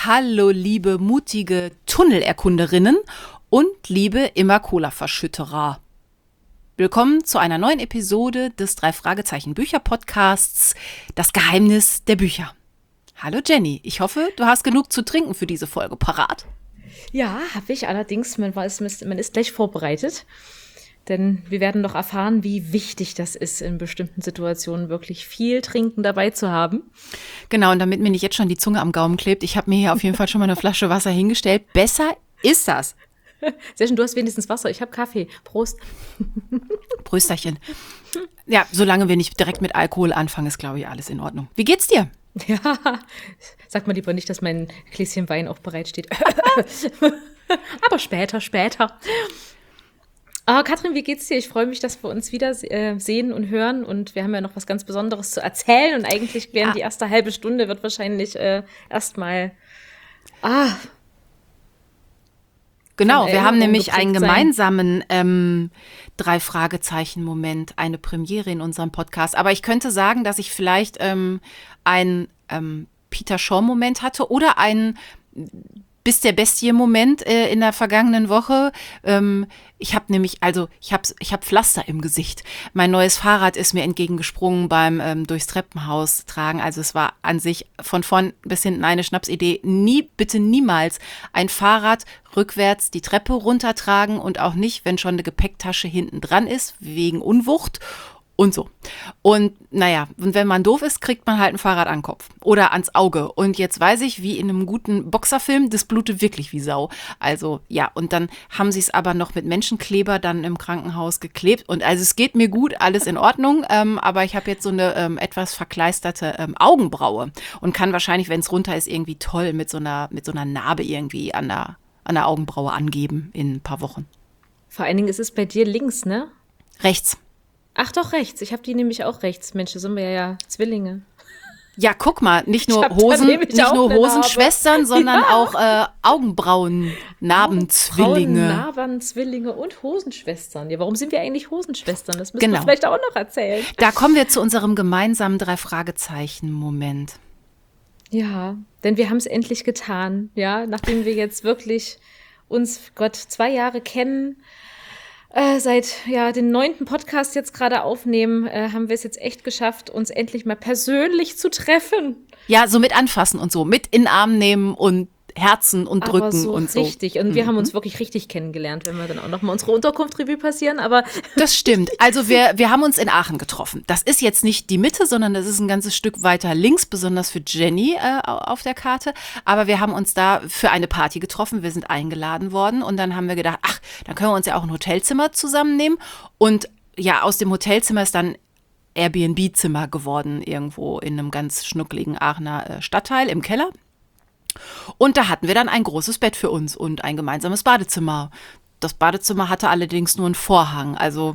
Hallo, liebe mutige Tunnelerkunderinnen und liebe Immercola-Verschütterer. Willkommen zu einer neuen Episode des 3-Fragezeichen-Bücher-Podcasts Das Geheimnis der Bücher. Hallo Jenny, ich hoffe, du hast genug zu trinken für diese Folge parat. Ja, habe ich allerdings. Man ist gleich vorbereitet. Denn wir werden noch erfahren, wie wichtig das ist, in bestimmten Situationen wirklich viel Trinken dabei zu haben. Genau, und damit mir nicht jetzt schon die Zunge am Gaumen klebt, ich habe mir hier auf jeden Fall schon mal eine Flasche Wasser hingestellt. Besser ist das. Sehr schön, du hast wenigstens Wasser, ich habe Kaffee. Prost. Prösterchen. Ja, solange wir nicht direkt mit Alkohol anfangen, ist, glaube ich, alles in Ordnung. Wie geht's dir? Ja, sag mal lieber nicht, dass mein Gläschen Wein auch bereitsteht. Aber später. Katrin, wie geht's dir? Ich freue mich, dass wir uns wieder sehen und hören. Und wir haben ja noch was ganz Besonderes zu erzählen. Und eigentlich während die erste halbe Stunde wird wahrscheinlich erstmal Genau, wir haben nämlich einen gemeinsamen 3-Fragezeichen-Moment, eine Premiere in unserem Podcast. Aber ich könnte sagen, dass ich vielleicht einen Peter Shaw-Moment hatte oder einen Bis der Bestie-Moment in der vergangenen Woche. Ich habe nämlich, ich habe Pflaster im Gesicht. Mein neues Fahrrad ist mir entgegengesprungen beim durchs Treppenhaus tragen. Also es war an sich von vorn bis hinten eine Schnapsidee. Bitte niemals ein Fahrrad rückwärts die Treppe runtertragen und auch nicht, wenn schon eine Gepäcktasche hinten dran ist, wegen Unwucht. Und so. Und naja, und wenn man doof ist, kriegt man halt ein Fahrrad an den Kopf oder ans Auge. Und jetzt weiß ich, wie in einem guten Boxerfilm, das blutet wirklich wie Sau. Also ja, und dann haben sie es aber noch mit Menschenkleber dann im Krankenhaus geklebt. Und also es geht mir gut, alles in Ordnung. Aber ich habe jetzt so eine etwas verkleisterte Augenbraue und kann wahrscheinlich, wenn es runter ist, irgendwie toll mit so einer Narbe irgendwie an der Augenbraue angeben in ein paar Wochen. Vor allen Dingen ist es bei dir links, ne? Rechts. Ach doch, rechts. Ich habe die nämlich auch rechts. Mensch, da sind wir ja Zwillinge. Ja, guck mal, nicht nur Hosenschwestern, sondern auch Augenbrauen-Narbenzwillinge. Narbenzwillinge und Hosenschwestern. Ja, warum sind wir eigentlich Hosenschwestern? Das müssen wir vielleicht auch noch erzählen. Da kommen wir zu unserem gemeinsamen 3-Fragezeichen-Moment. Ja, denn wir haben es endlich getan. Ja, nachdem wir jetzt wirklich uns, 2 Jahre kennen, seit den 9. Podcast jetzt gerade aufnehmen, haben wir es jetzt echt geschafft, uns endlich mal persönlich zu treffen. Ja, so mit anfassen und so, mit in den Arm nehmen und Herzen und drücken so und so. Richtig, und wir haben uns wirklich richtig kennengelernt, wenn wir dann auch noch mal unsere Unterkunft-Revue passieren, aber das stimmt, also wir haben uns in Aachen getroffen. Das ist jetzt nicht die Mitte, sondern das ist ein ganzes Stück weiter links, besonders für Jenny auf der Karte, aber wir haben uns da für eine Party getroffen, wir sind eingeladen worden und dann haben wir gedacht, dann können wir uns ja auch ein Hotelzimmer zusammennehmen und ja, aus dem Hotelzimmer ist dann Airbnb-Zimmer geworden, irgendwo in einem ganz schnuckligen Aachener Stadtteil im Keller. Und da hatten wir dann ein großes Bett für uns und ein gemeinsames Badezimmer. Das Badezimmer hatte allerdings nur einen Vorhang. Also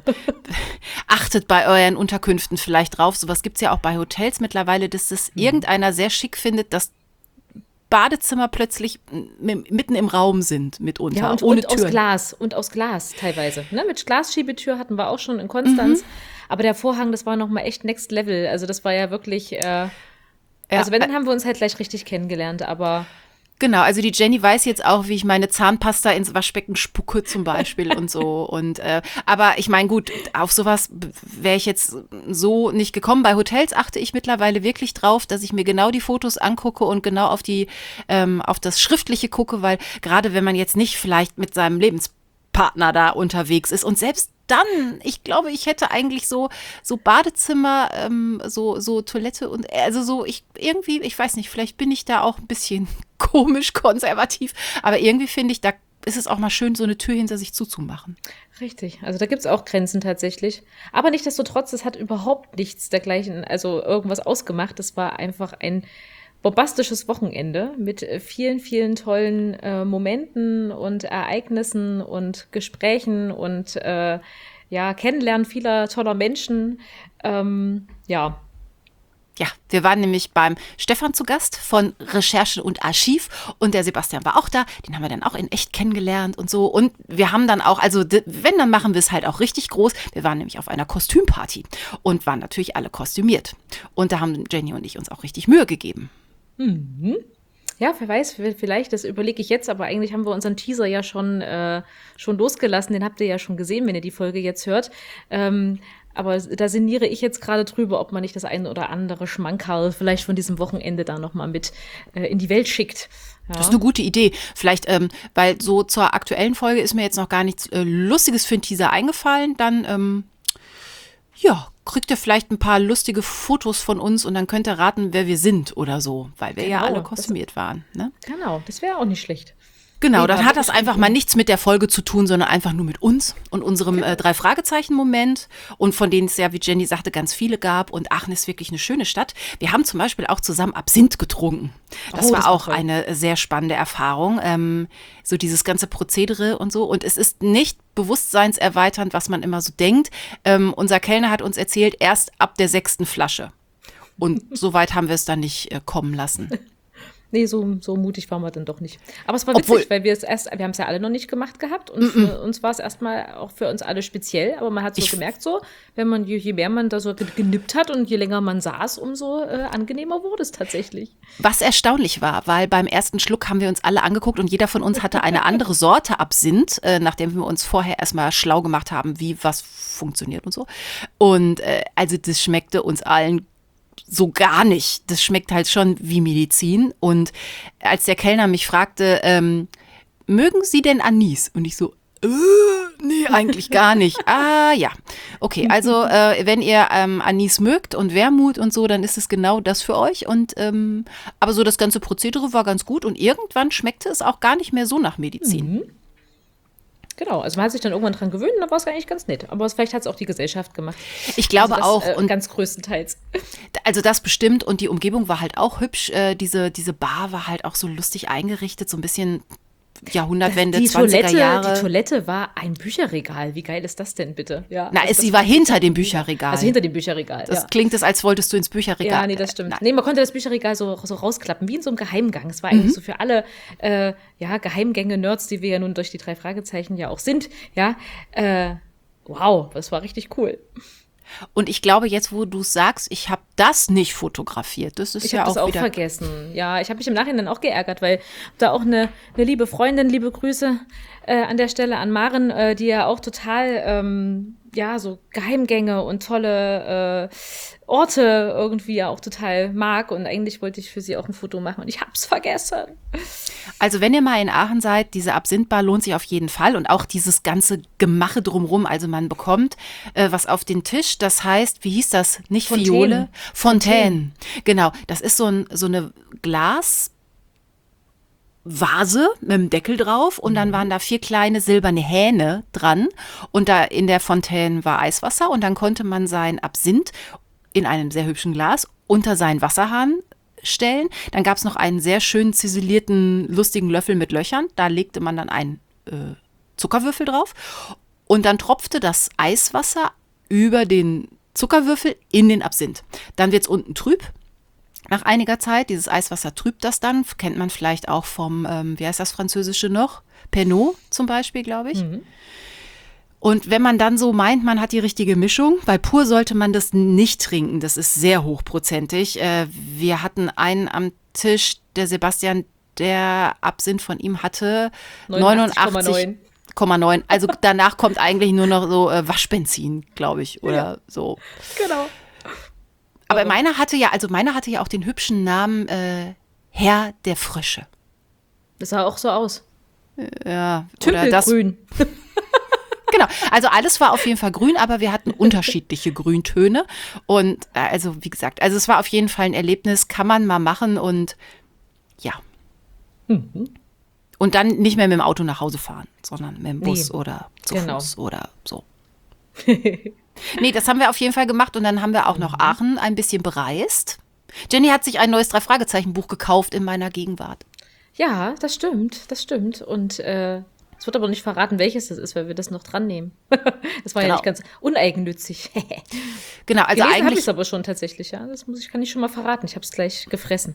achtet bei euren Unterkünften vielleicht drauf. Sowas gibt es ja auch bei Hotels mittlerweile, dass es irgendeiner sehr schick findet, dass Badezimmer plötzlich mitten im Raum sind mitunter, ja, und, ohne und Türen. Aus Glas teilweise. Ne? Mit Glasschiebetür hatten wir auch schon in Konstanz. Aber der Vorhang, das war nochmal echt Next Level. Also das war ja wirklich also dann haben wir uns halt gleich richtig kennengelernt, aber genau, also die Jenny weiß jetzt auch, wie ich meine Zahnpasta ins Waschbecken spucke zum Beispiel und so. Und aber ich meine, gut, auf sowas wäre ich jetzt so nicht gekommen. Bei Hotels achte ich mittlerweile wirklich drauf, dass ich mir genau die Fotos angucke und genau auf auf das Schriftliche gucke, weil gerade wenn man jetzt nicht vielleicht mit seinem Lebenspartner da unterwegs ist und selbst dann, ich glaube, ich hätte eigentlich so Badezimmer, so Toilette und also so, ich weiß nicht, vielleicht bin ich da auch ein bisschen komisch konservativ, aber irgendwie finde ich, da ist es auch mal schön, so eine Tür hinter sich zuzumachen. Richtig, also da gibt es auch Grenzen tatsächlich. Aber nichtsdestotrotz, es hat überhaupt nichts dergleichen, also irgendwas ausgemacht. Es war einfach ein bombastisches Wochenende mit vielen, vielen tollen Momenten und Ereignissen und Gesprächen und Kennenlernen vieler toller Menschen. Ja, wir waren nämlich beim Stefan zu Gast von Recherche und Archiv und der Sebastian war auch da. Den haben wir dann auch in echt kennengelernt und so. Und wir haben dann auch, also wenn, dann machen wir es halt auch richtig groß. Wir waren nämlich auf einer Kostümparty und waren natürlich alle kostümiert. Und da haben Jenny und ich uns auch richtig Mühe gegeben. Mhm. Ja, wer weiß, vielleicht, das überlege ich jetzt, aber eigentlich haben wir unseren Teaser ja schon losgelassen. Den habt ihr ja schon gesehen, wenn ihr die Folge jetzt hört. Aber da sinniere ich jetzt gerade drüber, ob man nicht das ein oder andere Schmankerl vielleicht von diesem Wochenende da noch mal mit in die Welt schickt. Ja. Das ist eine gute Idee. Vielleicht, weil so zur aktuellen Folge ist mir jetzt noch gar nichts Lustiges für einen Teaser eingefallen. Dann, ja, kriegt ihr vielleicht ein paar lustige Fotos von uns und dann könnt ihr raten, wer wir sind oder so, weil wir ja Genau, alle kostümiert waren. Ne? Genau, das wäre auch nicht schlecht. Genau, Nee, dann war hat das wirklich einfach gut. mal nichts mit der Folge zu tun, sondern einfach nur mit uns und unserem Drei-Fragezeichen-Moment und von denen es ja, wie Jenny sagte, ganz viele gab. Und Aachen ist wirklich eine schöne Stadt. Wir haben zum Beispiel auch zusammen Absinth getrunken. Das Oh, war das war auch toll. eine sehr spannende Erfahrung, so dieses ganze Prozedere und so. Und es ist nicht bewusstseinserweiternd, was man immer so denkt. Unser Kellner hat uns erzählt, erst ab der 6. Flasche. Und so weit haben wir es dann nicht kommen lassen. Nee, so mutig waren wir dann doch nicht. Aber es war Obwohl- witzig, weil wir haben es ja alle noch nicht gemacht gehabt und für uns war es erstmal auch für uns alle speziell, aber man hat so gemerkt, so, wenn man, je mehr man da so genippt hat und je länger man saß, umso angenehmer wurde es tatsächlich. Was erstaunlich war, weil beim ersten Schluck haben wir uns alle angeguckt und jeder von uns hatte eine andere Sorte Absinth, nachdem wir uns vorher erstmal schlau gemacht haben, wie was funktioniert und so. Und also das schmeckte uns allen so gar nicht. Das schmeckt halt schon wie Medizin. Und als der Kellner mich fragte, mögen Sie denn Anis? Und ich so, nee, eigentlich gar nicht. Ah, ja. Okay, also wenn ihr Anis mögt und Wermut und so, dann ist es genau das für euch. Und aber so das ganze Prozedere war ganz gut und irgendwann schmeckte es auch gar nicht mehr so nach Medizin. Genau, also man hat sich dann irgendwann dran gewöhnt und dann war es eigentlich ganz nett. Aber vielleicht hat es auch die Gesellschaft gemacht. Ich glaube Also das, auch. Und ganz größtenteils. also das bestimmt und die Umgebung war halt auch hübsch. Diese Bar war halt auch so lustig eingerichtet, so ein bisschen Jahrhundertwende, Die 20er Jahre. Die Toilette war ein Bücherregal. Wie geil ist das denn bitte? Ja, Na, also sie war hinter dem Bücherregal. Also hinter dem Bücherregal. Das ja. klingt es, als wolltest du ins Bücherregal. Ja, nee, das stimmt. Nein. Nee, man konnte das Bücherregal so rausklappen, wie in so einem Geheimgang. Es war eigentlich so für alle Geheimgänge-Nerds, die wir ja nun durch die 3 Fragezeichen ja auch sind. Ja, wow, das war richtig cool. Und ich glaube, jetzt, wo du es sagst, ich habe das nicht fotografiert. Das ist Ich ja habe das auch auch wieder. vergessen. Ja, ich habe mich im Nachhinein auch geärgert, weil da auch eine liebe Freundin, liebe Grüße an der Stelle an Maren, die ja auch total, so Geheimgänge und tolle Orte irgendwie ja auch total mag. Und eigentlich wollte ich für sie auch ein Foto machen und ich hab's vergessen. Also wenn ihr mal in Aachen seid, diese Absinthbar lohnt sich auf jeden Fall und auch dieses ganze Gemache drumrum. Also man bekommt was auf den Tisch, das heißt, wie hieß das? Nicht Fontänen. Fiole? Fontänen. Genau, das ist so eine Glasvase mit dem Deckel drauf und dann waren da 4 kleine silberne Hähne dran und da in der Fontäne war Eiswasser und dann konnte man sein Absinth in einem sehr hübschen Glas unter seinen Wasserhahn stellen. Dann gab es noch einen sehr schön ziselierten, lustigen Löffel mit Löchern. Da legte man dann einen Zuckerwürfel drauf und dann tropfte das Eiswasser über den Zuckerwürfel in den Absinth. Dann wird es unten trüb. Nach einiger Zeit, dieses Eiswasser trübt das dann, kennt man vielleicht auch vom, wie heißt das Französische noch? Pernod zum Beispiel, glaube ich. Und wenn man dann so meint, man hat die richtige Mischung, weil pur sollte man das nicht trinken, das ist sehr hochprozentig. Wir hatten einen am Tisch, der Sebastian, der Absinth von ihm hatte 89,9. Also danach kommt eigentlich nur noch so Waschbenzin, glaube ich, oder so. Genau. Aber meiner hatte ja auch den hübschen Namen Herr der Frösche. Das sah auch so aus. Ja, oder das. Tümpelgrün. Genau, also alles war auf jeden Fall grün, aber wir hatten unterschiedliche Grüntöne. Und also wie gesagt, also es war auf jeden Fall ein Erlebnis, kann man mal machen und ja. Und dann nicht mehr mit dem Auto nach Hause fahren, sondern mit dem Bus oder zu Fuß oder so. Nee, das haben wir auf jeden Fall gemacht und dann haben wir auch noch Aachen ein bisschen bereist. Jenny hat sich ein neues 3-Fragezeichen-Buch gekauft in meiner Gegenwart. Ja, das stimmt. Und es wird aber nicht verraten, welches das ist, weil wir das noch dran nehmen. Das war ja nicht ganz uneigennützig. Genau, also Gelesen habe ich eigentlich. es aber schon tatsächlich, ja. Kann ich schon mal verraten. Ich habe es gleich gefressen.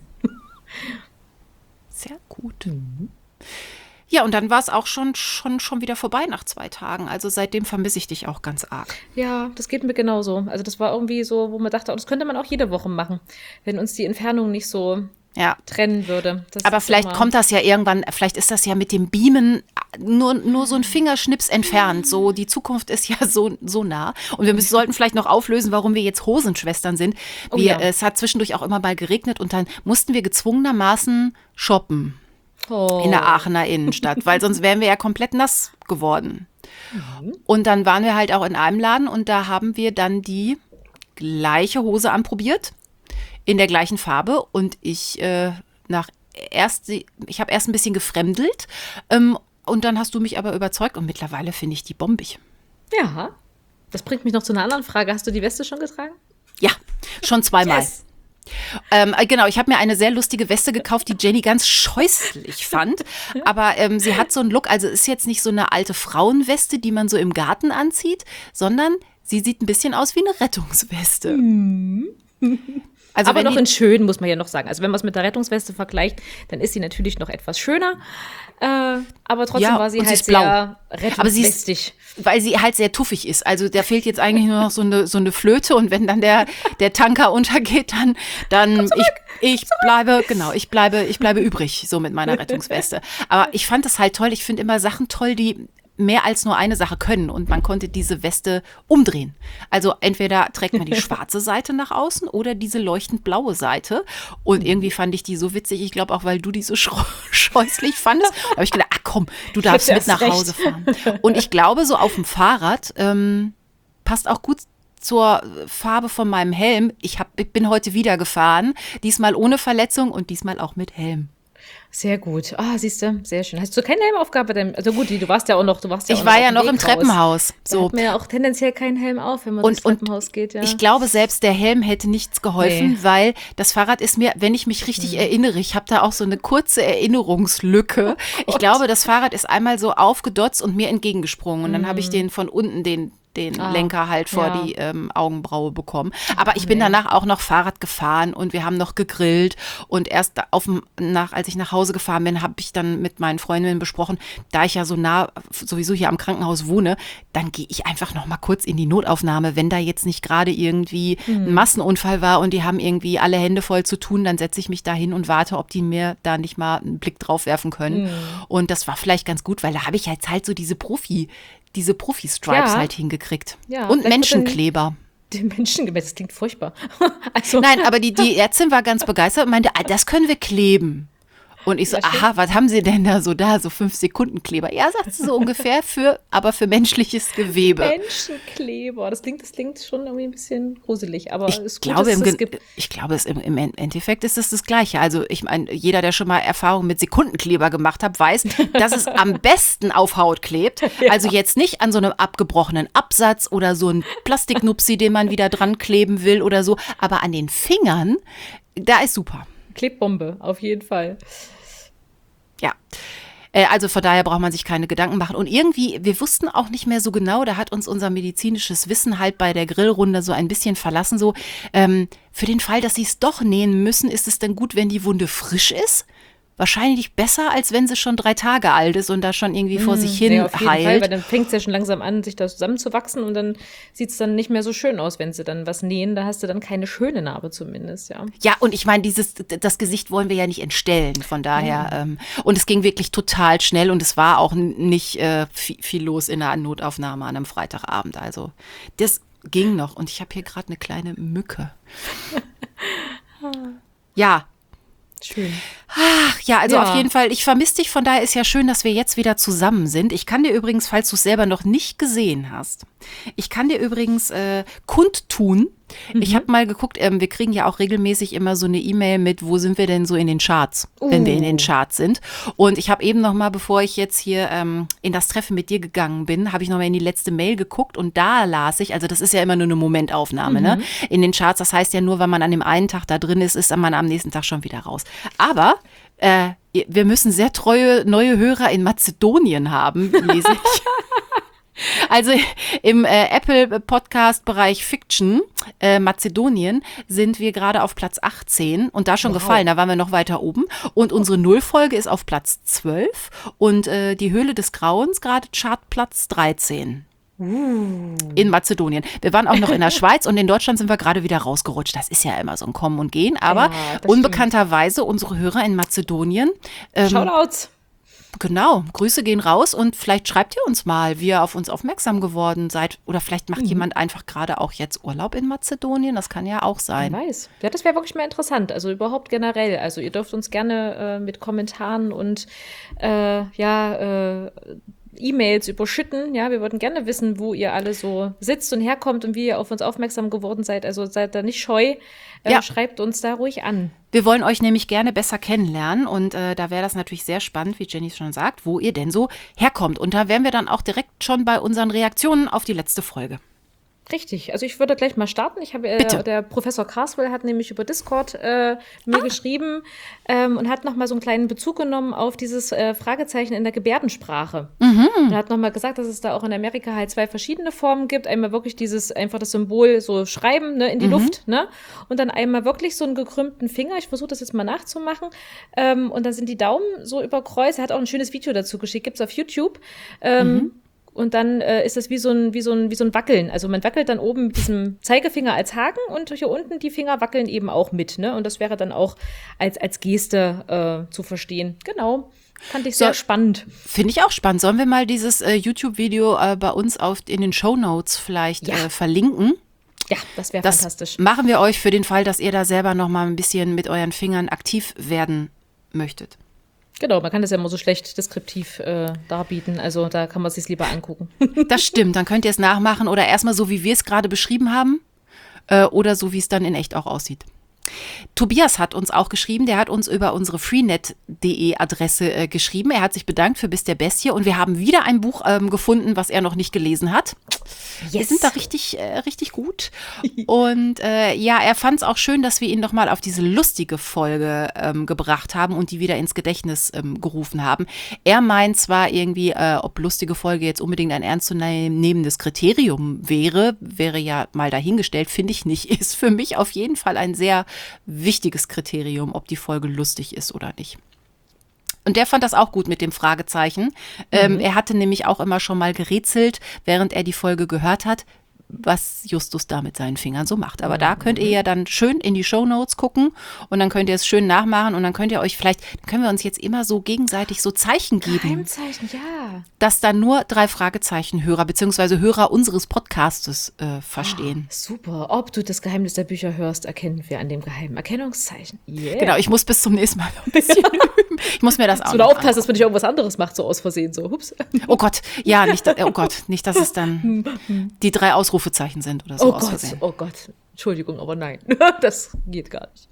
Sehr gut. Ja, und dann war es auch schon wieder vorbei nach 2 Tagen. Also seitdem vermisse ich dich auch ganz arg. Ja, das geht mir genauso. Also das war irgendwie so, wo man dachte, das könnte man auch jede Woche machen, wenn uns die Entfernung nicht so Ja. trennen würde. Das Aber ist vielleicht immer- kommt das ja irgendwann, vielleicht ist das ja mit dem Beamen nur so ein Fingerschnips entfernt. So, die Zukunft ist ja so nah. Und wir sollten vielleicht noch auflösen, warum wir jetzt Hosenschwestern sind. Oh ja. Es hat zwischendurch auch immer mal geregnet und dann mussten wir gezwungenermaßen shoppen in der Aachener Innenstadt, weil sonst wären wir ja komplett nass geworden. Und dann waren wir halt auch in einem Laden und da haben wir dann die gleiche Hose anprobiert, in der gleichen Farbe und ich habe erst ein bisschen gefremdelt und dann hast du mich aber überzeugt und mittlerweile finde ich die bombig. Ja. Das bringt mich noch zu einer anderen Frage. Hast du die Weste schon getragen? Ja, schon zweimal. Yes. Genau, ich habe mir eine sehr lustige Weste gekauft, die Jenny ganz scheußlich fand. Aber sie hat so einen Look, also ist jetzt nicht so eine alte Frauenweste, die man so im Garten anzieht, sondern sie sieht ein bisschen aus wie eine Rettungsweste. Also Aber wenn noch die- in schön, muss man ja noch sagen. Also wenn man es mit der Rettungsweste vergleicht, dann ist sie natürlich noch etwas schöner. Aber trotzdem Ja, war sie und sie halt ist blau. sehr Aber sie ist, rettungswestig. weil sie halt sehr tuffig ist. Also da fehlt jetzt eigentlich nur noch so eine Flöte und wenn dann der Tanker untergeht, dann ich bleibe übrig, so mit meiner Rettungsweste. Aber ich fand das halt toll. Ich finde immer Sachen toll, die mehr als nur eine Sache können und man konnte diese Weste umdrehen. Also entweder trägt man die schwarze Seite nach außen oder diese leuchtend blaue Seite und irgendwie fand ich die so witzig, ich glaube auch, weil du die so scheußlich fandest, habe ich gedacht, ach komm, du darfst mit Jetzt nach erst Hause fahren. Und ich glaube, so auf dem Fahrrad passt auch gut zur Farbe von meinem Helm. Ich bin heute wieder gefahren, diesmal ohne Verletzung und diesmal auch mit Helm. Sehr gut. Ah, siehst du, sehr schön. Hast du keine Helmaufgabe? Also gut, du warst ja auch noch, Ich war ja noch im Treppenhaus. Da hat man ja auch tendenziell keinen Helm auf, wenn man Und durchs Treppenhaus geht. Ja. ich glaube, selbst der Helm hätte nichts geholfen, Nee. weil das Fahrrad ist mir, wenn ich mich richtig erinnere, ich habe da auch so eine kurze Erinnerungslücke. Ich glaube, das Fahrrad ist einmal so aufgedotzt und mir entgegengesprungen. Und dann habe ich den von unten den Lenker halt vor ja. die Augenbraue bekommen. Aber ich bin danach auch noch Fahrrad gefahren und wir haben noch gegrillt. Und erst als ich nach Hause gefahren bin, habe ich dann mit meinen Freundinnen besprochen, da ich ja so nah sowieso hier am Krankenhaus wohne, dann gehe ich einfach noch mal kurz in die Notaufnahme. Wenn da jetzt nicht gerade irgendwie ein Massenunfall war und die haben irgendwie alle Hände voll zu tun, dann setze ich mich da hin und warte, ob die mir da nicht mal einen Blick drauf werfen können. Und das war vielleicht ganz gut, weil da habe ich jetzt halt so diese Profi-Stripes Ja. halt hingekriegt. Ja, und vielleicht Menschenkleber. Den Menschen, das klingt furchtbar. Also, Nein, aber die Ärztin war ganz begeistert und meinte, das können wir kleben. Und ich so, Ja, schön. aha, was haben Sie denn da so 5-Sekunden-Kleber? Ja, sagt sie so ungefähr, aber für menschliches Gewebe. Menschenkleber. Das klingt schon irgendwie ein bisschen gruselig, aber es ist gut, glaube, dass es das gibt. ich glaube, im Endeffekt ist es das Gleiche. Also ich meine, jeder, der schon mal Erfahrung mit Sekundenkleber gemacht hat, weiß, dass es am besten auf Haut klebt. Also jetzt nicht an so einem abgebrochenen Absatz oder so ein Plastiknupsi, den man wieder dran kleben will oder so, aber an den Fingern, da ist super. Klebbombe, auf jeden Fall. Ja. Also von daher braucht man sich keine Gedanken machen. Und irgendwie, wir wussten auch nicht mehr so genau, da hat uns unser medizinisches Wissen halt bei der Grillrunde so ein bisschen verlassen. So, für den Fall, dass sie es doch nähen müssen, ist es dann gut, wenn die Wunde frisch ist? Wahrscheinlich besser, als wenn sie schon 3 Tage alt ist und da schon irgendwie vor sich hin Ja, auf jeden Fall, weil heilt. dann fängt es ja schon langsam an, sich da zusammenzuwachsen und dann sieht es dann nicht mehr so schön aus, wenn sie dann was nähen. Da hast du dann keine schöne Narbe zumindest, ja. Ja, und ich meine, das Gesicht wollen wir ja nicht entstellen. Von daher, und es ging wirklich total schnell und es war auch nicht viel los in der Notaufnahme an einem Freitagabend. Also das ging noch. Und ich habe hier gerade eine kleine Mücke. Ja. Schön. Ach ja, also Ja. auf jeden Fall, ich vermisse dich, von daher ist ja schön, dass wir jetzt wieder zusammen sind. Ich kann dir übrigens, falls du es selber noch nicht gesehen hast, ich kann dir übrigens kundtun, ich habe mal geguckt, wir kriegen ja auch regelmäßig immer so eine E-Mail mit, wo sind wir denn so in den Charts, wenn wir in den Charts sind. Und ich habe eben noch mal, bevor ich jetzt hier in das Treffen mit dir gegangen bin, habe ich noch mal in die letzte Mail geguckt und da las ich, also das ist ja immer nur eine Momentaufnahme, ne? In den Charts, das heißt ja nur, wenn man an dem einen Tag da drin ist, ist man am nächsten Tag schon wieder raus. Aber wir müssen sehr treue neue Hörer in Mazedonien haben, lese ich. Also im Apple-Podcast-Bereich Fiction, Mazedonien, sind wir gerade auf Platz 18 und da schon gefallen, da waren wir noch weiter oben. Und unsere Nullfolge ist auf Platz 12 und die Höhle des Grauens gerade Chartplatz 13. In Mazedonien. Wir waren auch noch in der Schweiz und in Deutschland sind wir gerade wieder rausgerutscht. Das ist ja immer so ein Kommen und Gehen. Aber Ja, das unbekannterweise unsere Hörer in Mazedonien. Shoutouts. Genau, Grüße gehen raus und vielleicht schreibt ihr uns mal, wie ihr auf uns aufmerksam geworden seid. Oder vielleicht macht jemand einfach gerade auch jetzt Urlaub in Mazedonien. Das kann ja auch Wer sein. weiß. Ja, das wäre wirklich mal interessant. Also überhaupt generell. Also ihr dürft uns gerne mit Kommentaren und E-Mails überschütten. Ja, wir würden gerne wissen, wo ihr alle so sitzt und herkommt und wie ihr auf uns aufmerksam geworden seid. Also seid da nicht scheu. Ja. Schreibt uns da ruhig an. Wir wollen euch nämlich gerne besser kennenlernen und da wäre das natürlich sehr spannend, wie Jenny schon sagt, wo ihr denn so herkommt. Und da wären wir dann auch direkt schon bei unseren Reaktionen auf die letzte Folge. Richtig, also ich würde gleich mal starten. Ich habe Bitte. der Professor Carswell hat nämlich über Discord mir geschrieben und hat nochmal so einen kleinen Bezug genommen auf dieses Fragezeichen in der Gebärdensprache. Und hat nochmal gesagt, dass es da auch in Amerika halt 2 verschiedene Formen gibt. Einmal wirklich einfach das Symbol so schreiben, ne, in die Luft, ne? Und dann einmal wirklich so einen gekrümmten Finger. Ich versuche das jetzt mal nachzumachen. Und dann sind die Daumen so überkreuzt. Er hat auch ein schönes Video dazu geschickt, gibt's auf YouTube. Und dann ist das wie so ein Wackeln. Also man wackelt dann oben mit diesem Zeigefinger als Haken und hier unten die Finger wackeln eben auch mit. Ne? Und das wäre dann auch als Geste zu verstehen. Genau. Fand ich sehr spannend. Finde ich auch spannend. Sollen wir mal dieses YouTube-Video bei uns in den Shownotes vielleicht verlinken? Ja, das wäre Das fantastisch. machen wir euch für den Fall, dass ihr da selber noch mal ein bisschen mit euren Fingern aktiv werden möchtet. Genau, man kann das ja immer so schlecht deskriptiv darbieten. Also da kann man es sich lieber angucken. Das stimmt, dann könnt ihr es nachmachen oder erstmal so, wie wir es gerade beschrieben haben oder so, wie es dann in echt auch aussieht. Tobias hat uns auch geschrieben, der hat uns über unsere freenet.de Adresse geschrieben. Er hat sich bedankt für Bis der Bestie und wir haben wieder ein Buch gefunden, was er noch nicht gelesen hat. Wir sind da richtig gut. Und er fand es auch schön, dass wir ihn nochmal auf diese lustige Folge gebracht haben und die wieder ins Gedächtnis gerufen haben. Er meint zwar irgendwie, ob lustige Folge jetzt unbedingt ein ernstzunehmendes Kriterium wäre ja mal dahingestellt, finde ich nicht. Ist für mich auf jeden Fall ein sehr wichtiges Kriterium, ob die Folge lustig ist oder nicht. Und der fand das auch gut mit dem Fragezeichen. Er hatte nämlich auch immer schon mal gerätselt, während er die Folge gehört hat, was Justus da mit seinen Fingern so macht. Aber da könnt ihr ja dann schön in die Shownotes gucken und dann könnt ihr es schön nachmachen und dann könnt ihr euch können wir uns jetzt immer so gegenseitig so Zeichen geben. Geheimzeichen, ja. Dass dann nur 3 Fragezeichen-Hörer bzw. Hörer unseres Podcastes verstehen. Super. Ob du das Geheimnis der Bücher hörst, erkennen wir an dem geheimen Erkennungszeichen. Yeah. Genau, ich muss bis zum nächsten Mal noch ein bisschen üben. Ich muss mir das auch So noch aufpassen, dass man nicht irgendwas anderes macht, so aus Versehen, so hups. Oh Gott, ja, nicht, dass es dann die 3 Ausrufezeichen sind oder so aus Versehen. Oh Gott. Entschuldigung, aber nein. Das geht gar nicht.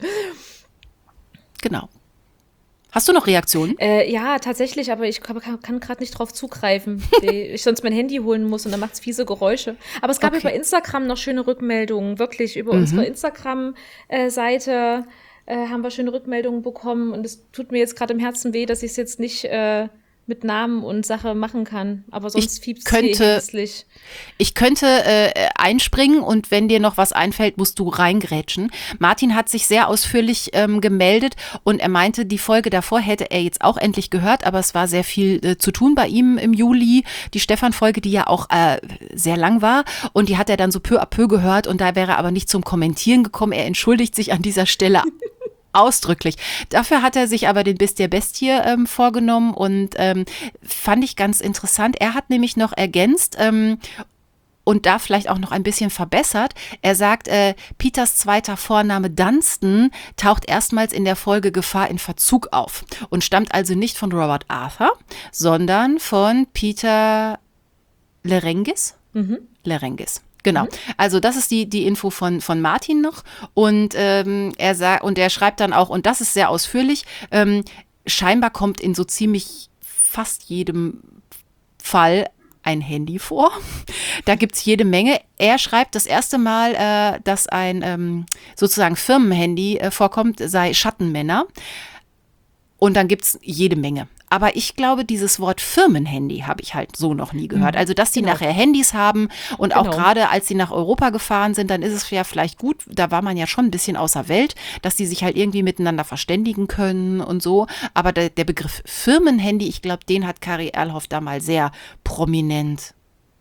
Genau. Hast du noch Reaktionen? Ja, tatsächlich, aber ich kann gerade nicht drauf zugreifen. Ich sonst mein Handy holen muss und dann macht's fiese Geräusche. Aber es gab über Instagram noch schöne Rückmeldungen. Wirklich, über unsere Instagram-Seite haben wir schöne Rückmeldungen bekommen. Und es tut mir jetzt gerade im Herzen weh, dass ich es jetzt nicht mit Namen und Sache machen kann. Aber sonst fiebt's hässlich. Ich könnte einspringen und wenn dir noch was einfällt, musst du reingrätschen. Martin hat sich sehr ausführlich gemeldet und er meinte, die Folge davor hätte er jetzt auch endlich gehört, aber es war sehr viel zu tun bei ihm im Juli. Die Stefan-Folge, die ja auch sehr lang war und die hat er dann so peu à peu gehört und da wäre er aber nicht zum Kommentieren gekommen. Er entschuldigt sich an dieser Stelle ausdrücklich. Dafür hat er sich aber den Biss der Bestie vorgenommen und fand ich ganz interessant. Er hat nämlich noch ergänzt und da vielleicht auch noch ein bisschen verbessert. Er sagt, Peters zweiter Vorname Dunstan taucht erstmals in der Folge Gefahr in Verzug auf und stammt also nicht von Robert Arthur, sondern von Peter Lerengis. Lerengis. Genau, also das ist die Info von Martin noch und er schreibt dann auch, und das ist sehr ausführlich, scheinbar kommt in so ziemlich fast jedem Fall ein Handy vor. Da gibt es jede Menge. Er schreibt das erste Mal, dass ein sozusagen Firmenhandy vorkommt, sei Schattenmänner. Und dann gibt es jede Menge. Aber ich glaube, dieses Wort Firmenhandy habe ich halt so noch nie gehört. Also, dass die nachher Handys haben und auch gerade als sie nach Europa gefahren sind, dann ist es ja vielleicht gut, da war man ja schon ein bisschen außer Welt, dass die sich halt irgendwie miteinander verständigen können und so. Aber der Begriff Firmenhandy, ich glaube, den hat Kari Erlhoff da mal sehr prominent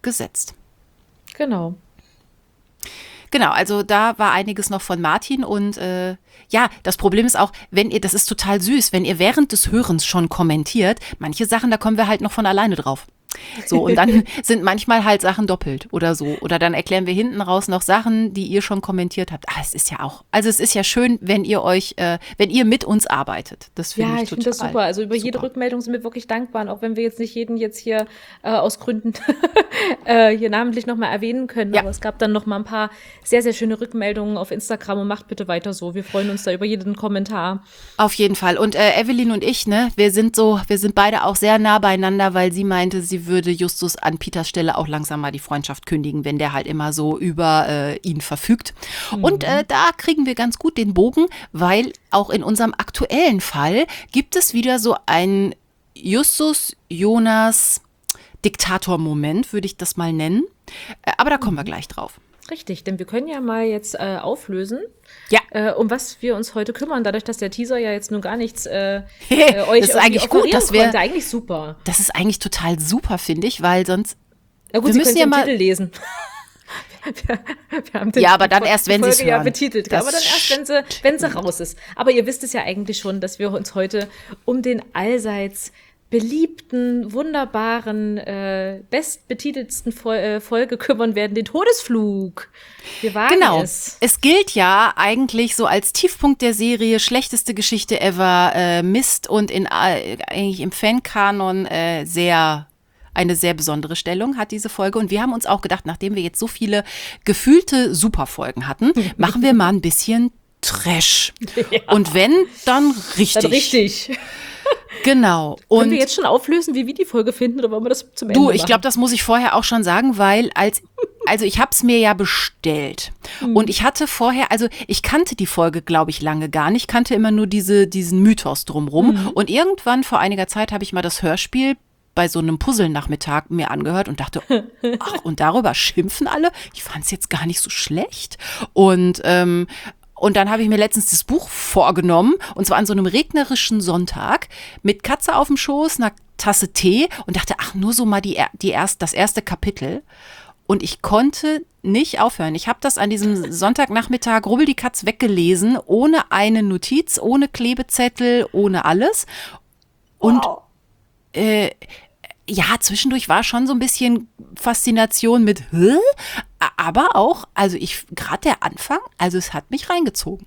gesetzt. Genau. Genau, also da war einiges noch von Martin und ja, das Problem ist auch, das ist total süß, wenn ihr während des Hörens schon kommentiert, manche Sachen, da kommen wir halt noch von alleine drauf. So, und dann sind manchmal halt Sachen doppelt oder so. Oder dann erklären wir hinten raus noch Sachen, die ihr schon kommentiert habt. Es ist ja auch, also es ist ja schön, wenn ihr mit uns arbeitet. Das finde ich total. Ja, ich finde das super. Also über jede Rückmeldung sind wir wirklich dankbar. Und auch wenn wir jetzt nicht jeden jetzt hier aus Gründen hier namentlich nochmal erwähnen können. Ja. Aber es gab dann noch mal ein paar sehr, sehr schöne Rückmeldungen auf Instagram und macht bitte weiter so. Wir freuen uns da über jeden Kommentar. Auf jeden Fall. Und Evelyn und ich, ne, wir sind beide auch sehr nah beieinander, weil sie meinte, sie würde Justus an Peters Stelle auch langsam mal die Freundschaft kündigen, wenn der halt immer so über ihn verfügt. Und da kriegen wir ganz gut den Bogen, weil auch in unserem aktuellen Fall gibt es wieder so einen Justus-Jonas-Diktator-Moment, würde ich das mal nennen. Aber da kommen wir gleich drauf. Richtig, denn wir können ja mal jetzt auflösen, um was wir uns heute kümmern, dadurch, dass der Teaser ja jetzt nun gar nichts euch das ist eigentlich gut, das wäre eigentlich super. Das ist eigentlich total super, finde ich, weil sonst ja gut, Sie können ja den Titel lesen. wir haben aber dann erst, wenn Sie es hören. Ja betitelt, aber dann erst, wenn sie raus ist. Aber ihr wisst es ja eigentlich schon, dass wir uns heute um den allseits beliebten, wunderbaren, bestbetitelsten Folge kümmern werden, den Todesflug. Wir wagen es. Es gilt ja eigentlich so als Tiefpunkt der Serie, schlechteste Geschichte ever, Mist und eigentlich im Fankanon eine sehr besondere Stellung hat diese Folge. Und wir haben uns auch gedacht, nachdem wir jetzt so viele gefühlte Superfolgen hatten, machen wir mal ein bisschen Trash. Ja. Und wenn, dann richtig. Dann richtig. Genau. Können wir jetzt schon auflösen, wie wir die Folge finden, oder wollen wir das zum Ende machen? Ich glaube, das muss ich vorher auch schon sagen, weil also ich habe es mir ja bestellt. Und ich hatte vorher, also ich kannte die Folge, glaube ich, lange gar nicht, kannte immer nur diesen Mythos drumrum. Und irgendwann vor einiger Zeit habe ich mal das Hörspiel bei so einem Puzzle-Nachmittag mir angehört und dachte, ach, und darüber schimpfen alle? Ich fand es jetzt gar nicht so schlecht. Und dann habe ich mir letztens das Buch vorgenommen, und zwar an so einem regnerischen Sonntag, mit Katze auf dem Schoß, einer Tasse Tee, und dachte, ach, nur so mal das erste Kapitel. Und ich konnte nicht aufhören. Ich habe das an diesem Sonntagnachmittag Rubbel die Katz weggelesen, ohne eine Notiz, ohne Klebezettel, ohne alles. Und ja, zwischendurch war schon so ein bisschen Faszination mit, aber auch, also gerade der Anfang, also es hat mich reingezogen.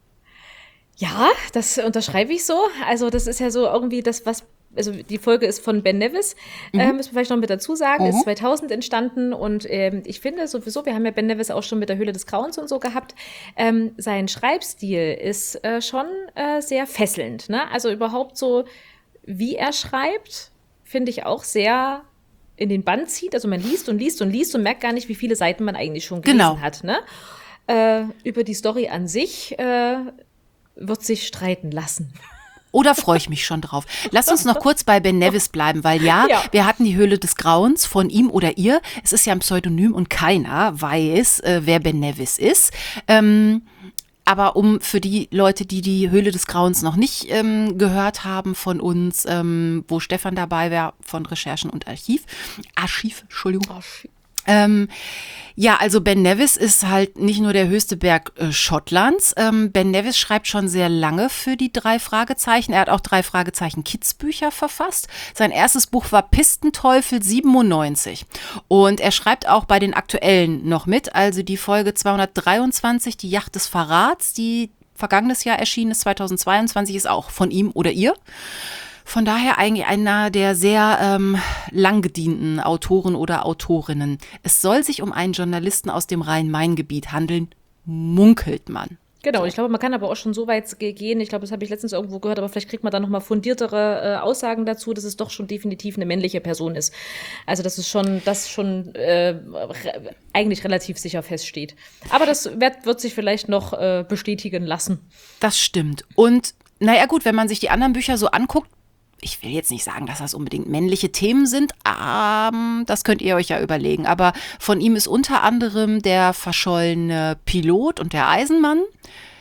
Ja, das unterschreibe ich so. Also das ist ja so irgendwie also die Folge ist von Ben Nevis, müssen wir vielleicht noch mit dazu sagen, ist 2000 entstanden, und ich finde sowieso, wir haben ja Ben Nevis auch schon mit der Höhle des Grauens und so gehabt, sein Schreibstil ist schon sehr fesselnd, ne? Also überhaupt so, wie er schreibt, finde ich auch sehr in den Bann zieht. Also man liest und liest und liest und merkt gar nicht, wie viele Seiten man eigentlich schon gelesen hat. Ne? Über die Story an sich wird sich streiten lassen. Oder freue ich mich schon drauf. Lass uns noch kurz bei Ben Nevis bleiben, weil wir hatten die Höhle des Grauens von ihm oder ihr. Es ist ja ein Pseudonym und keiner weiß, wer Ben Nevis ist. Aber für die Leute, die die Höhle des Grauens noch nicht gehört haben von uns, wo Stefan dabei war, von Recherchen und Archiv, Entschuldigung. Ja, also Ben Nevis ist halt nicht nur der höchste Berg Schottlands. Ben Nevis schreibt schon sehr lange für die 3 Fragezeichen. Er hat auch 3 Fragezeichen Kids-Bücher verfasst. Sein erstes Buch war Pistenteufel 97. Und er schreibt auch bei den aktuellen noch mit. Also die Folge 223, die Yacht des Verrats, die vergangenes Jahr erschienen ist, 2022, ist auch von ihm oder ihr. Von daher eigentlich einer der sehr lang gedienten Autoren oder Autorinnen. Es soll sich um einen Journalisten aus dem Rhein-Main-Gebiet handeln, munkelt man. Genau, ich glaube, man kann aber auch schon so weit gehen. Ich glaube, das habe ich letztens irgendwo gehört, aber vielleicht kriegt man da noch mal fundiertere Aussagen dazu, dass es doch schon definitiv eine männliche Person ist. Also, dass es schon eigentlich relativ sicher feststeht. Aber das wird sich vielleicht noch bestätigen lassen. Das stimmt. Und naja gut, wenn man sich die anderen Bücher so anguckt, ich will jetzt nicht sagen, dass das unbedingt männliche Themen sind, das könnt ihr euch ja überlegen. Aber von ihm ist unter anderem der verschollene Pilot und der Eisenmann.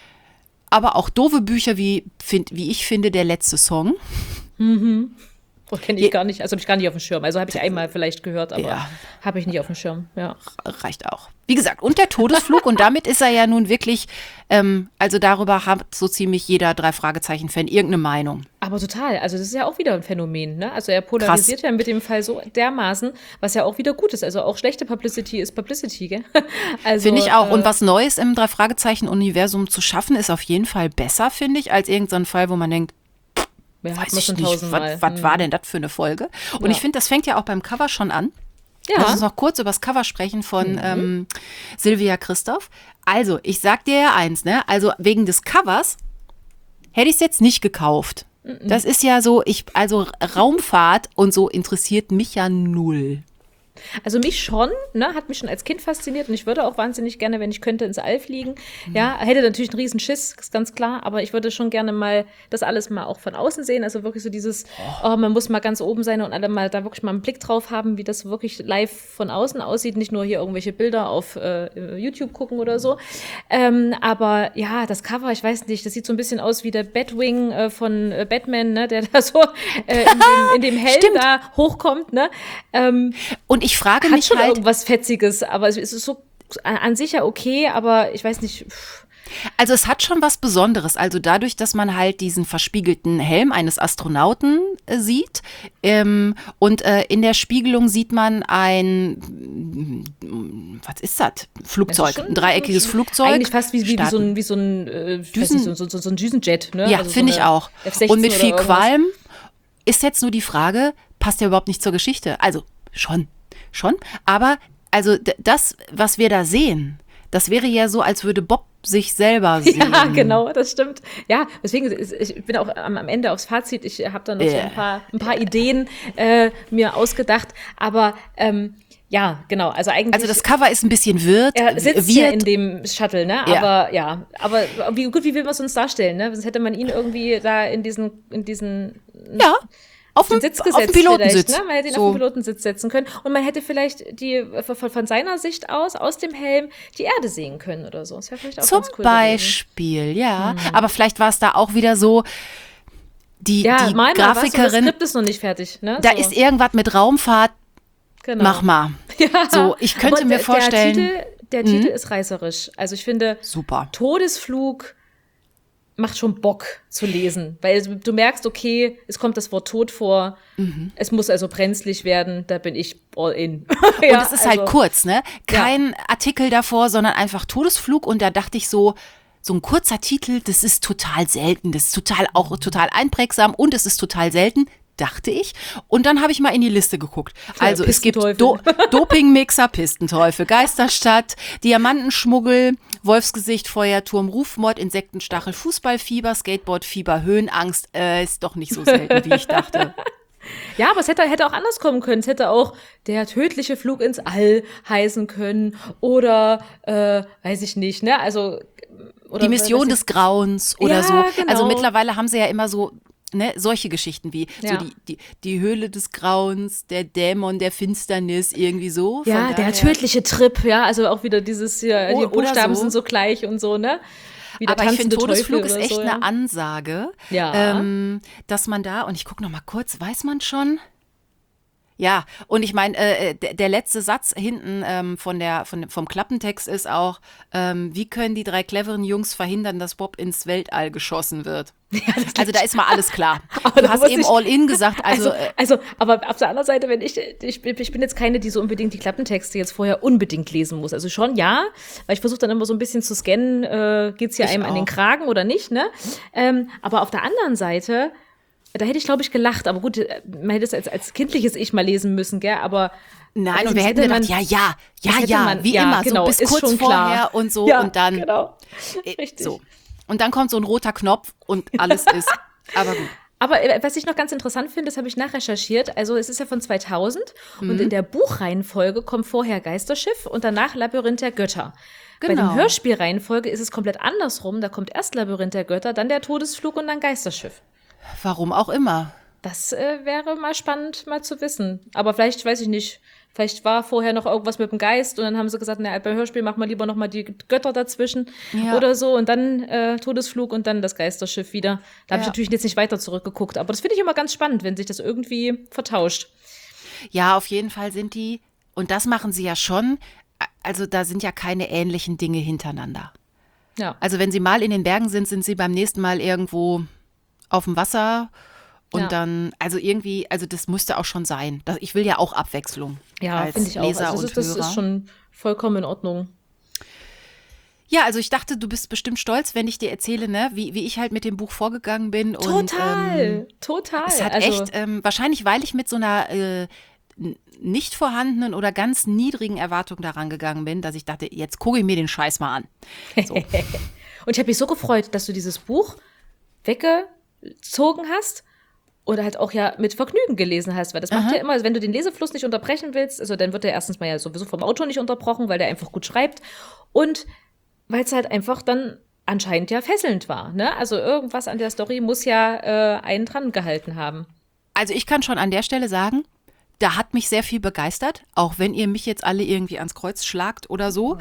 Aber auch doofe Bücher wie ich finde, der letzte Song. Kenne ich gar nicht, also habe ich gar nicht auf dem Schirm. Also habe ich einmal vielleicht gehört, aber Ja. habe ich nicht auf dem Schirm. Ja. Reicht auch. Wie gesagt, und der Todesflug. Und damit ist er ja nun wirklich, also darüber hat so ziemlich jeder 3-Fragezeichen-Fan irgendeine Meinung. Aber total, also das ist ja auch wieder ein Phänomen, ne? Also er polarisiert ja mit dem Fall so dermaßen, was ja auch wieder gut ist. Also auch schlechte Publicity ist Publicity, gell? Also, Finde ich auch. Und was Neues im 3-Fragezeichen-Universum zu schaffen, ist auf jeden Fall besser, finde ich, als irgendein Fall, wo man denkt, ja, hat weiß man ich schon nicht, tausendmal. was war denn das für eine Folge? Und ich finde, das fängt ja auch beim Cover schon an. Ja. Lass uns noch kurz über das Cover sprechen von Sylvia Christoph. Also, ich sag dir ja eins, ne? Also, wegen des Covers hätte ich es jetzt nicht gekauft. Das ist ja so, also Raumfahrt und so interessiert mich ja null. Also mich schon, ne, hat mich schon als Kind fasziniert und ich würde auch wahnsinnig gerne, wenn ich könnte, ins All fliegen. Ja, hätte natürlich einen riesen Schiss, ist ganz klar, aber ich würde schon gerne mal das alles mal auch von außen sehen, also wirklich so dieses, man muss mal ganz oben sein und alle mal da wirklich mal einen Blick drauf haben, wie das wirklich live von außen aussieht, nicht nur hier irgendwelche Bilder auf YouTube gucken oder so. Aber ja, das Cover, ich weiß nicht, das sieht so ein bisschen aus wie der Batwing von Batman, ne, der da so in dem Helm Stimmt. da hochkommt, ne. Und ich frage Hat mich schon halt, irgendwas Fetziges, aber es ist so an sich ja okay, aber ich weiß nicht. also es hat schon was Besonderes. Also dadurch, dass man halt diesen verspiegelten Helm eines Astronauten sieht und in der Spiegelung sieht man was ist das? Flugzeug, ein dreieckiges Flugzeug. Eigentlich fast wie so ein so ein Düsenjet, ne? Ja, Also so finde ich eine auch. F-16 Und mit oder viel irgendwas. Qualm ist jetzt nur die Frage, passt ja überhaupt nicht zur Geschichte. Also schon. Aber also das, was wir da sehen, das wäre ja so, als würde Bob sich selber sehen. Ja, genau, das stimmt. Ja, deswegen, ich bin auch am Ende aufs Fazit. Ich habe da noch so ein paar Ideen mir ausgedacht. Aber ja, genau. Also eigentlich. Also das Cover ist ein bisschen wirr. Er sitzt ja in dem Shuttle, ne? Ja. Aber ja, aber wie will man es uns darstellen, ne? Sonst hätte man ihn irgendwie da in diesen Ja. Auf den dem Sitz gesetzt Pilotensitz. vielleicht, ne? Man hätte ihn auf den Pilotensitz setzen können und man hätte vielleicht von seiner Sicht aus dem Helm die Erde sehen können oder so. Das wäre vielleicht auch Zum ganz cool Beispiel, ja. Aber vielleicht war es da auch wieder so, die mal was, und das Grafikerin, Skript ist noch nicht fertig, ne? da So. ist irgendwas mit Raumfahrt, Genau. mach mal. Ja. So, ich könnte Aber mir vorstellen. Der Titel ist reißerisch. Also ich finde, Super. Todesflug macht schon Bock zu lesen, weil du merkst, okay, es kommt das Wort Tod vor, es muss also brenzlig werden, da bin ich all in. Und es ist halt kurz, ne? Kein Artikel davor, sondern einfach Todesflug. Und da dachte ich so ein kurzer Titel, das ist total selten. Das ist total einprägsam und es ist total selten, dachte ich. Und dann habe ich mal in die Liste geguckt. Also es gibt Dopingmixer, Pistenteufel, Geisterstadt, Diamantenschmuggel, Wolfsgesicht, Feuerturm, Rufmord, Insektenstachel, Fußballfieber, Skateboardfieber, Höhenangst. Ist doch nicht so selten, wie ich dachte. Ja, aber es hätte auch anders kommen können. Es hätte auch der tödliche Flug ins All heißen können oder, weiß ich nicht, ne? Also, oder die Mission des Grauens oder ja, so. Genau. Also mittlerweile haben sie ja immer so, ne, solche Geschichten wie so die Höhle des Grauens, der Dämon der Finsternis, irgendwie so. Ja, Von der daher. tödliche Trip, ja, also auch wieder dieses hier, die Buchstaben so. sind so gleich und so, ne? Wie der Aber ich finde, tanzende Todesflug Teufel ist echt oder so, eine Ansage, Ja. dass man da, und ich gucke noch mal kurz, weiß man schon? Ja, und ich meine, der letzte Satz hinten vom Klappentext ist auch, wie können die 3 cleveren Jungs verhindern, dass Bob ins Weltall geschossen wird? Ja, Also da ist mal alles klar. Aber Du da hast muss eben ich- All-In gesagt, also aber auf der anderen Seite, wenn ich bin jetzt keine, die so unbedingt die Klappentexte jetzt vorher unbedingt lesen muss. Also schon ja, weil ich versuche dann immer so ein bisschen zu scannen, geht's hier Ich einem an den auch. Kragen oder nicht, ne? Aber auf der anderen Seite, da hätte ich, glaube ich, gelacht. Aber gut, man hätte es als kindliches Ich mal lesen müssen, gell? Aber nein, also und wir das hätten hätte gedacht, das hätte man- wie ja, immer, genau, so bis ist kurz schon vorher klar. und so Ja, und dann genau. Richtig. so. Und dann kommt so ein roter Knopf und alles ist, aber gut. Aber was ich noch ganz interessant finde, das habe ich nachrecherchiert. Also es ist ja von 2000 und in der Buchreihenfolge kommt vorher Geisterschiff und danach Labyrinth der Götter. Bei Genau. der Hörspielreihenfolge ist es komplett andersrum. Da kommt erst Labyrinth der Götter, dann der Todesflug und dann Geisterschiff. Warum auch immer. Das wäre mal spannend, mal zu wissen. Aber vielleicht, weiß ich nicht, Vielleicht war vorher noch irgendwas mit dem Geist und dann haben sie gesagt, na, beim Hörspiel machen wir lieber noch mal die Götter dazwischen oder so und dann Todesflug und dann das Geisterschiff wieder. Da habe ich natürlich jetzt nicht weiter zurückgeguckt, aber das finde ich immer ganz spannend, wenn sich das irgendwie vertauscht. Ja, auf jeden Fall sind die, und das machen sie ja schon, also da sind ja keine ähnlichen Dinge hintereinander. Ja. Also wenn sie mal in den Bergen sind, sind sie beim nächsten Mal irgendwo auf dem Wasser und dann, also irgendwie, also das müsste auch schon sein. Ich will ja auch Abwechslung. Ja, finde ich auch. Leser also und das Hörer. ist schon vollkommen in Ordnung. Ja, also ich dachte, du bist bestimmt stolz, wenn ich dir erzähle, ne, wie ich halt mit dem Buch vorgegangen bin. Total. Es hat also, echt, wahrscheinlich, weil ich mit so einer nicht vorhandenen oder ganz niedrigen Erwartung daran gegangen bin, dass ich dachte, jetzt gucke ich mir den Scheiß mal an. So. Und ich habe mich so gefreut, dass du dieses Buch weggezogen hast oder halt auch ja mit Vergnügen gelesen hast, weil das macht ja immer, also wenn du den Lesefluss nicht unterbrechen willst, also dann wird der erstens mal ja sowieso vom Autor nicht unterbrochen, weil der einfach gut schreibt und weil es halt einfach dann anscheinend ja fesselnd war, ne? Also irgendwas an der Story muss ja einen dran gehalten haben. Also ich kann schon an der Stelle sagen, da hat mich sehr viel begeistert, auch wenn ihr mich jetzt alle irgendwie ans Kreuz schlagt oder so.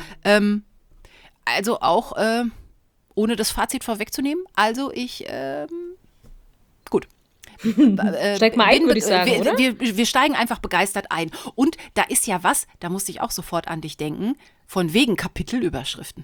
Also auch ohne das Fazit vorwegzunehmen. Also ich, gut. Steig mal ein, würde ich sagen, oder? Wir steigen einfach begeistert ein. Und da ist ja was, da musste ich auch sofort an dich denken, von wegen Kapitelüberschriften.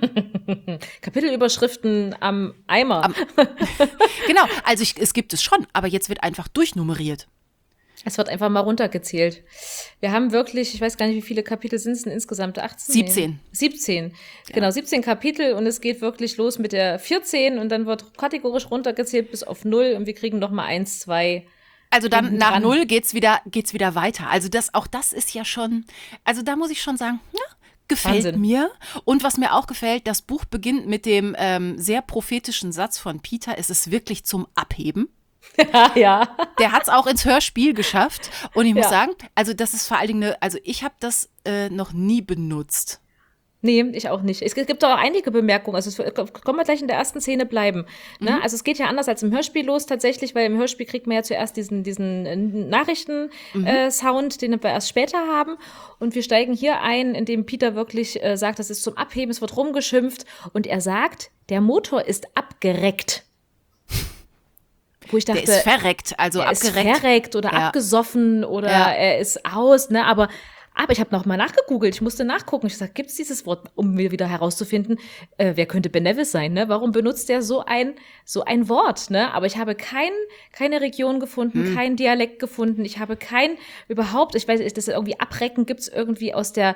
Kapitelüberschriften am Eimer. Genau, also es gibt es schon, aber jetzt wird einfach durchnummeriert. Es wird einfach mal runtergezählt. Wir haben wirklich, ich weiß gar nicht, wie viele Kapitel sind es denn insgesamt? 18? 17. Nee. 17. Genau, 17 Kapitel und es geht wirklich los mit der 14 und dann wird kategorisch runtergezählt bis auf 0 und wir kriegen noch mal 1, 2. Also dann nach 0 geht's wieder weiter. Also auch das ist ja schon, also da muss ich schon sagen, ja, gefällt Wahnsinn. mir. Und was mir auch gefällt, das Buch beginnt mit dem sehr prophetischen Satz von Peter, es ist wirklich zum Abheben. Ja. Der hat es auch ins Hörspiel geschafft. Und ich muss Ja. sagen, also das ist vor allen Dingen also ich habe das noch nie benutzt. Nee, ich auch nicht. Es gibt auch einige Bemerkungen. Also können wir gleich in der ersten Szene bleiben. Ne? Also es geht ja anders als im Hörspiel los tatsächlich, weil im Hörspiel kriegt man ja zuerst diesen Nachrichten-Sound, den wir erst später haben. Und wir steigen hier ein, indem Peter wirklich sagt, das ist zum Abheben, es wird rumgeschimpft. Und er sagt, der Motor ist abgereckt. Wo ich dachte, Der ist verreckt, also er abgereckt. ist verreckt oder abgesoffen oder er ist aus, ne? Aber ich habe noch mal nachgegoogelt, ich musste nachgucken. Ich sage, gibt es dieses Wort, um mir wieder herauszufinden, wer könnte Ben Nevis sein, ne? Warum benutzt der so ein Wort, ne? Aber ich habe keine Region gefunden, keinen Dialekt gefunden. Ich habe überhaupt, ich weiß nicht, das irgendwie abrecken gibt's irgendwie aus der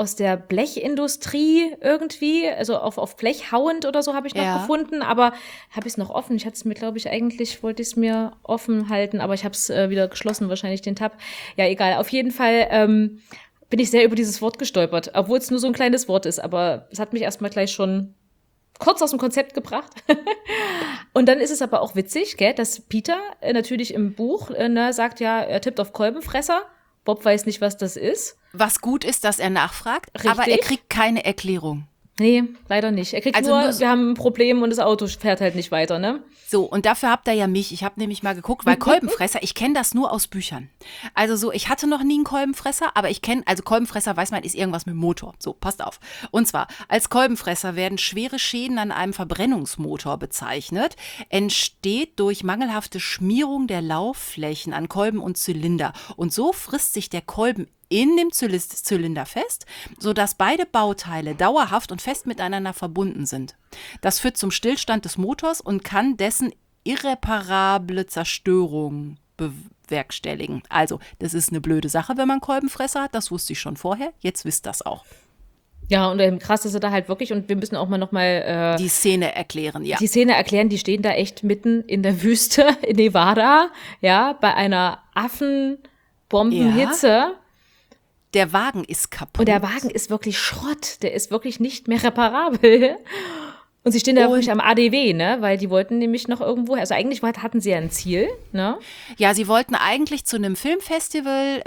Blechindustrie irgendwie, also auf Blech hauend oder so habe ich noch gefunden, aber habe ich es noch offen? Ich hatte es mir, glaube ich, wollte ich es mir offen halten, aber ich habe es wieder geschlossen, wahrscheinlich den Tab. Ja, egal, auf jeden Fall bin ich sehr über dieses Wort gestolpert, obwohl es nur so ein kleines Wort ist, aber es hat mich erstmal gleich schon kurz aus dem Konzept gebracht. Und dann ist es aber auch witzig, gell, dass Peter natürlich im Buch sagt, ja, er tippt auf Kolbenfresser. Bob weiß nicht, was das ist. Was gut ist, dass er nachfragt, Richtig. aber er kriegt keine Erklärung. Nee, leider nicht. Er kriegt Also nur, nur wir haben ein Problem und das Auto fährt halt nicht weiter, ne? So, und dafür habt ihr ja mich. Ich habe nämlich mal geguckt, weil Kolbenfresser, ich kenne das nur aus Büchern. Also so, ich hatte noch nie einen Kolbenfresser, aber also Kolbenfresser, weiß man, ist irgendwas mit Motor. So, passt auf. Und zwar, als Kolbenfresser werden schwere Schäden an einem Verbrennungsmotor bezeichnet. Entsteht durch mangelhafte Schmierung der Laufflächen an Kolben und Zylinder. Und so frisst sich der Kolben in dem Zylinder fest, sodass beide Bauteile dauerhaft und fest miteinander verbunden sind. Das führt zum Stillstand des Motors und kann dessen irreparable Zerstörung bewerkstelligen. Also, das ist eine blöde Sache, wenn man Kolbenfresser hat. Das wusste ich schon vorher. Jetzt wisst ihr das auch. Ja, und krass ist er da halt wirklich, und wir müssen auch mal noch mal die Szene erklären, ja. Die Szene erklären, die stehen da echt mitten in der Wüste in Nevada, ja, bei einer Affenbombenhitze. Ja. Der Wagen ist kaputt. Und der Wagen ist wirklich Schrott. Der ist wirklich nicht mehr reparabel. Und sie stehen da wirklich am ADW, ne? Weil die wollten nämlich noch irgendwo, also eigentlich hatten sie ja ein Ziel, ne? Ja, sie wollten eigentlich zu einem Filmfestival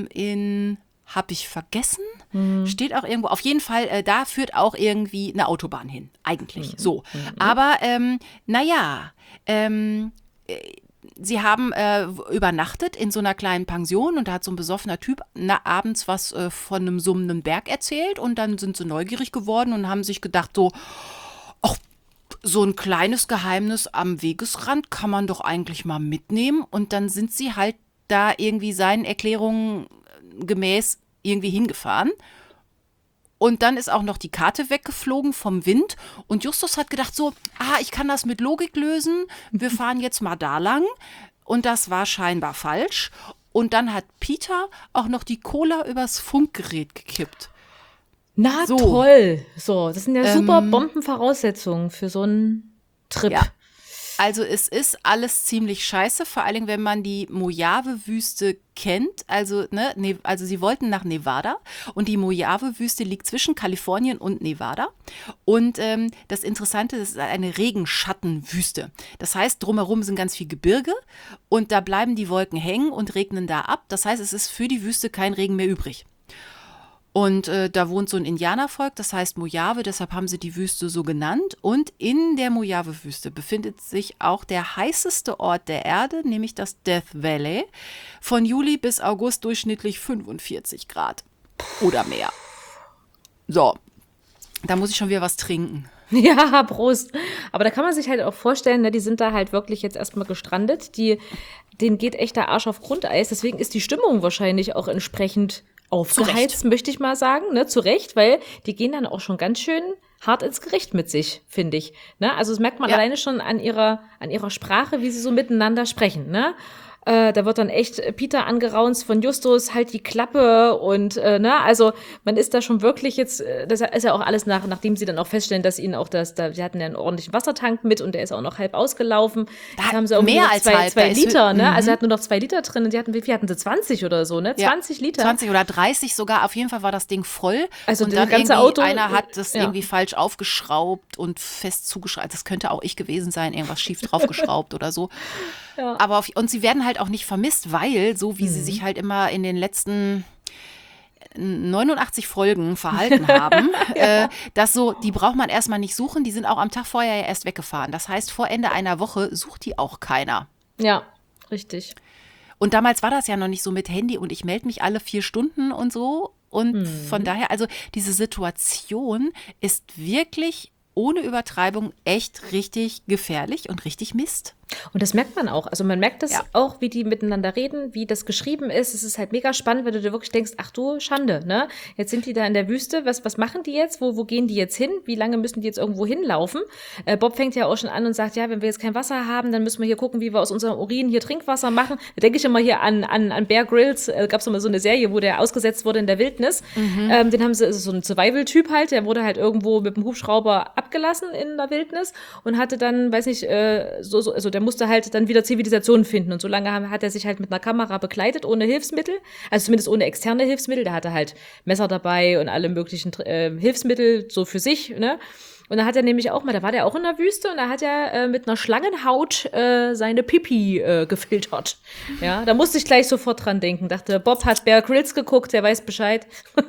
hab ich vergessen, steht auch irgendwo, auf jeden Fall, da führt auch irgendwie eine Autobahn hin, eigentlich, so. Aber, sie haben übernachtet in so einer kleinen Pension und da hat so ein besoffener Typ abends was von einem summenden Berg erzählt und dann sind sie neugierig geworden und haben sich gedacht so, ach, so ein kleines Geheimnis am Wegesrand kann man doch eigentlich mal mitnehmen und dann sind sie halt da irgendwie seinen Erklärungen gemäß irgendwie hingefahren. Und dann ist auch noch die Karte weggeflogen vom Wind. Und Justus hat gedacht so, ich kann das mit Logik lösen. Wir fahren jetzt mal da lang. Und das war scheinbar falsch. Und dann hat Peter auch noch die Cola übers Funkgerät gekippt. Na toll. So, das sind ja super Bombenvoraussetzungen für so einen Trip. Ja. Also es ist alles ziemlich scheiße, vor allem wenn man die Mojave-Wüste kennt. Also sie wollten nach Nevada und die Mojave-Wüste liegt zwischen Kalifornien und Nevada. Und das Interessante ist, es ist eine Regenschattenwüste. Das heißt, drumherum sind ganz viel Gebirge und da bleiben die Wolken hängen und regnen da ab. Das heißt, es ist für die Wüste kein Regen mehr übrig. Und da wohnt so ein Indianervolk, das heißt Mojave, deshalb haben sie die Wüste so genannt. Und in der Mojave-Wüste befindet sich auch der heißeste Ort der Erde, nämlich das Death Valley. Von Juli bis August durchschnittlich 45 Grad oder mehr. So, da muss ich schon wieder was trinken. Ja, Prost. Aber da kann man sich halt auch vorstellen, ne, die sind da halt wirklich jetzt erstmal gestrandet. Denen geht echt der Arsch auf Grundeis. Deswegen ist die Stimmung wahrscheinlich auch entsprechend aufgeheizt, möchte ich mal sagen, ne, zu Recht, weil die gehen dann auch schon ganz schön hart ins Gericht mit sich, finde ich. Ne? Also das merkt man alleine schon an ihrer Sprache, wie sie so miteinander sprechen, ne? Da wird dann echt Peter angeraunzt von Justus, halt die Klappe und also man ist da schon wirklich jetzt, das ist ja auch alles nachdem sie dann auch feststellen, dass ihnen auch sie hatten ja einen ordentlichen Wassertank mit und der ist auch noch halb ausgelaufen. Da haben sie auch mehr als zwei Liter, ne? Also er hat nur noch 2 Liter drin und wie viel hatten sie? 20 oder so, ne? 20 Liter. 20 oder 30 sogar, auf jeden Fall war das Ding voll. Also und dann ganze Auto, einer hat das irgendwie falsch aufgeschraubt und fest zugeschraubt. Das könnte auch ich gewesen sein, irgendwas schief draufgeschraubt oder so. Ja. Aber und sie werden halt auch nicht vermisst, weil, so wie sie sich halt immer in den letzten 89 Folgen verhalten haben, dass so, die braucht man erstmal nicht suchen, die sind auch am Tag vorher ja erst weggefahren. Das heißt, vor Ende einer Woche sucht die auch keiner. Ja, richtig. Und damals war das ja noch nicht so mit Handy und ich melde mich alle 4 Stunden und so. Und von daher, also diese Situation ist wirklich ohne Übertreibung echt richtig gefährlich und richtig Mist. Und das merkt man auch. Also man merkt das auch, wie die miteinander reden, wie das geschrieben ist. Es ist halt mega spannend, wenn du dir wirklich denkst, ach du Schande, ne? Jetzt sind die da in der Wüste. Was machen die jetzt? Wo gehen die jetzt hin? Wie lange müssen die jetzt irgendwo hinlaufen? Bob fängt ja auch schon an und sagt, ja, wenn wir jetzt kein Wasser haben, dann müssen wir hier gucken, wie wir aus unserem Urin hier Trinkwasser machen. Da denke ich immer hier an Bear Grylls. Gab es immer so eine Serie, wo der ausgesetzt wurde in der Wildnis. Den haben sie, so ein Survival-Typ halt, der wurde halt irgendwo mit dem Hubschrauber abgelassen in der Wildnis und hatte dann, weiß nicht, also der musste halt dann wieder Zivilisation finden. Und so lange hat er sich halt mit einer Kamera begleitet, ohne Hilfsmittel. Also zumindest ohne externe Hilfsmittel. Der hatte halt Messer dabei und alle möglichen Hilfsmittel so für sich, ne? Und da hat er nämlich auch mal, da war der auch in der Wüste und da hat er mit einer Schlangenhaut seine Pipi gefiltert. Ja, da musste ich gleich sofort dran denken. Dachte, Bob hat Bear Grylls geguckt, der weiß Bescheid.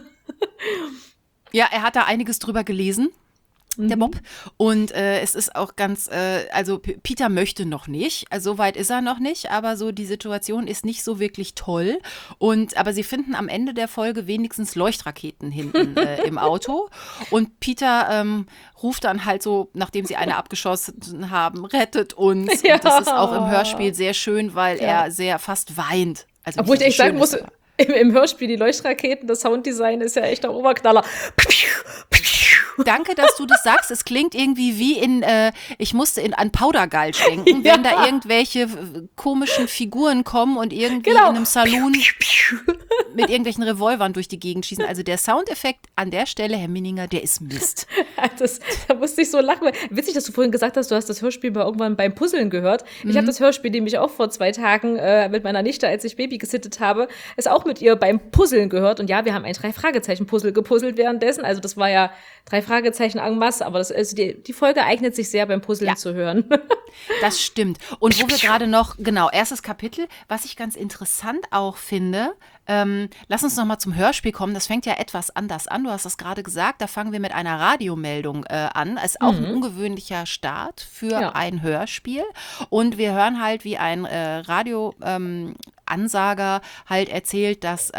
Ja, er hat da einiges drüber gelesen. Der Bob. Und es ist auch ganz, also Peter möchte noch nicht, also so weit ist er noch nicht, aber so die Situation ist nicht so wirklich toll. Aber sie finden am Ende der Folge wenigstens Leuchtraketen hinten im Auto. Und Peter ruft dann halt so, nachdem sie eine abgeschossen haben, rettet uns. Ja. Und das ist auch im Hörspiel sehr schön, weil er sehr fast weint. Also obwohl ich echt sagen muss, im Hörspiel die Leuchtraketen, das Sounddesign ist ja echt der Oberknaller. Danke, dass du das sagst. Es klingt irgendwie wie ich musste an Powdergulch denken, wenn da irgendwelche komischen Figuren kommen und irgendwie in einem Saloon mit irgendwelchen Revolvern durch die Gegend schießen. Also der Soundeffekt an der Stelle, Herr Minninger, der ist Mist. Da musste ich so lachen. Witzig, dass du vorhin gesagt hast, du hast das Hörspiel mal irgendwann beim Puzzeln gehört. Ich habe das Hörspiel nämlich auch vor 2 Tagen mit meiner Nichte, als ich Baby gesittet habe, es auch mit ihr beim Puzzeln gehört. Und ja, wir haben ein 3-Fragezeichen-Puzzle gepuzzelt währenddessen. Also das war ja 3 Fragezeichen en masse, aber die Folge eignet sich sehr beim Puzzeln zu hören. Das stimmt. Und wo wir gerade noch, genau, erstes Kapitel, was ich ganz interessant auch finde, Lass uns noch mal zum Hörspiel kommen. Das fängt ja etwas anders an. Du hast das gerade gesagt. Da fangen wir mit einer Radiomeldung an. Ist auch ein ungewöhnlicher Start für ein Hörspiel. Und wir hören halt, wie ein Radioansager halt erzählt, dass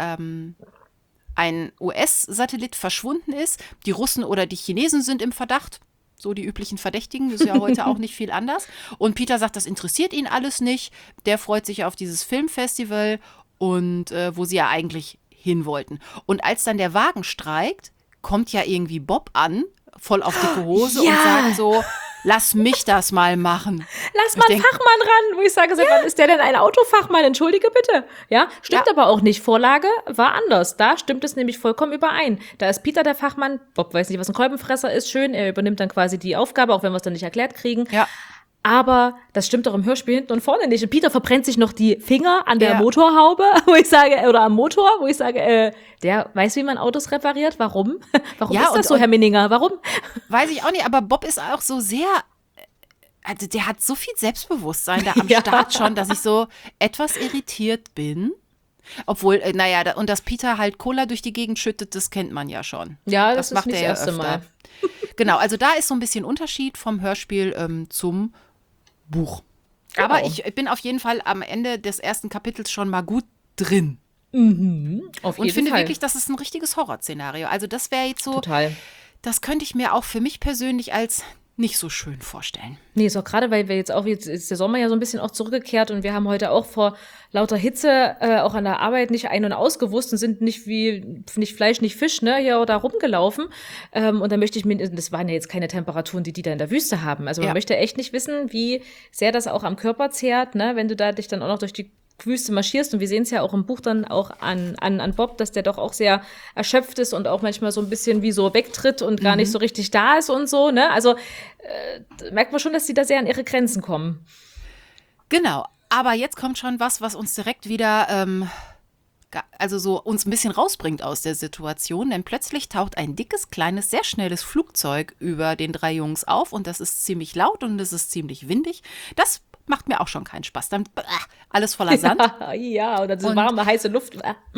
ein US-Satellit verschwunden ist. Die Russen oder die Chinesen sind im Verdacht. So die üblichen Verdächtigen, das ist ja heute auch nicht viel anders. Und Peter sagt, das interessiert ihn alles nicht. Der freut sich auf dieses Filmfestival und wo sie ja eigentlich hin wollten. Und als dann der Wagen streikt, kommt ja irgendwie Bob an, voll auf dicke Hose und sagt so, lass mich das mal machen. Lass mal einen Fachmann ran, wo ich sage, wann ist der denn ein Autofachmann? Entschuldige bitte. Ja, stimmt aber auch nicht. Vorlage war anders. Da stimmt es nämlich vollkommen überein. Da ist Peter der Fachmann. Bob weiß nicht, was ein Kolbenfresser ist. Schön, er übernimmt dann quasi die Aufgabe, auch wenn wir es dann nicht erklärt kriegen. Ja. Aber das stimmt doch im Hörspiel hinten und vorne nicht. Und Peter verbrennt sich noch die Finger an der Motorhaube, wo ich sage, oder am Motor, wo ich sage, der weiß, wie man Autos repariert. Warum? Warum ist das so, Herr Minninger? Warum? Weiß ich auch nicht, aber Bob ist auch so sehr, also der hat so viel Selbstbewusstsein da am Start schon, dass ich so etwas irritiert bin. Obwohl, und dass Peter halt Cola durch die Gegend schüttet, das kennt man ja schon. Ja, das macht ist nicht er das erste öfter. Mal. Genau, also da ist so ein bisschen Unterschied vom Hörspiel zum Buch. Genau. Aber ich bin auf jeden Fall am Ende des ersten Kapitels schon mal gut drin. Auf Und jeden finde Fall. wirklich, das ist ein richtiges Horrorszenario. Also das wäre jetzt so, Total. das könnte ich mir auch für mich persönlich als nicht so schön vorstellen. Nee, ist auch gerade, weil wir jetzt ist der Sommer ja so ein bisschen auch zurückgekehrt und wir haben heute auch vor lauter Hitze auch an der Arbeit nicht ein- und ausgewusst und sind nicht Fleisch, nicht Fisch, ne, hier da rumgelaufen. Und da möchte ich mir, das waren ja jetzt keine Temperaturen, die da in der Wüste haben. Also man möchte echt nicht wissen, wie sehr das auch am Körper zehrt, ne, wenn du da dich dann auch noch durch die Wüste marschierst. Und wir sehen es ja auch im Buch dann auch an Bob, dass der doch auch sehr erschöpft ist und auch manchmal so ein bisschen wie so wegtritt und gar nicht so richtig da ist und so, ne? Also merkt man schon, dass die da sehr an ihre Grenzen kommen. Genau, aber jetzt kommt schon was uns direkt wieder, also so uns ein bisschen rausbringt aus der Situation, denn plötzlich taucht ein dickes, kleines, sehr schnelles Flugzeug über den 3 Jungs auf und das ist ziemlich laut und es ist ziemlich windig. Das macht mir auch schon keinen Spaß. Dann alles voller Sand. Ja, oder so warme, heiße Luft.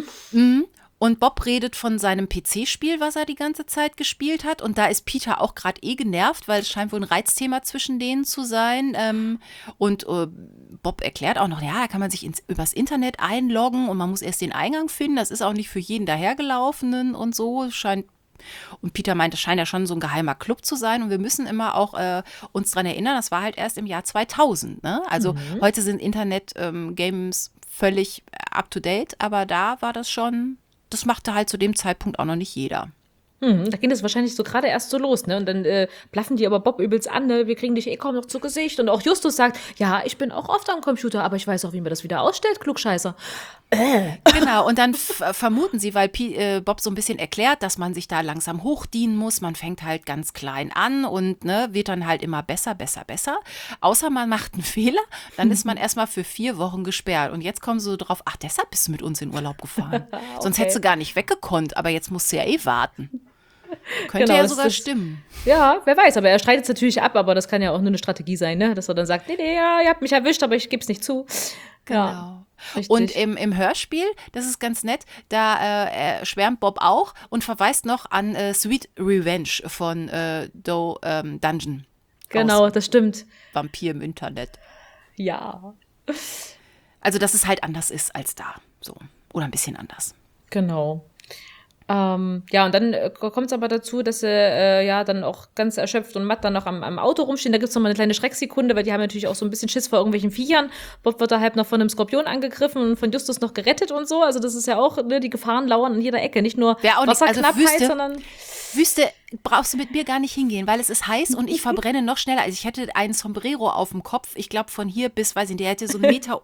Und Bob redet von seinem PC-Spiel, was er die ganze Zeit gespielt hat. Und da ist Peter auch gerade genervt, weil es scheint wohl ein Reizthema zwischen denen zu sein. Und Bob erklärt auch noch, ja, da kann man sich übers Internet einloggen und man muss erst den Eingang finden. Das ist auch nicht für jeden Dahergelaufenen und so. Und Peter meint, es scheint ja schon so ein geheimer Club zu sein. Und wir müssen immer auch uns daran erinnern, das war halt erst im Jahr 2000. Ne? Also heute sind Internet-Games völlig up-to-date, aber da war das schon, das machte halt zu dem Zeitpunkt auch noch nicht jeder. Da ging das wahrscheinlich so gerade erst so los, ne? Und dann blaffen die aber Bob übelst an, ne? Wir kriegen dich eh kaum noch zu Gesicht. Und auch Justus sagt, ja, ich bin auch oft am Computer, aber ich weiß auch, wie man das wieder ausstellt, Klugscheißer. Genau, und dann vermuten sie, weil Bob so ein bisschen erklärt, dass man sich da langsam hochdienen muss. Man fängt halt ganz klein an und wird dann halt immer besser. Außer man macht einen Fehler, dann ist man erstmal für 4 Wochen gesperrt. Und jetzt kommen sie so drauf, ach, deshalb bist du mit uns in Urlaub gefahren. Sonst hättest du gar nicht weggekonnt, aber jetzt musst du ja warten. Könnte ja sogar stimmen. Ja, wer weiß, aber er streitet es natürlich ab, aber das kann ja auch nur eine Strategie sein, ne? Dass er dann sagt, nee, ja, ihr habt mich erwischt, aber ich geb's nicht zu. Genau. Ja, und im Hörspiel, das ist ganz nett, da schwärmt Bob auch und verweist noch an Sweet Revenge von Doe Dungeon. Genau, das stimmt. Vampir im Internet. Ja. Also, dass es halt anders ist als da. So. Oder ein bisschen anders. Genau. Ja, und dann kommt es aber dazu, dass sie dann auch ganz erschöpft und matt dann noch am Auto rumstehen. Da gibt es noch mal eine kleine Schrecksekunde, weil die haben natürlich auch so ein bisschen Schiss vor irgendwelchen Viechern. Bob wird da halb noch von einem Skorpion angegriffen und von Justus noch gerettet und so. Also das ist ja auch, ne, die Gefahren lauern an jeder Ecke. Nicht nur Wasserknappheit, sondern Wüste brauchst du mit mir gar nicht hingehen, weil es ist heiß und ich verbrenne noch schneller. Also ich hätte einen Sombrero auf dem Kopf. Ich glaube, von hier bis, weiß ich nicht, der hätte so einen Meter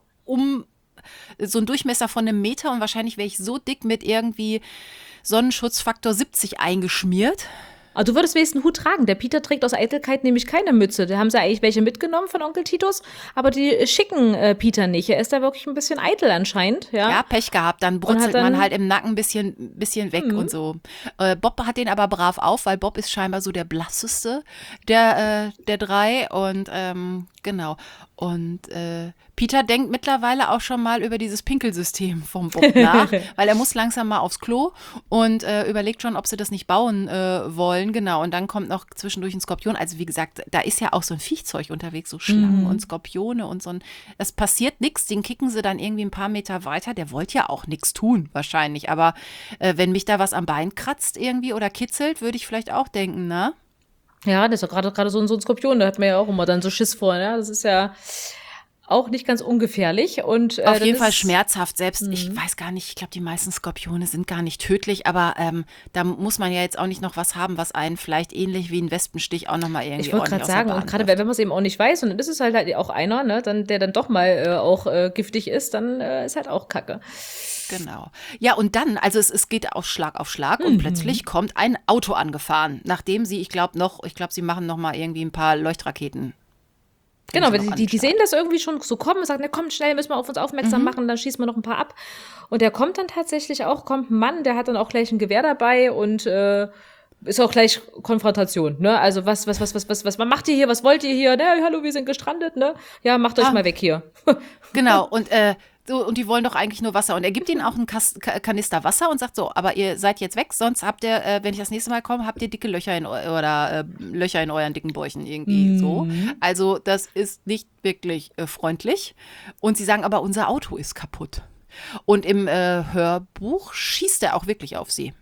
so einen Durchmesser von 1 Meter und wahrscheinlich wäre ich so dick mit irgendwie Sonnenschutzfaktor 70 eingeschmiert. Aber du würdest wenigstens einen Hut tragen. Der Peter trägt aus Eitelkeit nämlich keine Mütze. Da haben sie eigentlich welche mitgenommen von Onkel Titus, aber die schicken Peter nicht. Er ist da wirklich ein bisschen eitel anscheinend. Ja, Pech gehabt. Dann brutzelt man halt im Nacken ein bisschen weg und so. Bob hat den aber brav auf, weil Bob ist scheinbar so der blasseste der 3 und genau. Und Peter denkt mittlerweile auch schon mal über dieses Pinkelsystem vom Bob nach, weil er muss langsam mal aufs Klo und überlegt schon, ob sie das nicht bauen wollen. Genau, und dann kommt noch zwischendurch ein Skorpion. Also wie gesagt, da ist ja auch so ein Viechzeug unterwegs, so Schlangen und Skorpione und so ein. Es passiert nichts, den kicken sie dann irgendwie ein paar Meter weiter. Der wollte ja auch nichts tun wahrscheinlich, aber wenn mich da was am Bein kratzt irgendwie oder kitzelt, würde ich vielleicht auch denken, na? Ja, das ist ja gerade so ein Skorpion, da hat man ja auch immer dann so Schiss vor, ne? Das ist ja auch nicht ganz ungefährlich. Und Auf dann jeden Fall ist, schmerzhaft. Selbst, ich weiß gar nicht, ich glaube, die meisten Skorpione sind gar nicht tödlich, aber da muss man ja jetzt auch nicht noch was haben, was einen vielleicht ähnlich wie ein Wespenstich auch nochmal irgendwie ich wollte ordentlich gerade aus der sagen, Bahn und gerade wirft. wenn man es eben auch nicht weiß, und dann ist es halt auch einer, ne, dann, der dann doch mal auch giftig ist, dann ist halt auch Kacke. Genau. Ja, und dann, also es geht auf Schlag und plötzlich kommt ein Auto angefahren, nachdem sie, ich glaube, sie machen noch mal irgendwie ein paar Leuchtraketen. Genau, sie weil noch die anstarten. sehen das irgendwie schon so kommen und sagen, na komm, schnell, müssen wir auf uns aufmerksam machen, dann schießen wir noch ein paar ab. Und der kommt dann tatsächlich auch, kommt ein Mann, der hat dann auch gleich ein Gewehr dabei und ist auch gleich Konfrontation, ne? Also was macht ihr hier, was wollt ihr hier? Ne, hallo, wir sind gestrandet, ne? Ja, macht euch mal weg hier. Genau, und so, und die wollen doch eigentlich nur Wasser. Und er gibt ihnen auch einen Kanister Wasser und sagt so, aber ihr seid jetzt weg, sonst habt ihr, wenn ich das nächste Mal komme, habt ihr dicke Löcher Löcher in euren dicken Bäuchen irgendwie so. Also das ist nicht wirklich freundlich. Und sie sagen aber, unser Auto ist kaputt. Und im Hörbuch schießt er auch wirklich auf sie.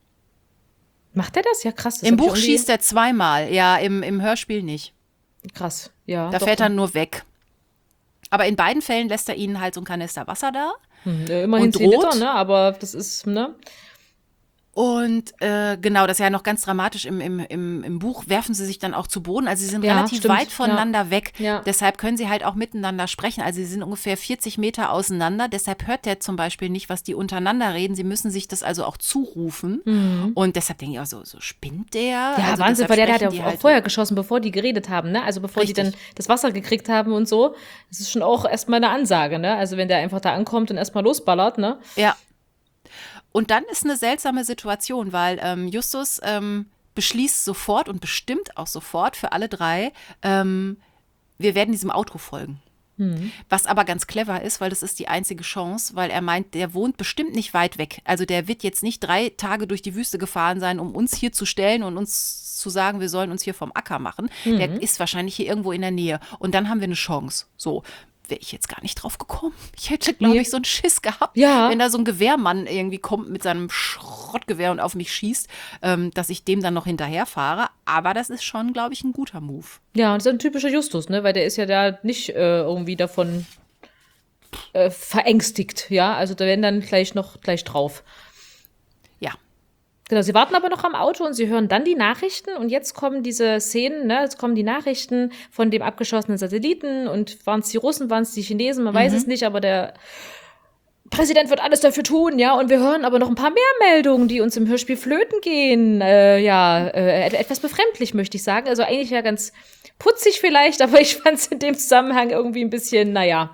Macht er das? Ja, krass. Das Im hab ich Buch irgendwie- schießt er zweimal, ja, im Hörspiel nicht. Krass, ja. Da doch. fährt er nur weg. Aber in beiden Fällen lässt er ihnen halt so einen Kanister Wasser da. Immerhin und 10 Liter, droht. ne? Aber das ist, ne? Und genau, das ist ja noch ganz dramatisch. Im Buch werfen sie sich dann auch zu Boden. Also sie sind Ja, relativ stimmt, weit voneinander weg. Ja. Deshalb können sie halt auch miteinander sprechen. Also sie sind ungefähr 40 Meter auseinander. Deshalb hört der zum Beispiel nicht, was die untereinander reden. Sie müssen sich das also auch zurufen. Und deshalb denke ich auch so spinnt der? Ja, Also Wahnsinn, deshalb weil der hat sprechen ja die auch halt- vorher geschossen, bevor die geredet haben, ne? Also bevor die Richtig. dann das Wasser gekriegt haben und so. Das ist schon auch erstmal eine Ansage, ne? Also wenn der einfach da ankommt und erstmal losballert, ne? Ja. Und dann ist eine seltsame Situation, weil Justus beschließt sofort und bestimmt auch sofort für alle drei, wir werden diesem Auto folgen. Was aber ganz clever ist, weil das ist die einzige Chance, weil er meint, der wohnt bestimmt nicht weit weg. Also der wird jetzt nicht 3 Tage durch die Wüste gefahren sein, um uns hier zu stellen und uns zu sagen, wir sollen uns hier vom Acker machen. Der ist wahrscheinlich hier irgendwo in der Nähe. Und dann haben wir eine Chance. So. Wäre ich jetzt gar nicht drauf gekommen. Ich hätte, glaube ich, so einen Schiss gehabt, Ja. wenn da so ein Gewehrmann irgendwie kommt mit seinem Schrottgewehr und auf mich schießt, dass ich dem dann noch hinterherfahre. Aber das ist schon, glaube ich, ein guter Move. Ja, und das ist ein typischer Justus, ne? Weil der ist ja da nicht irgendwie davon verängstigt, ja? Also da werden dann gleich drauf. Ja. Genau, sie warten aber noch am Auto und sie hören dann die Nachrichten und jetzt kommen diese Szenen, ne, jetzt kommen die Nachrichten von dem abgeschossenen Satelliten und waren es die Russen, waren es die Chinesen, man weiß es nicht, aber der Präsident wird alles dafür tun, ja, und wir hören aber noch ein paar mehr Meldungen, die uns im Hörspiel flöten gehen, etwas befremdlich, möchte ich sagen, also eigentlich ja ganz putzig vielleicht, aber ich fand es in dem Zusammenhang irgendwie ein bisschen, naja.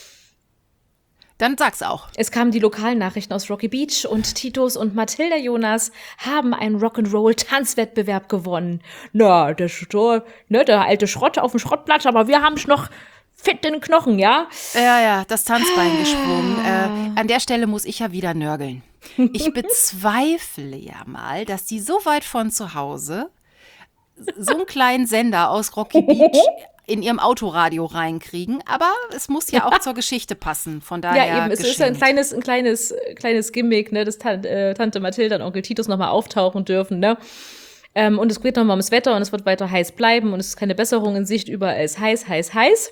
Dann sag's auch. Es kamen die lokalen Nachrichten aus Rocky Beach und Titus und Mathilda Jonas haben einen Rock'n'Roll-Tanzwettbewerb gewonnen. Na, der alte Schrott auf dem Schrottplatz, aber wir haben's noch fit in den Knochen, ja? Ja, das Tanzbein gesprungen. An der Stelle muss ich ja wieder nörgeln. Ich bezweifle ja mal, dass die so weit von zu Hause so einen kleinen Sender aus Rocky Beach in ihrem Autoradio reinkriegen. Aber es muss ja auch zur Geschichte passen. Von daher Ja, eben, es ist ein geschenkt. kleines Gimmick, ne, dass Tante Mathilda und Onkel Titus nochmal auftauchen dürfen, ne? Und es geht nochmal ums Wetter und es wird weiter heiß bleiben und es ist keine Besserung in Sicht, überall ist heiß, heiß, heiß.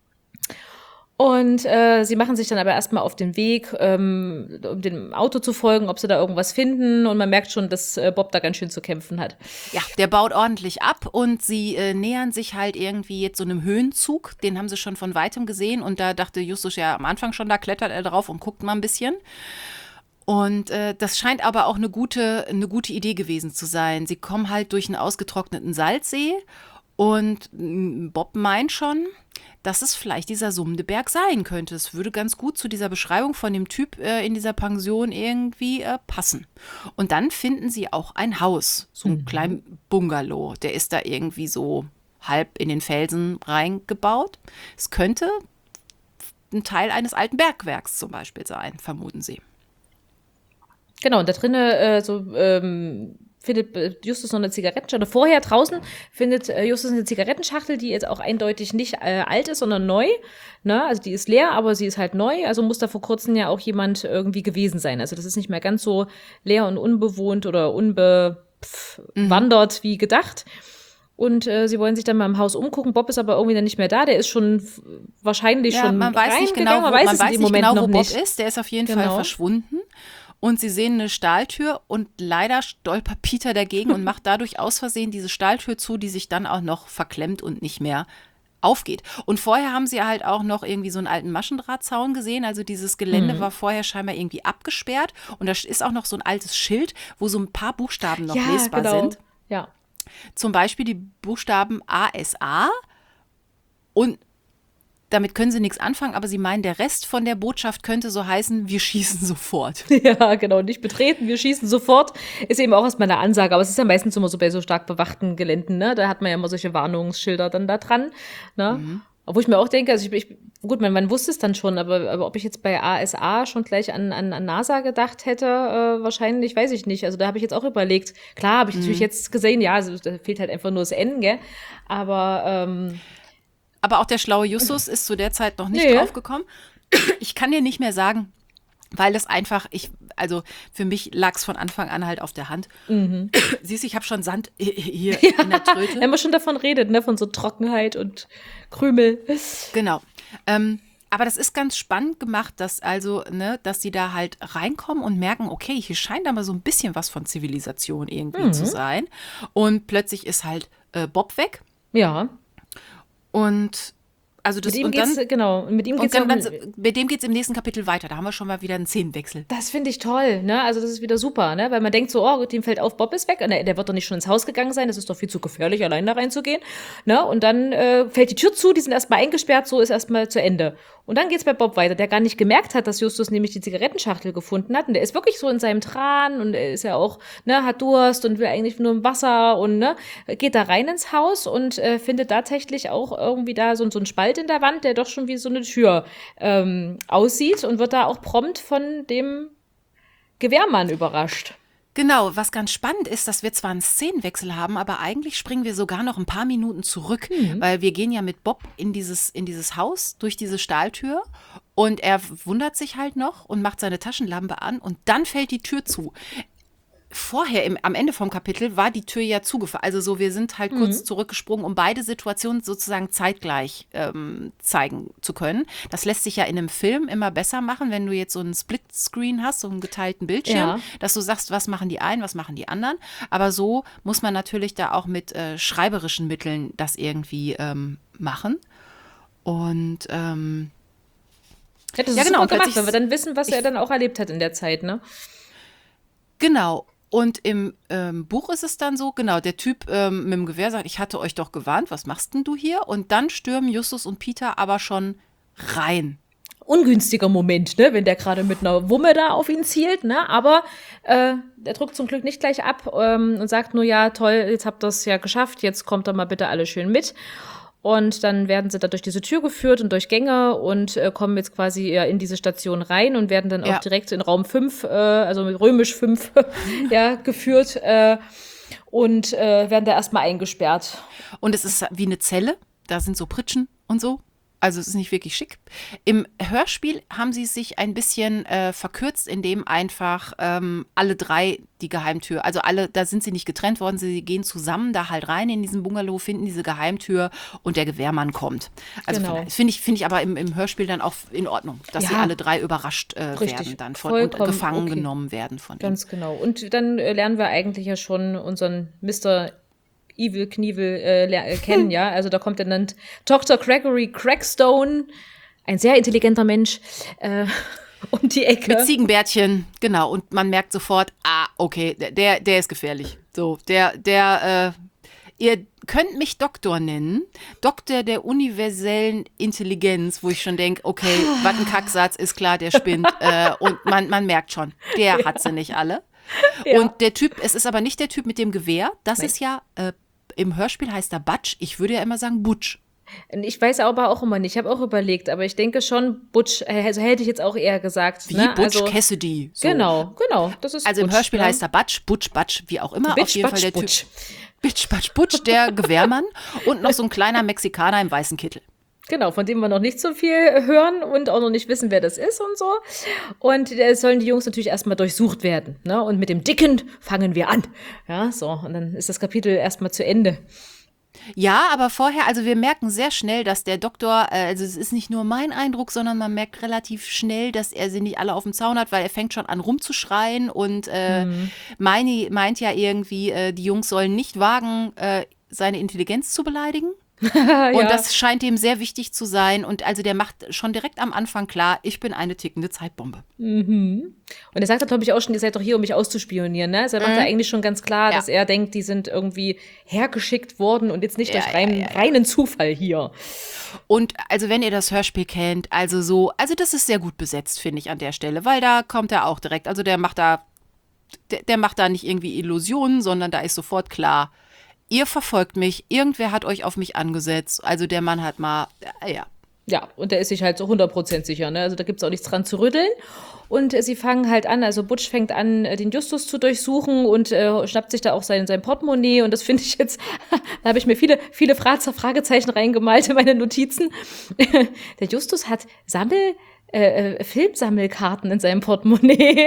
Und sie machen sich dann aber erstmal auf den Weg, um dem Auto zu folgen, ob sie da irgendwas finden. Und man merkt schon, dass Bob da ganz schön zu kämpfen hat. Ja, der baut ordentlich ab und sie nähern sich halt irgendwie jetzt so einem Höhenzug. Den haben sie schon von Weitem gesehen und da dachte Justus ja am Anfang schon, da klettert er drauf und guckt mal ein bisschen. Und das scheint aber auch eine gute Idee gewesen zu sein. Sie kommen halt durch einen ausgetrockneten Salzsee und Bob meint schon, dass es vielleicht dieser summende Berg sein könnte. Es würde ganz gut zu dieser Beschreibung von dem Typ in dieser Pension irgendwie passen. Und dann finden sie auch ein Haus, so ein kleinen Bungalow. Der ist da irgendwie so halb in den Felsen reingebaut. Es könnte ein Teil eines alten Bergwerks zum Beispiel sein, vermuten sie. Genau, und da drinnen findet Justus noch eine Zigarettenschachtel. Vorher draußen findet Justus eine Zigarettenschachtel, die jetzt auch eindeutig nicht alt ist, sondern neu. Ne? Also die ist leer, aber sie ist halt neu. Also muss da vor kurzem ja auch jemand irgendwie gewesen sein. Also das ist nicht mehr ganz so leer und unbewohnt oder unbewandert wie gedacht. Und sie wollen sich dann mal im Haus umgucken. Bob ist aber irgendwie dann nicht mehr da. Der ist schon wahrscheinlich schon man weiß nicht genau, man weiß nicht genau, wo Bob ist. Der ist auf jeden Fall verschwunden. Und sie sehen eine Stahltür und leider stolpert Peter dagegen und macht dadurch aus Versehen diese Stahltür zu, die sich dann auch noch verklemmt und nicht mehr aufgeht. Und vorher haben sie halt auch noch irgendwie so einen alten Maschendrahtzaun gesehen. Also dieses Gelände war vorher scheinbar irgendwie abgesperrt. Und da ist auch noch so ein altes Schild, wo so ein paar Buchstaben noch lesbar sind. Ja. Zum Beispiel die Buchstaben ASA. Und damit können sie nichts anfangen, aber sie meinen, der Rest von der Botschaft könnte so heißen, wir schießen sofort. Ja, genau, nicht betreten, wir schießen sofort. Ist eben auch erstmal eine Ansage, aber es ist ja meistens immer so bei so stark bewachten Geländen, ne? Da hat man ja immer solche Warnungsschilder dann da dran, ne? Obwohl ich mir auch denke, also gut, man wusste es dann schon, aber ob ich jetzt bei ASA schon gleich an NASA gedacht hätte, wahrscheinlich, weiß ich nicht. Also da habe ich jetzt auch überlegt. Klar, habe ich natürlich jetzt gesehen, ja, also da fehlt halt einfach nur das N, gell? Aber auch der schlaue Justus ist zu der Zeit noch nicht draufgekommen. Ich kann dir nicht mehr sagen, weil es einfach, also für mich lag es von Anfang an halt auf der Hand. Siehst du, ich habe schon Sand hier in der Tröte. Wenn man schon davon redet, ne, von so Trockenheit und Krümel. Genau. Aber das ist ganz spannend gemacht, dass sie da halt reinkommen und merken, okay, hier scheint aber so ein bisschen was von Zivilisation irgendwie zu sein. Und plötzlich ist halt Bob weg. Ja. Und also das mit dem geht's im nächsten Kapitel weiter. Da haben wir schon mal wieder einen Szenenwechsel. Das finde ich toll, ne? Also das ist wieder super, ne? Weil man denkt so, oh, dem fällt auf, Bob ist weg. Und der wird doch nicht schon ins Haus gegangen sein. Das ist doch viel zu gefährlich, allein da reinzugehen. Ne? Und dann fällt die Tür zu, die sind erstmal eingesperrt, so ist erstmal zu Ende. Und dann geht's bei Bob weiter, der gar nicht gemerkt hat, dass Justus nämlich die Zigarettenschachtel gefunden hat. Und der ist wirklich so in seinem Tran und er ist ja auch, ne, hat Durst und will eigentlich nur ein Wasser und ne, geht da rein ins Haus und findet tatsächlich auch irgendwie da so ein Spalt in der Wand, der doch schon wie so eine Tür aussieht und wird da auch prompt von dem Gewehrmann überrascht. Genau, was ganz spannend ist, dass wir zwar einen Szenenwechsel haben, aber eigentlich springen wir sogar noch ein paar Minuten zurück, weil wir gehen ja mit Bob in dieses Haus durch diese Stahltür und er wundert sich halt noch und macht seine Taschenlampe an und dann fällt die Tür zu. Vorher, am Ende vom Kapitel, war die Tür ja zugefallen. Also so, wir sind halt kurz zurückgesprungen, um beide Situationen sozusagen zeitgleich zeigen zu können. Das lässt sich ja in einem Film immer besser machen, wenn du jetzt so einen Splitscreen hast, so einen geteilten Bildschirm, dass du sagst, was machen die einen, was machen die anderen. Aber so muss man natürlich da auch mit schreiberischen Mitteln das irgendwie machen. Und das ist super gemacht, weil wir dann wissen, was er dann auch erlebt hat in der Zeit, ne? Genau. Und im Buch ist es dann so, genau, der Typ mit dem Gewehr sagt, ich hatte euch doch gewarnt, was machst denn du hier? Und dann stürmen Justus und Peter aber schon rein. Ungünstiger Moment, ne, wenn der gerade mit einer Wumme da auf ihn zielt, ne, aber der drückt zum Glück nicht gleich ab und sagt nur, ja, toll, jetzt habt ihr es ja geschafft, jetzt kommt doch mal bitte alle schön mit. Und dann werden sie da durch diese Tür geführt und durch Gänge und kommen jetzt quasi in diese Station rein und werden dann auch direkt in Raum 5, also mit römisch 5, geführt und werden da erstmal eingesperrt. Und es ist wie eine Zelle, da sind so Pritschen und so. Also es ist nicht wirklich schick. Im Hörspiel haben sie sich ein bisschen verkürzt, indem einfach alle drei die Geheimtür, also alle, da sind sie nicht getrennt worden, sie gehen zusammen da halt rein in diesen Bungalow, finden diese Geheimtür und der Gewehrmann kommt. Also finde ich aber im Hörspiel dann auch in Ordnung, dass sie alle drei überrascht werden dann und gefangen genommen werden von ihm. Ganz genau. Und dann lernen wir eigentlich ja schon unseren Mr. Evil Knievel kennen, ja. Also da kommt dann Dr. Gregory Crackstone, ein sehr intelligenter Mensch, um die Ecke. Mit Ziegenbärtchen, genau. Und man merkt sofort, okay, der ist gefährlich. So, ihr könnt mich Doktor nennen, Doktor der universellen Intelligenz, wo ich schon denke, okay, was ein Kacksatz, ist klar, der spinnt. Und man merkt schon, der hat sie nicht alle. Ja. Und der Typ, es ist aber nicht der Typ mit dem Gewehr, das ist ja im Hörspiel heißt er Butch. Ich würde ja immer sagen Butch. Ich weiß aber auch immer nicht. Ich habe auch überlegt, aber ich denke schon, Butch, also hätte ich jetzt auch eher gesagt. Wie ne? Butch also, Cassidy. So. Genau. Das ist Also im Butch, Hörspiel ne? heißt er Butch, wie auch immer. Bitch, auf jeden Butch, Fall der Butch. Typ. Bitch, Butch, der Gewehrmann. Und noch so ein kleiner Mexikaner im weißen Kittel. Genau, von dem wir noch nicht so viel hören und auch noch nicht wissen, wer das ist und so. Und sollen die Jungs natürlich erstmal durchsucht werden. Ne? Und mit dem Dicken fangen wir an. Ja, so. Und dann ist das Kapitel erstmal zu Ende. Ja, aber vorher, also wir merken sehr schnell, dass der Doktor, also es ist nicht nur mein Eindruck, sondern man merkt relativ schnell, dass er sie nicht alle auf dem Zaun hat, weil er fängt schon an rumzuschreien und meint ja irgendwie, die Jungs sollen nicht wagen, seine Intelligenz zu beleidigen. Und das scheint ihm sehr wichtig zu sein. Und also der macht schon direkt am Anfang klar, ich bin eine tickende Zeitbombe. Mhm. Und er sagt, glaube ich, auch schon, ihr seid doch hier, um mich auszuspionieren. Ne? Also er macht da eigentlich schon ganz klar, dass er denkt, die sind irgendwie hergeschickt worden und jetzt nicht durch reinen Zufall hier. Und also wenn ihr das Hörspiel kennt, also das ist sehr gut besetzt, finde ich, an der Stelle. Weil da kommt er auch direkt, also der macht da nicht irgendwie Illusionen, sondern da ist sofort klar, ihr verfolgt mich, irgendwer hat euch auf mich angesetzt. Also der Mann hat mal, ja. Ja, und der ist sich halt so 100% sicher. Ne? Also da gibt es auch nichts dran zu rütteln. Und sie fangen halt an, also Butch fängt an, den Justus zu durchsuchen und schnappt sich da auch sein Portemonnaie. Und das finde ich jetzt, da habe ich mir viele Fragezeichen reingemalt in meine Notizen. Der Justus hat Filmsammelkarten in seinem Portemonnaie.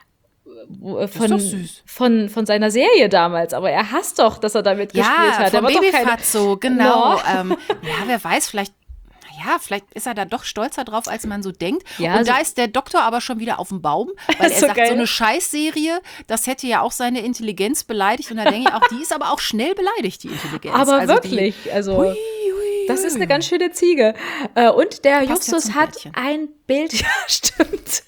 Von seiner Serie damals, aber er hasst doch, dass er damit gespielt hat. Ja, vom Babyfatso, genau. No. Wer weiß, vielleicht ist er da doch stolzer drauf, als man so denkt. Ja, und also, da ist der Doktor aber schon wieder auf dem Baum, weil er sagt, geil. So eine Scheißserie, das hätte ja auch seine Intelligenz beleidigt. Und da denke ich auch, die ist aber auch schnell beleidigt, die Intelligenz. Aber also wirklich, das ist eine ganz schöne Ziege. Und der Justus hat ein Bild, ja, stimmt.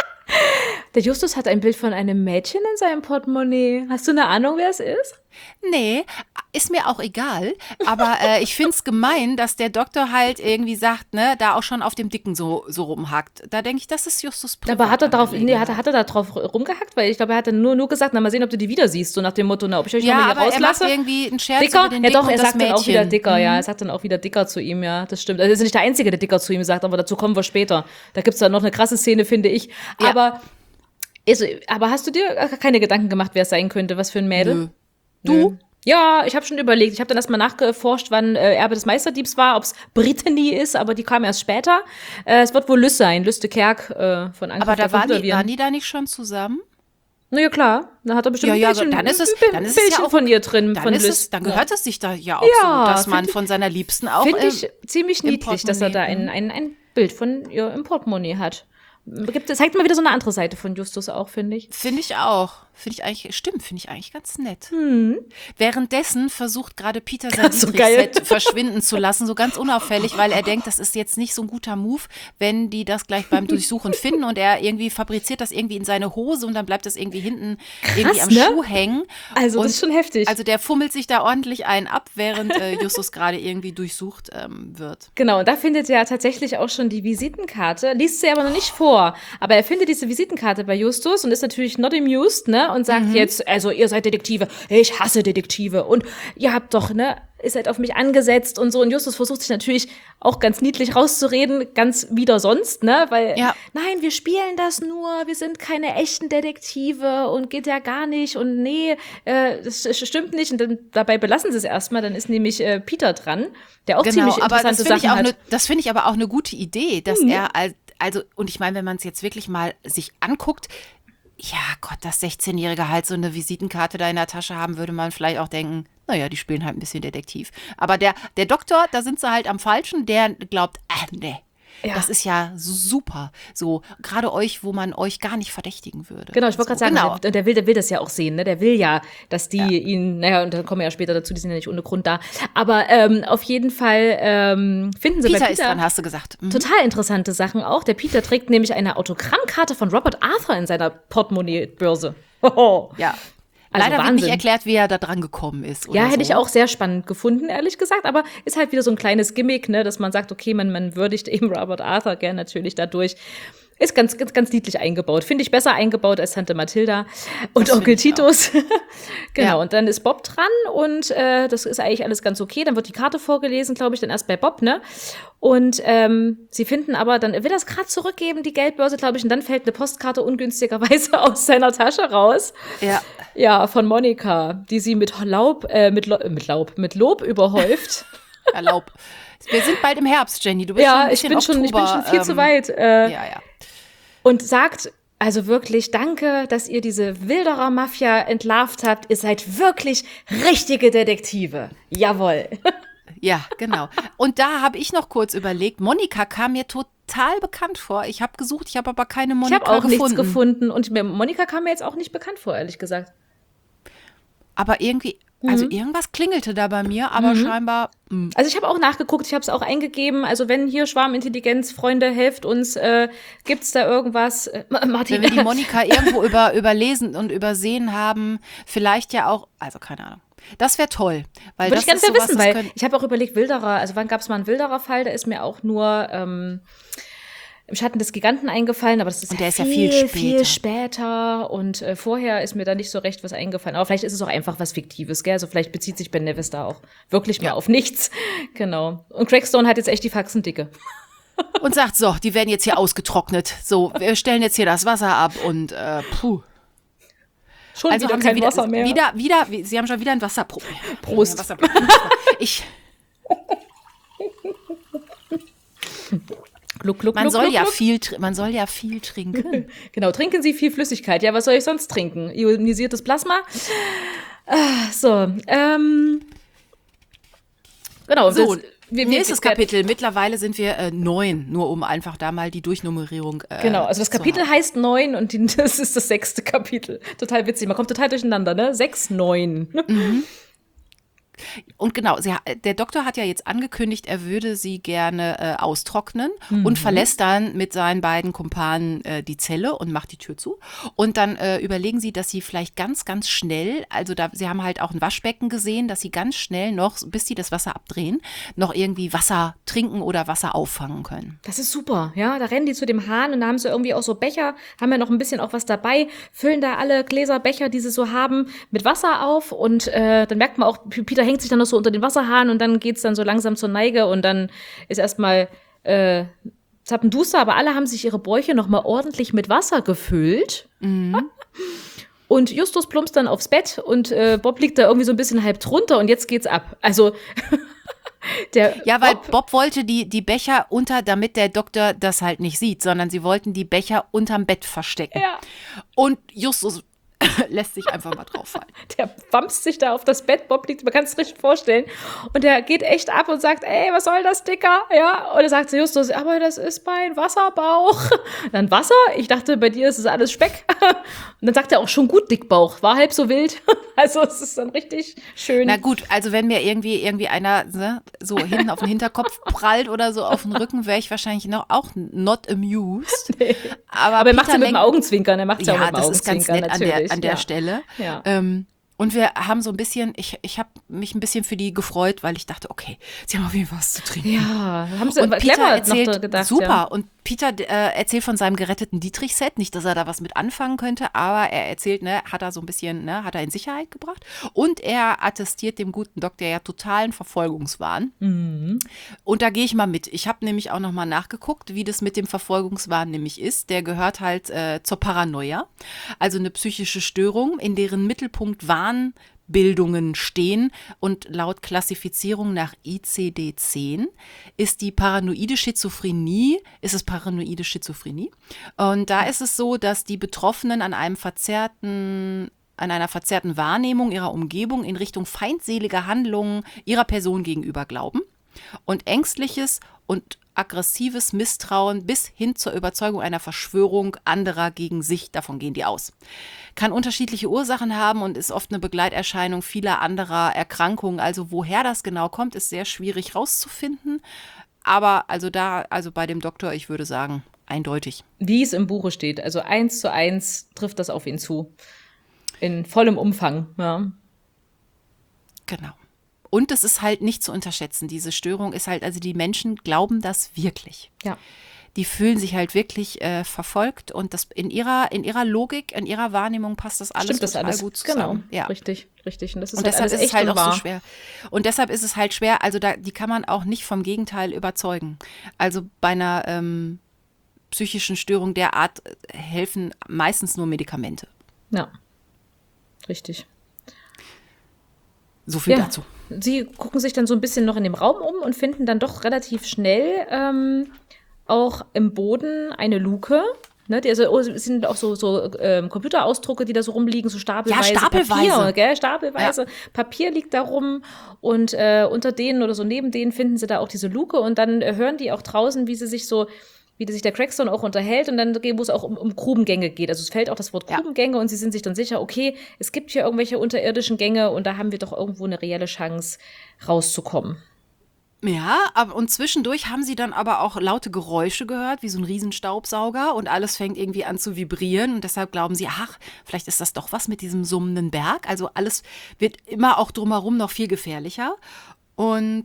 Der Justus hat ein Bild von einem Mädchen in seinem Portemonnaie. Hast du eine Ahnung, wer es ist? Nee, ist mir auch egal. Aber ich find's gemein, dass der Doktor halt irgendwie sagt, ne, da auch schon auf dem Dicken so rumhackt. Da denke ich, das ist Justus privat. Aber hat er da drauf rumgehackt? Weil ich glaube, er hat dann nur gesagt, na, mal sehen, ob du die wieder siehst. So nach dem Motto, na, ob ich euch nochmal hier rauslasse. Er macht irgendwie einen Scherz Dicker? über den Dicken Ja doch, er und das sagt dann auch Mädchen. wieder Dicker, ja. Er sagt dann auch wieder Dicker zu ihm, ja, das stimmt. Also er ist nicht der Einzige, der Dicker zu ihm sagt, aber dazu kommen wir später. Da gibt's dann noch eine krasse Szene, finde ich. Ja. Aber hast du dir keine Gedanken gemacht, wer es sein könnte? Was für ein Mädel? Nö. Du? Ja, ich habe schon überlegt. Ich habe dann erstmal nachgeforscht, wann Erbe des Meisterdiebs war, ob es Brittany ist, aber die kam erst später. Es wird wohl Lys sein, Lys de Kerk von Angriff Aber da der waren die da nicht schon zusammen? Na ja, klar. Da hat er bestimmt ein Bildchen, dann ist es ja auch von ihr drin, von Lys. Dann gehört es sich da ja auch so, dass man von seiner Liebsten auch finde ich ziemlich niedlich, dass er da Portemonnaie. ein Bild von ihr im Portemonnaie hat. Zeigt mal wieder so eine andere Seite von Justus auch, finde ich. Finde ich auch. Finde ich eigentlich ganz nett. Währenddessen versucht gerade Peter sein So geil. Dietrich-Set verschwinden zu lassen, so ganz unauffällig, weil er denkt, das ist jetzt nicht so ein guter Move, wenn die das gleich beim Durchsuchen finden und er irgendwie fabriziert das irgendwie in seine Hose und dann bleibt das irgendwie hinten irgendwie am Schuh hängen. Also das ist schon heftig. Also der fummelt sich da ordentlich einen ab, während Justus gerade irgendwie durchsucht wird. Genau, und da findet er tatsächlich auch schon die Visitenkarte, liest sie aber noch nicht vor. Aber er findet diese Visitenkarte bei Justus und ist natürlich not amused, ne? Und sagt jetzt, also ihr seid Detektive, ich hasse Detektive und ihr habt doch, ne, ihr seid auf mich angesetzt und so. Und Justus versucht sich natürlich auch ganz niedlich rauszureden, ganz wieder sonst, ne? Weil, nein, wir spielen das nur, wir sind keine echten Detektive und geht ja gar nicht und nee, das stimmt nicht. Und dann, dabei belassen sie es erstmal, dann ist nämlich Peter dran, der auch ziemlich interessante Sachen hat. Das finde ich aber auch eine gute Idee, dass er also, und ich meine, wenn man es jetzt wirklich mal sich anguckt, ja Gott, dass 16-Jährige halt so eine Visitenkarte da in der Tasche haben, würde man vielleicht auch denken, naja, die spielen halt ein bisschen Detektiv. Aber der Doktor, da sind sie halt am Falschen, der glaubt, nee. Ja. Das ist ja super. So, gerade euch, wo man euch gar nicht verdächtigen würde. Genau, ich wollte gerade sagen, der will das ja auch sehen, ne? Der will ja, dass die ihn, naja, und dann kommen wir ja später dazu, die sind ja nicht ohne Grund da. Aber auf jeden Fall finden sie Peter bei Peter ist dran, hast du gesagt. Total interessante Sachen auch. Der Peter trägt nämlich eine Autogrammkarte von Robert Arthur in seiner Portemonnaie-Börse. Ja. Also leider Wahnsinn. wird nicht erklärt, wie er da dran gekommen ist. Ja, hätte ich auch sehr spannend gefunden, ehrlich gesagt. Aber ist halt wieder so ein kleines Gimmick, ne, dass man sagt, okay, man würdigt eben Robert Arthur gern natürlich dadurch. Ist ganz niedlich eingebaut. Finde ich besser eingebaut als Tante Mathilda und Das Onkel finde ich Titus. Genau, Ja. und dann ist Bob dran und das ist eigentlich alles ganz okay. Dann wird die Karte vorgelesen, glaube ich, dann erst bei Bob, ne? Und sie finden aber, dann will das gerade zurückgeben, die Geldbörse, glaube ich, und dann fällt eine Postkarte ungünstigerweise aus seiner Tasche raus. Ja. Ja, von Monika, die sie mit Lob überhäuft. Erlaub. Wir sind bald im Herbst, Jenny. Du bist schon ein Ich bisschen bin schon viel zu weit. Ja. Und sagt also wirklich, danke, dass ihr diese Wilderer-Mafia entlarvt habt. Ihr seid wirklich richtige Detektive. Jawohl. Ja, genau. Und da habe ich noch kurz überlegt, Monika kam mir total bekannt vor. Ich habe gesucht, ich habe aber keine Ich Monika habe auch gefunden. nichts gefunden. Und Monika kam mir jetzt auch nicht bekannt vor, ehrlich gesagt. Aber irgendwie, also irgendwas klingelte da bei mir, aber scheinbar. Also ich habe auch nachgeguckt, ich habe es auch eingegeben. Also wenn hier Schwarmintelligenz, Freunde, helft uns, gibt's da irgendwas? Martin. Wenn wir die Monika irgendwo überlesen und übersehen haben, vielleicht ja auch, also keine Ahnung. Das wäre toll. Weil Würde das ich gerne ist sowas, wissen, das weil ich habe auch überlegt, Wilderer, also wann gab es mal einen Wilderer-Fall? Da ist mir auch nur im Schatten des Giganten eingefallen, aber das ist, Und der ist ja viel später. Und vorher ist mir da nicht so recht was eingefallen. Aber vielleicht ist es auch einfach was Fiktives, gell? Also vielleicht bezieht sich Ben Nevis da auch wirklich mal auf nichts. Genau. Und Crackstone hat jetzt echt die Faxen dicke. Und sagt, so, die werden jetzt hier ausgetrocknet. So, wir stellen jetzt hier das Wasser ab und puh. Schon Also wieder haben kein Sie Wasser mehr. Sie haben schon wieder ein Wasserproblem. Prost. Ich, Gluck, gluck, man gluck, soll gluck, ja gluck. viel trinken. Genau, trinken Sie viel Flüssigkeit. Ja, was soll ich sonst trinken? Ionisiertes Plasma? So, genau. So, wir nächstes Kapitel. Mittlerweile sind wir 9, nur um einfach da mal die Durchnummerierung Genau, also das zu Kapitel haben. heißt 9 und das ist das 6. Kapitel. Total witzig, man kommt total durcheinander, ne? 6, 9. Und genau, der Doktor hat ja jetzt angekündigt, er würde sie gerne austrocknen und verlässt dann mit seinen beiden Kumpanen die Zelle und macht die Tür zu. Und dann überlegen sie, dass sie vielleicht ganz, ganz schnell, sie haben halt auch ein Waschbecken gesehen, dass sie ganz schnell noch, bis sie das Wasser abdrehen, noch irgendwie Wasser trinken oder Wasser auffangen können. Das ist super, ja, da rennen die zu dem Hahn und da haben sie irgendwie auch so Becher, haben ja noch ein bisschen auch was dabei, füllen da alle Gläser, Becher, die sie so haben, mit Wasser auf und dann merkt man auch, Peter hängt sich dann noch so unter den Wasserhahn und dann geht's dann so langsam zur Neige und dann ist erstmal zappenduster, aber alle haben sich ihre Bäuche noch mal ordentlich mit Wasser gefüllt. Und Justus plumpst dann aufs Bett und Bob liegt da irgendwie so ein bisschen halb drunter und jetzt geht's ab. Also Ja, weil Bob wollte die Becher damit der Doktor das halt nicht sieht, sondern sie wollten die Becher unterm Bett verstecken. Ja. Und Justus lässt sich einfach mal drauf fallen. Der wampst sich da auf das Bett, Bob liegt, man kann es richtig vorstellen. Und der geht echt ab und sagt, ey, was soll das, Dicker? Ja, und er sagt zu Justus, aber das ist mein Wasserbauch. Dann Wasser? Ich dachte, bei dir ist es alles Speck. Und dann sagt er auch schon gut, Dickbauch, war halb so wild. Also es ist dann richtig schön. Na gut, also wenn mir irgendwie einer so hinten auf den Hinterkopf prallt oder so auf den Rücken, wäre ich wahrscheinlich auch not amused. Nee. Aber er macht es Peter mit dem Augenzwinkern, er macht es ja auch ja, mit dem das ist ganz Augenzwinkern, nett natürlich. an der Stelle. Ja. Und wir haben so ein bisschen, ich habe mich ein bisschen für die gefreut, weil ich dachte, okay, sie haben auf jeden Fall was zu trinken. Ja, haben sie Und Peter clever erzählt, noch gedacht. super, Ja. und Peter erzählt von seinem geretteten Dietrich-Set, nicht, dass er da was mit anfangen könnte, aber er erzählt, hat er so ein bisschen, hat er in Sicherheit gebracht und er attestiert dem guten Doktor ja totalen Verfolgungswahn. Und da gehe ich mal mit. Ich habe nämlich auch noch mal nachgeguckt, wie das mit dem Verfolgungswahn nämlich ist. Der gehört halt zur Paranoia, also eine psychische Störung, in deren Mittelpunkt Wahnbildungen stehen und laut Klassifizierung nach ICD-10 ist es paranoide Schizophrenie. Und da ist es so, dass die Betroffenen an einer verzerrten Wahrnehmung ihrer Umgebung in Richtung feindseliger Handlungen ihrer Person gegenüber glauben und ängstliches und aggressives Misstrauen bis hin zur Überzeugung einer Verschwörung anderer gegen sich, davon gehen die aus. Kann unterschiedliche Ursachen haben und ist oft eine Begleiterscheinung vieler anderer Erkrankungen. Also woher das genau kommt, ist sehr schwierig rauszufinden. Aber also bei dem Doktor, ich würde sagen, eindeutig. Wie es im Buche steht, also 1:1 trifft das auf ihn zu. In vollem Umfang, ja. Genau. Und es ist halt nicht zu unterschätzen. Diese Störung ist halt, also die Menschen glauben das wirklich. Ja. die fühlen sich halt wirklich verfolgt und das in ihrer Logik, in ihrer Wahrnehmung passt das alles total gut zusammen. Genau, richtig. Und das ist Und halt deshalb alles ist echt es halt und auch so wahr. schwer. Und deshalb ist es halt schwer, also die kann man auch nicht vom Gegenteil überzeugen. Also bei einer psychischen Störung der Art helfen meistens nur Medikamente. Ja, richtig. So viel Ja, dazu. sie gucken sich dann so ein bisschen noch in dem Raum um und finden dann doch relativ schnell auch im Boden eine Luke. Ne, es sind auch so Computerausdrucke, die da so rumliegen, so stapelweise. Ja, stapelweise. Papier, gell? Stapelweise. Ja. Papier liegt da rum und unter denen oder so neben denen finden sie da auch diese Luke und dann hören die auch draußen, wie sich der Crackstone auch unterhält und dann, wo es auch um Grubengänge geht. Also es fällt auch das Wort Grubengänge und sie sind sich dann sicher, okay, es gibt hier irgendwelche unterirdischen Gänge und da haben wir doch irgendwo eine reelle Chance, rauszukommen. Ja, und zwischendurch haben sie dann aber auch laute Geräusche gehört, wie so ein Riesenstaubsauger und alles fängt irgendwie an zu vibrieren und deshalb glauben sie, ach, vielleicht ist das doch was mit diesem summenden Berg. Also alles wird immer auch drumherum noch viel gefährlicher und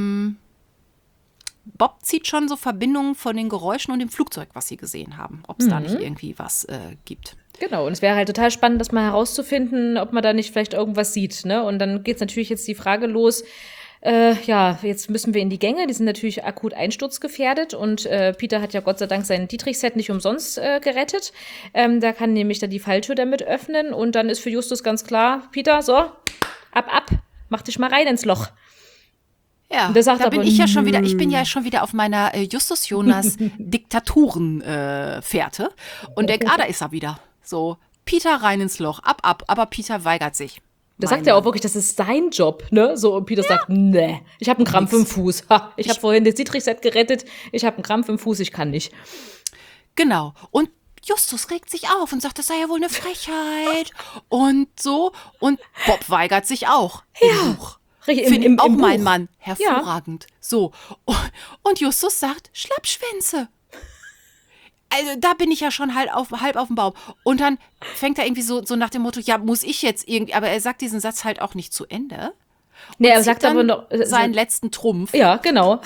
Bob zieht schon so Verbindungen von den Geräuschen und dem Flugzeug, was sie gesehen haben, ob es da nicht irgendwie was gibt. Genau, und es wäre halt total spannend, das mal herauszufinden, ob man da nicht vielleicht irgendwas sieht, ne? Und dann geht's natürlich jetzt die Frage los, jetzt müssen wir in die Gänge, die sind natürlich akut einsturzgefährdet und Peter hat ja Gott sei Dank sein Dietrich-Set nicht umsonst gerettet. Da kann nämlich dann die Falltür damit öffnen und dann ist für Justus ganz klar, Peter, so, ab, mach dich mal rein ins Loch. Ja, und der sagt da aber, bin ich bin ja schon wieder auf meiner Justus Jonas Diktaturen-Fährte und denke, da ist er wieder. So, Peter rein ins Loch, ab, aber Peter weigert sich. Da sagt er auch wirklich, das ist sein Job, ne? So, und Peter sagt, nee, ich habe einen Krampf im Fuß. Ich habe vorhin das Dietrich-Set gerettet, ich habe einen Krampf im Fuß, ich kann nicht. Genau. Und Justus regt sich auf und sagt, das sei ja wohl eine Frechheit. Und so. Und Bob weigert sich auch. Ja. Finde ich auch im mein Buch. Mann. Hervorragend. Ja. So. Und Justus sagt, Schlappschwänze. Also da bin ich ja schon halb auf dem Baum. Und dann fängt er irgendwie so nach dem Motto, ja, muss ich jetzt irgendwie, aber er sagt diesen Satz halt auch nicht zu Ende. Nee, er sagt aber noch seinen letzten Trumpf. Ja, genau.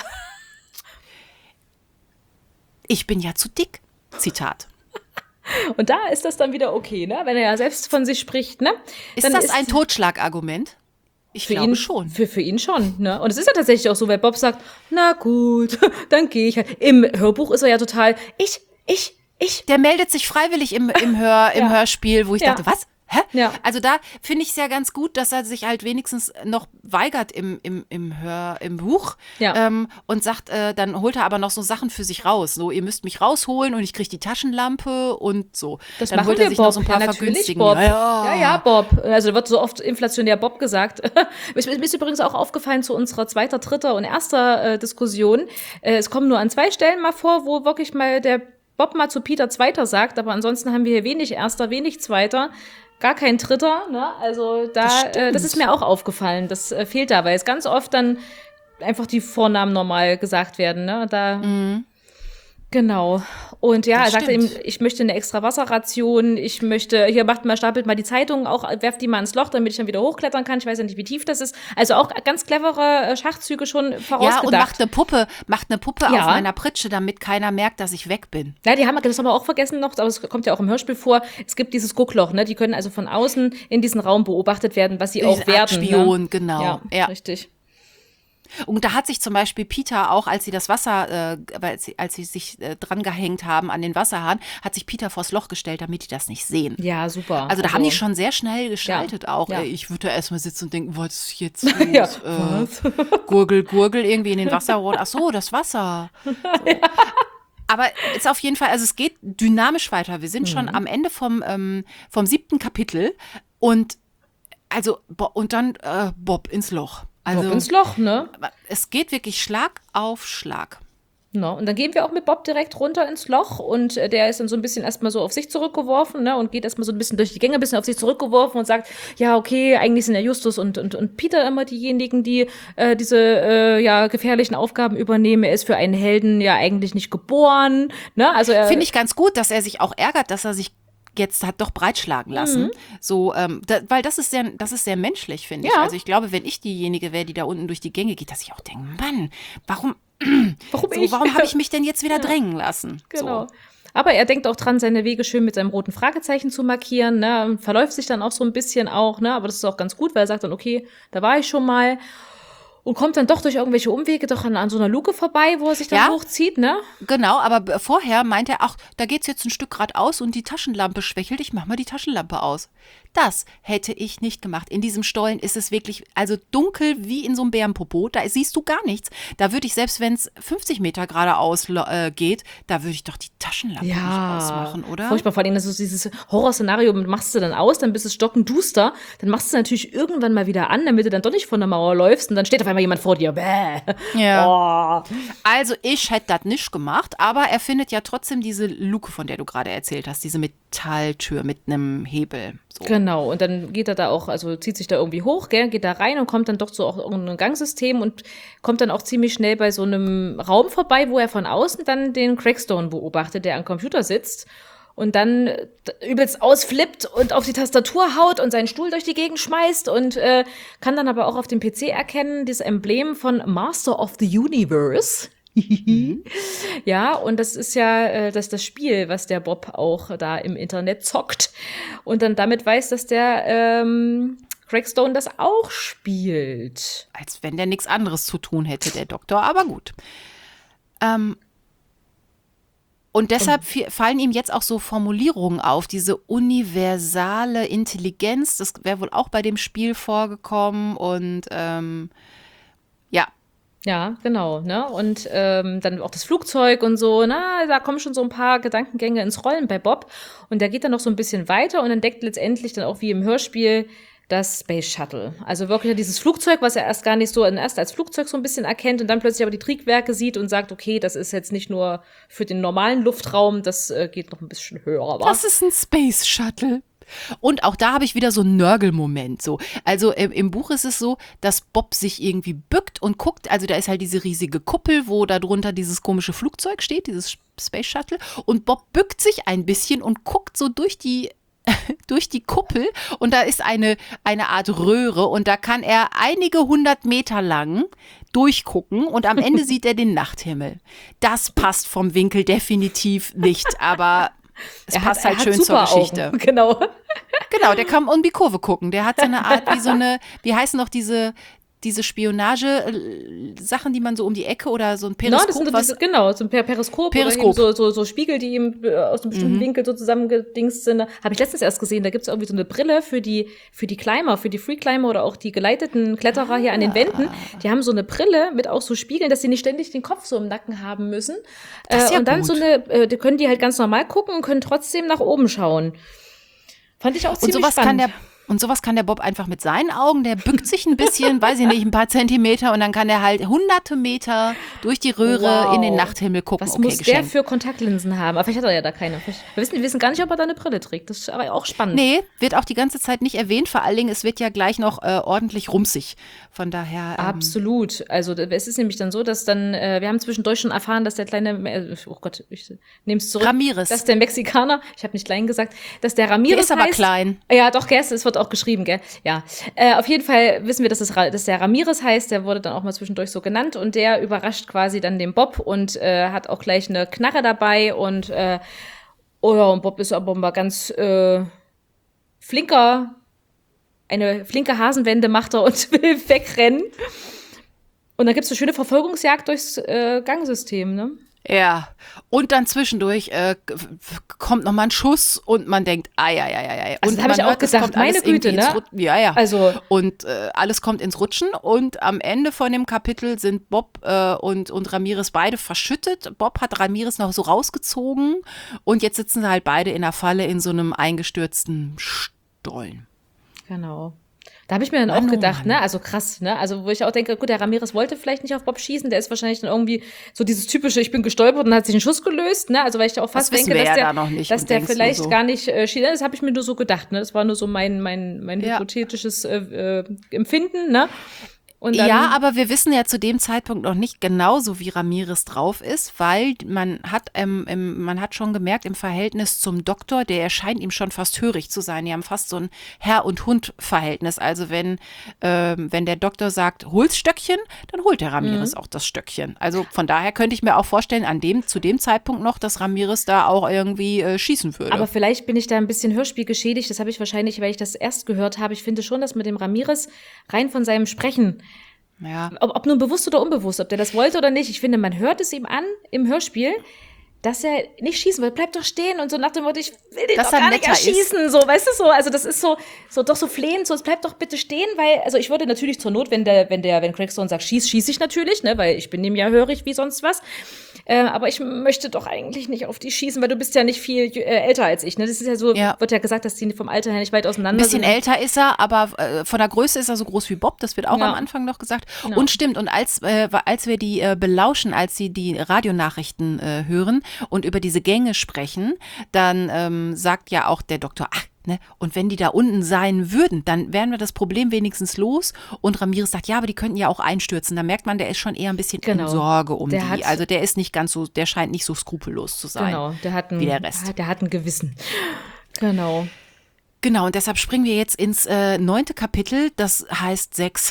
Ich bin ja zu dick. Zitat. Und da ist das dann wieder okay, ne? Wenn er ja selbst von sich spricht, ne? Ist das ein Totschlagargument? Ich glaube schon. Für ihn schon, ne? Und es ist ja tatsächlich auch so, weil Bob sagt, na gut, dann gehe ich halt. Im Hörbuch ist er ja total, ich. Der meldet sich freiwillig im Hörspiel, wo ich dachte, was? Hä? Ja. Also da finde ich es ja ganz gut, dass er sich halt wenigstens noch weigert im Buch und sagt, dann holt er aber noch so Sachen für sich raus. So, ihr müsst mich rausholen und ich kriege die Taschenlampe und so. Das dann holt er sich Bob. noch so ein paar vergünstigen. Bob. Ja, Bob. Also wird so oft inflationär Bob gesagt. Mir ist übrigens auch aufgefallen zu unserer zweiter, dritter und erster Diskussion. Es kommen nur an 2 Stellen mal vor, wo wirklich mal der Bob mal zu Peter Zweiter sagt, aber ansonsten haben wir hier wenig Erster, wenig Zweiter. Gar kein Dritter, ne? Also das ist mir auch aufgefallen. Das fehlt da, weil es ganz oft dann einfach die Vornamen normal gesagt werden, ne? Genau. Und ja, er sagte ihm, ich möchte eine extra Wasserration, stapelt mal die Zeitungen auch, werft die mal ins Loch, damit ich dann wieder hochklettern kann. Ich weiß ja nicht, wie tief das ist. Also auch ganz clevere Schachzüge schon vorausgedacht. Ja, und macht eine Puppe auf meiner Pritsche, damit keiner merkt, dass ich weg bin. Ja, das haben wir auch vergessen noch, aber es kommt ja auch im Hörspiel vor. Es gibt dieses Guckloch, ne? Die können also von außen in diesen Raum beobachtet werden, was sie auch werden. Spion, ne? Genau. Ja, richtig. Und da hat sich zum Beispiel Peter auch, als sie das Wasser, als sie sich dran gehängt haben an den Wasserhahn, hat sich Peter vors Loch gestellt, damit die das nicht sehen. Ja, super. Also da haben die schon sehr schnell geschaltet auch. Ja. Ich würde da erstmal sitzen und denken, was ist jetzt los? Was? Gurgel irgendwie in den Wasserrohren. Ach so, das Wasser. So. Ja. Aber ist auf jeden Fall, also es geht dynamisch weiter. Wir sind schon am Ende vom 7. Kapitel und dann Bob ins Loch. Also, Bob ins Loch, ne? Es geht wirklich Schlag auf Schlag. No, und dann gehen wir auch mit Bob direkt runter ins Loch und der ist dann so ein bisschen erstmal so auf sich zurückgeworfen, ne, und geht erstmal so ein bisschen durch die Gänge, ein bisschen auf sich zurückgeworfen und sagt, ja, okay, eigentlich sind ja Justus und Peter immer diejenigen, die diese gefährlichen Aufgaben übernehmen. Er ist für einen Helden ja eigentlich nicht geboren, ne? Also finde ich ganz gut, dass er sich auch ärgert, dass er sich jetzt hat doch breitschlagen lassen. So, weil das ist sehr menschlich, finde ich. Also ich glaube, wenn ich diejenige wäre, die da unten durch die Gänge geht, dass ich auch denke, Mann, Warum habe ich mich denn jetzt wieder drängen lassen? Genau. So. Aber er denkt auch dran, seine Wege schön mit seinem roten Fragezeichen zu markieren, ne? Und verläuft sich dann auch so ein bisschen auch, ne? Aber das ist auch ganz gut, weil er sagt dann, okay, da war ich schon mal. Und kommt dann doch durch irgendwelche Umwege doch an so einer Luke vorbei, wo er sich dann hochzieht, ne? Genau, aber vorher meint er, ach, da geht's jetzt ein Stück geradeaus und die Taschenlampe schwächelt, ich mach mal die Taschenlampe aus. Das hätte ich nicht gemacht. In diesem Stollen ist es wirklich, also dunkel wie in so einem Bärenpopo, da siehst du gar nichts. Da würde ich, selbst wenn es 50 Meter geradeaus geht, da würde ich doch die Taschenlampe nicht ausmachen, oder? Furchtbar, vor allem, das ist dieses Horrorszenario, machst du dann aus, dann bist es stockenduster, dann machst du natürlich irgendwann mal wieder an, damit du dann doch nicht von der Mauer läufst und dann steht auf einmal jemand vor dir. Bäh. Ja. Oh. Also ich hätte das nicht gemacht, aber er findet ja trotzdem diese Luke, von der du gerade erzählt hast, diese Metalltür mit einem Hebel. So. Genau, und dann geht er da auch, also zieht sich da irgendwie hoch, gell, geht da rein und kommt dann doch so auch irgendein Gangsystem und kommt dann auch ziemlich schnell bei so einem Raum vorbei, wo er von außen dann den Crackstone beobachtet, der am Computer sitzt und dann übelst ausflippt und auf die Tastatur haut und seinen Stuhl durch die Gegend schmeißt und kann dann aber auch auf dem PC erkennen, das Emblem von Master of the Universe. Ja, und das ist ja das Spiel, was der Bob auch da im Internet zockt und dann damit weiß, dass der Crackstone das auch spielt. Als wenn der nichts anderes zu tun hätte, der Doktor, aber gut. Und deshalb fallen ihm jetzt auch so Formulierungen auf, diese universale Intelligenz, das wäre wohl auch bei dem Spiel vorgekommen und ja. Ja, genau, ne? Und dann auch das Flugzeug und so, na, da kommen schon so ein paar Gedankengänge ins Rollen bei Bob. Und der geht dann noch so ein bisschen weiter und entdeckt letztendlich dann auch wie im Hörspiel das Space Shuttle. Also wirklich dieses Flugzeug, was er erst gar nicht so erst als Flugzeug so ein bisschen erkennt und dann plötzlich aber die Triebwerke sieht und sagt, okay, das ist jetzt nicht nur für den normalen Luftraum, das geht noch ein bisschen höher. Aber das ist ein Space Shuttle. Und auch da habe ich wieder so einen Nörgelmoment. So. Also im Buch ist es so, dass Bob sich irgendwie bückt und guckt. Also da ist halt diese riesige Kuppel, wo da drunter dieses komische Flugzeug steht, dieses Space Shuttle. Und Bob bückt sich ein bisschen und guckt so durch die Kuppel und da ist eine Art Röhre und da kann er einige 100 Meter lang durchgucken und am Ende sieht er den Nachthimmel. Das passt vom Winkel definitiv nicht, aber es passt halt schön zur Geschichte. Augen. Genau. Genau, der kann um die Kurve gucken. Der hat so eine Art wie so eine, wie heißen noch diese Spionage-Sachen, die man so um die Ecke oder so ein Periskop. No, genau, so ein Periskop. Oder eben so Spiegel, die ihm aus einem bestimmten Winkel so zusammengedingst sind. Habe ich letztens erst gesehen, da gibt's irgendwie so eine Brille für die Climber, für die Free Climber oder auch die geleiteten Kletterer hier an den Wänden. Die haben so eine Brille mit auch so Spiegeln, dass sie nicht ständig den Kopf so im Nacken haben müssen. Das ist ja und dann gut. die können die halt ganz normal gucken und können trotzdem nach oben schauen. Fand ich auch ziemlich spannend. Und sowas kann der Bob einfach mit seinen Augen, der bückt sich ein bisschen, weiß ich nicht, ein paar Zentimeter und dann kann er halt hunderte Meter durch die Röhre in den Nachthimmel gucken. Was muss der für Kontaktlinsen haben? Aber vielleicht hat er ja da keine. Wir wissen gar nicht, ob er da eine Brille trägt. Das ist aber auch spannend. Nee, wird auch die ganze Zeit nicht erwähnt. Vor allen Dingen, es wird ja gleich noch ordentlich rumsig. Von daher. Absolut. Also es ist nämlich dann so, dass dann, wir haben zwischendurch schon erfahren, dass der kleine, oh Gott, ich nehme es zurück. Ramirez. Dass der Mexikaner, ich habe nicht klein gesagt, dass der Ramirez der ist aber klein. Ja, doch, es wird auch geschrieben, gell? Ja. Auf jeden Fall wissen wir, dass der Ramirez heißt, der wurde dann auch mal zwischendurch so genannt und der überrascht quasi dann den Bob und hat auch gleich eine Knarre dabei und und Bob ist aber mal ganz eine flinke Hasenwende macht er und will wegrennen. Und dann gibt's eine schöne Verfolgungsjagd durchs Gangsystem, ne? Ja, und dann zwischendurch kommt noch mal ein Schuss und man denkt, ai. Also da habe ich auch gedacht, meine Güte, ne? Ja. Also und alles kommt ins Rutschen und am Ende von dem Kapitel sind Bob und Ramirez beide verschüttet. Bob hat Ramirez noch so rausgezogen und jetzt sitzen sie halt beide in der Falle in so einem eingestürzten Stollen. Genau. Da habe ich mir dann auch gedacht, ne, also krass, ne, also wo ich auch denke, gut, der Ramirez wollte vielleicht nicht auf Bob schießen, der ist wahrscheinlich dann irgendwie so dieses typische, ich bin gestolpert und hat sich einen Schuss gelöst, ne, also weil ich auch fast denke, dass der vielleicht so gar nicht schießt, das habe ich mir nur so gedacht, ne, das war nur so mein hypothetisches Empfinden, ne. Und dann, ja, aber wir wissen ja zu dem Zeitpunkt noch nicht genauso, wie Ramirez drauf ist, weil man hat schon gemerkt, im Verhältnis zum Doktor, der erscheint ihm schon fast hörig zu sein. Die haben fast so ein Herr- und Hund-Verhältnis. Also wenn der Doktor sagt, hol's Stöckchen, dann holt der Ramirez auch das Stöckchen. Also von daher könnte ich mir auch vorstellen, zu dem Zeitpunkt noch, dass Ramirez da auch irgendwie schießen würde. aber vielleicht bin ich da ein bisschen Hörspiel geschädigt. Das habe ich wahrscheinlich, weil ich das erst gehört habe. Ich finde schon, dass mit dem Ramirez rein von seinem Sprechen, ja. ob nun bewusst oder unbewusst, ob der das wollte oder nicht, ich finde, man hört es ihm an im Hörspiel, dass er nicht schießen will. Bleib doch stehen und so nach dem Motto, ich will den Dass doch er gar nicht netter erschießen. So, weißt du, so, also das ist so doch so flehend, so, es bleibt doch bitte stehen, weil, also ich würde natürlich zur Not, wenn Craig Stone sagt, schieß ich natürlich, ne, weil ich bin ihm ja hörig wie sonst was. Aber ich möchte doch eigentlich nicht auf die schießen, weil du bist ja nicht viel älter als ich, ne? Das ist ja so, wird ja gesagt, dass die vom Alter her nicht weit auseinander sind. Ein bisschen älter ist er, aber von der Größe ist er so groß wie Bob, das wird auch am Anfang noch gesagt. Ja. Und stimmt, und als wir die belauschen, als sie die Radionachrichten hören und über diese Gänge sprechen, dann sagt ja auch der Doktor, ne, und wenn die da unten sein würden, dann wären wir das Problem wenigstens los. Und Ramirez sagt, ja, aber die könnten ja auch einstürzen. Da merkt man, der ist schon eher ein bisschen in Sorge um die. Also der ist nicht ganz so, der scheint nicht so skrupellos zu sein. Genau, wie der Rest. Der hat ein Gewissen. Genau. Genau, und deshalb springen wir jetzt ins 9. Kapitel, das heißt 6.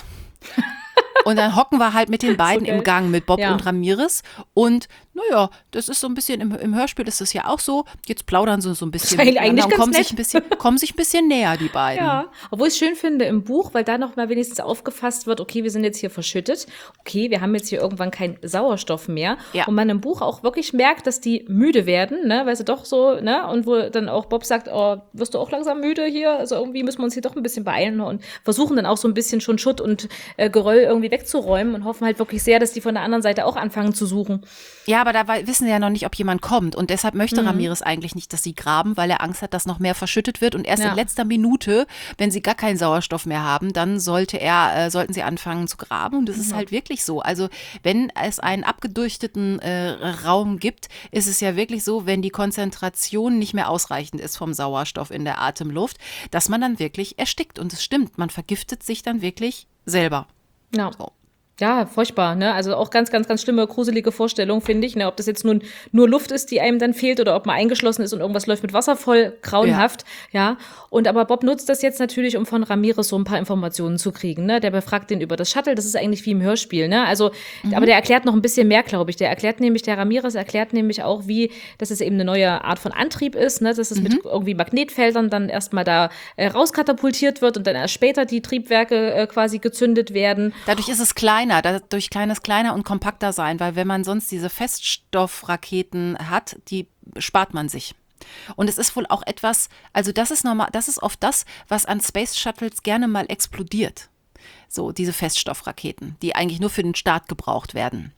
Und dann hocken wir halt mit den beiden im Gang, mit Bob und Ramirez. Und naja, das ist so ein bisschen, im Hörspiel ist das ja auch so, jetzt plaudern sie so ein bisschen eigentlich und kommen sich ein bisschen näher, die beiden. Ja, obwohl ich es schön finde im Buch, weil da noch mal wenigstens aufgefasst wird, okay, wir sind jetzt hier verschüttet, okay, wir haben jetzt hier irgendwann keinen Sauerstoff mehr. Ja. Und man im Buch auch wirklich merkt, dass die müde werden, ne, weil sie doch so, ne, und wo dann auch Bob sagt, oh, wirst du auch langsam müde hier? Also irgendwie müssen wir uns hier doch ein bisschen beeilen und versuchen dann auch so ein bisschen schon Schutt und Geröll irgendwie wegzuräumen und hoffen halt wirklich sehr, dass die von der anderen Seite auch anfangen zu suchen. Ja, aber da wissen sie ja noch nicht, ob jemand kommt. Und deshalb möchte Ramirez eigentlich nicht, dass sie graben, weil er Angst hat, dass noch mehr verschüttet wird. Und erst in letzter Minute, wenn sie gar keinen Sauerstoff mehr haben, dann sollten sie anfangen zu graben. Und das ist halt wirklich so. Also wenn es einen abgedurchteten Raum gibt, ist es ja wirklich so, wenn die Konzentration nicht mehr ausreichend ist vom Sauerstoff in der Atemluft, dass man dann wirklich erstickt. Und es stimmt, man vergiftet sich dann wirklich selber. Ja. So. Ja, furchtbar, ne? Also auch ganz, ganz, ganz schlimme, gruselige Vorstellung, finde ich, ne? Ob das jetzt nun nur Luft ist, die einem dann fehlt, oder ob man eingeschlossen ist und irgendwas läuft mit Wasser voll, grauenhaft, ja. Und aber Bob nutzt das jetzt natürlich, um von Ramirez so ein paar Informationen zu kriegen, ne? Der befragt den über das Shuttle, das ist eigentlich wie im Hörspiel, ne? Also, aber der erklärt noch ein bisschen mehr, glaube ich. Der Ramirez erklärt nämlich auch, wie, dass es eben eine neue Art von Antrieb ist, ne? Dass es mit irgendwie Magnetfeldern dann erstmal da rauskatapultiert wird und dann erst später die Triebwerke quasi gezündet werden. Dadurch ist es dadurch kann es kleiner und kompakter sein, weil wenn man sonst diese Feststoffraketen hat, die spart man sich. Und es ist wohl auch etwas, also das ist oft das, was an Space Shuttles gerne mal explodiert. So, diese Feststoffraketen, die eigentlich nur für den Start gebraucht werden.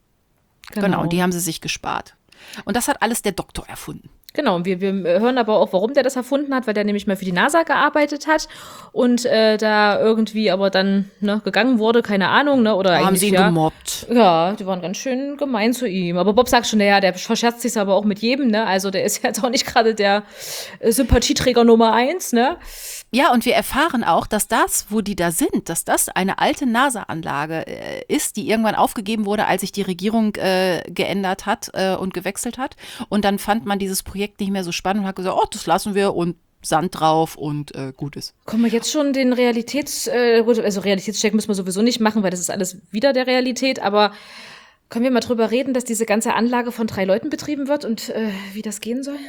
Genau, und die haben sie sich gespart. Und das hat alles der Doktor erfunden. Genau, und wir hören aber auch, warum der das erfunden hat, weil der nämlich mal für die NASA gearbeitet hat und da irgendwie aber dann gegangen wurde, keine Ahnung, ne? Oder haben sie ihn gemobbt. Ja, die waren ganz schön gemein zu ihm. Aber Bob sagt schon, naja, der verscherzt sich aber auch mit jedem, ne? Also der ist jetzt auch nicht gerade der Sympathieträger Nummer 1, ne? Ja, und wir erfahren auch, dass das, wo die da sind, dass das eine alte NASA-Anlage ist, die irgendwann aufgegeben wurde, als sich die Regierung geändert hat und gewechselt hat. Und dann fand man dieses Projekt nicht mehr so spannend und hat gesagt, oh, das lassen wir und Sand drauf und gut ist. Kommen wir jetzt schon den Realitätscheck müssen wir sowieso nicht machen, weil das ist alles wieder der Realität, aber können wir mal drüber reden, dass diese ganze Anlage von 3 Leuten betrieben wird und wie das gehen soll?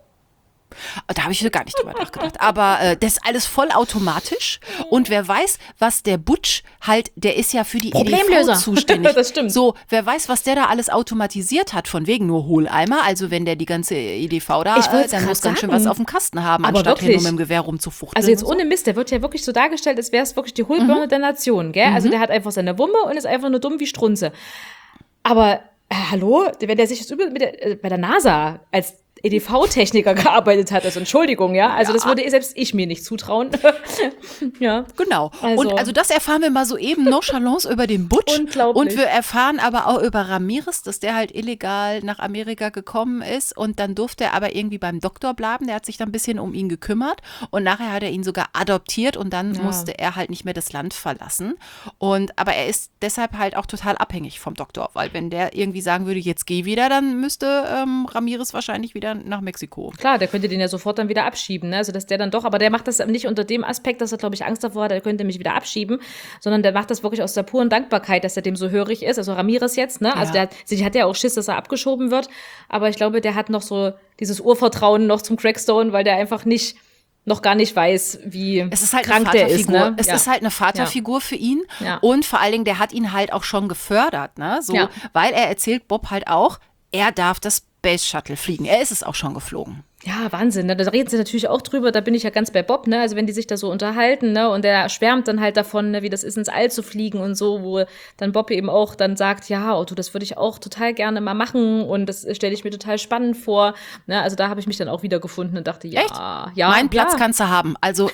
Da habe ich gar nicht drüber nachgedacht. Aber das ist alles vollautomatisch. Und wer weiß, was der Butch halt, der ist ja für die EDV zuständig. Das stimmt. So, wer weiß, was der da alles automatisiert hat, von wegen nur Hohleimer. Also wenn der die ganze EDV da, dann muss ganz schön was auf dem Kasten haben, aber anstatt wirklich, hier nur mit dem Gewehr rumzufuchteln. Also jetzt ohne Mist, der wird ja wirklich so dargestellt, als wäre es wirklich die Hohlbirne der Nation, gell? Also der hat einfach seine Wumme und ist einfach nur dumm wie Strunze. Aber hallo, wenn der sich das übel bei der NASA als EDV-Techniker gearbeitet hat. Also Entschuldigung, ja. Also das würde selbst ich mir nicht zutrauen. Ja. Genau. Und also das erfahren wir mal so eben nonchalance über den Butch. Unglaublich. Und wir erfahren aber auch über Ramirez, dass der halt illegal nach Amerika gekommen ist und dann durfte er aber irgendwie beim Doktor bleiben. Der hat sich dann ein bisschen um ihn gekümmert und nachher hat er ihn sogar adoptiert und dann musste er halt nicht mehr das Land verlassen. Aber er ist deshalb halt auch total abhängig vom Doktor, weil wenn der irgendwie sagen würde, jetzt geh wieder, dann müsste Ramirez wahrscheinlich wieder nach Mexiko. Klar, der könnte den ja sofort dann wieder abschieben, ne? Also dass der dann doch, aber der macht das nicht unter dem Aspekt, dass er, glaube ich, Angst davor hat, er könnte mich wieder abschieben, sondern der macht das wirklich aus der puren Dankbarkeit, dass er dem so hörig ist, also Ramirez jetzt, ne? Also der hat ja auch Schiss, dass er abgeschoben wird, aber ich glaube, der hat noch so dieses Urvertrauen noch zum Crackstone, weil der einfach noch gar nicht weiß, wie es ist halt krank der ist. Ne? Es ist halt eine Vaterfigur für ihn und vor allen Dingen, der hat ihn halt auch schon gefördert, ne? So, weil er erzählt Bob halt auch, er darf das Space Shuttle fliegen. Er ist es auch schon geflogen. Ja, Wahnsinn. Ne? Da reden sie natürlich auch drüber. Da bin ich ja ganz bei Bob, ne? Also wenn die sich da so unterhalten, ne? Und der schwärmt dann halt davon, ne? Wie das ist, ins All zu fliegen und so, wo dann Bob eben auch dann sagt, ja, Otto, das würde ich auch total gerne mal machen und das stelle ich mir total spannend vor. Ne? Also da habe ich mich dann auch wieder gefunden und dachte, ja, echt? Ja. Meinen Platz kannst du haben. Also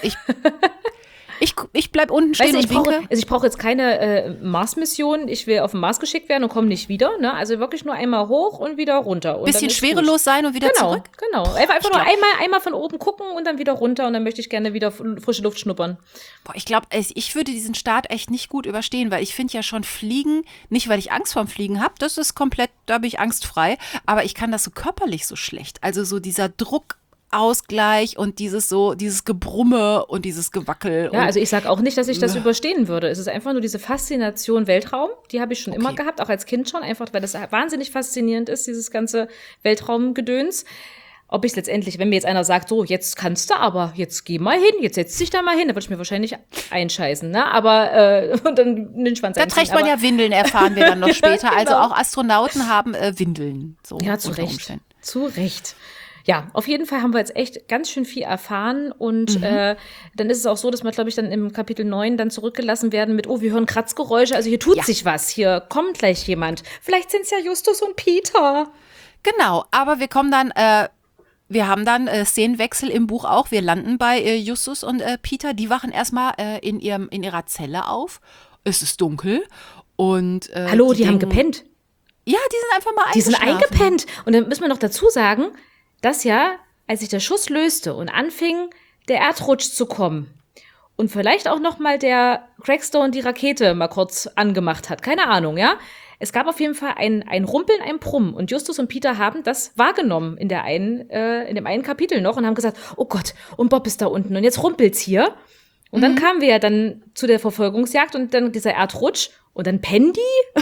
ich bleib unten stehen und winke. Ich brauche jetzt keine Mars-Mission. Ich will auf den Mars geschickt werden und komme nicht wieder. Ne? Also wirklich nur einmal hoch und wieder runter. Und bisschen schwerelos sein und wieder zurück? Genau. Einfach nur einmal von oben gucken und dann wieder runter und dann möchte ich gerne wieder frische Luft schnuppern. Boah, ich glaube, ich würde diesen Start echt nicht gut überstehen, weil ich finde ja schon Fliegen, nicht weil ich Angst vorm Fliegen habe, das ist komplett, da bin ich angstfrei, aber ich kann das so körperlich so schlecht. Also so dieser Druck, Ausgleich und dieses Gebrumme und dieses Gewackel. Ja, also ich sage auch nicht, dass ich das überstehen würde. Es ist einfach nur diese Faszination Weltraum, die habe ich schon immer gehabt, auch als Kind schon, einfach weil das wahnsinnig faszinierend ist, dieses ganze Weltraumgedöns. Ob ich es letztendlich, wenn mir jetzt einer sagt, so, jetzt kannst du aber, jetzt geh mal hin, jetzt setz dich da mal hin, da würde ich mir wahrscheinlich einscheißen, ne? Aber, und dann den Schwanz da trägt man ja Windeln, erfahren wir dann noch später. Genau. Also auch Astronauten haben Windeln. So ja, zu Recht. Zu Recht. Ja, auf jeden Fall haben wir jetzt echt ganz schön viel erfahren und dann ist es auch so, dass wir, glaube ich, dann im Kapitel 9 dann zurückgelassen werden mit, oh, wir hören Kratzgeräusche, also hier tut sich was, hier kommt gleich jemand. Vielleicht sind es ja Justus und Peter. Genau, aber wir kommen dann, wir haben dann Szenenwechsel im Buch auch, wir landen bei Justus und Peter, die wachen erstmal in ihrer Zelle auf, es ist dunkel und Hallo, die haben gepennt. Ja, die sind einfach mal eingeschlafen. Die sind eingepennt und dann müssen wir noch dazu sagen, dass ja, als sich der Schuss löste und anfing, der Erdrutsch zu kommen und vielleicht auch noch mal der Crackstone die Rakete mal kurz angemacht hat, keine Ahnung, ja. Es gab auf jeden Fall ein Rumpeln, ein Brummen und Justus und Peter haben das wahrgenommen in dem einen Kapitel noch und haben gesagt, oh Gott, und Bob ist da unten und jetzt rumpelt's hier. Und dann kamen wir ja dann zu der Verfolgungsjagd und dann dieser Erdrutsch und dann pennen die.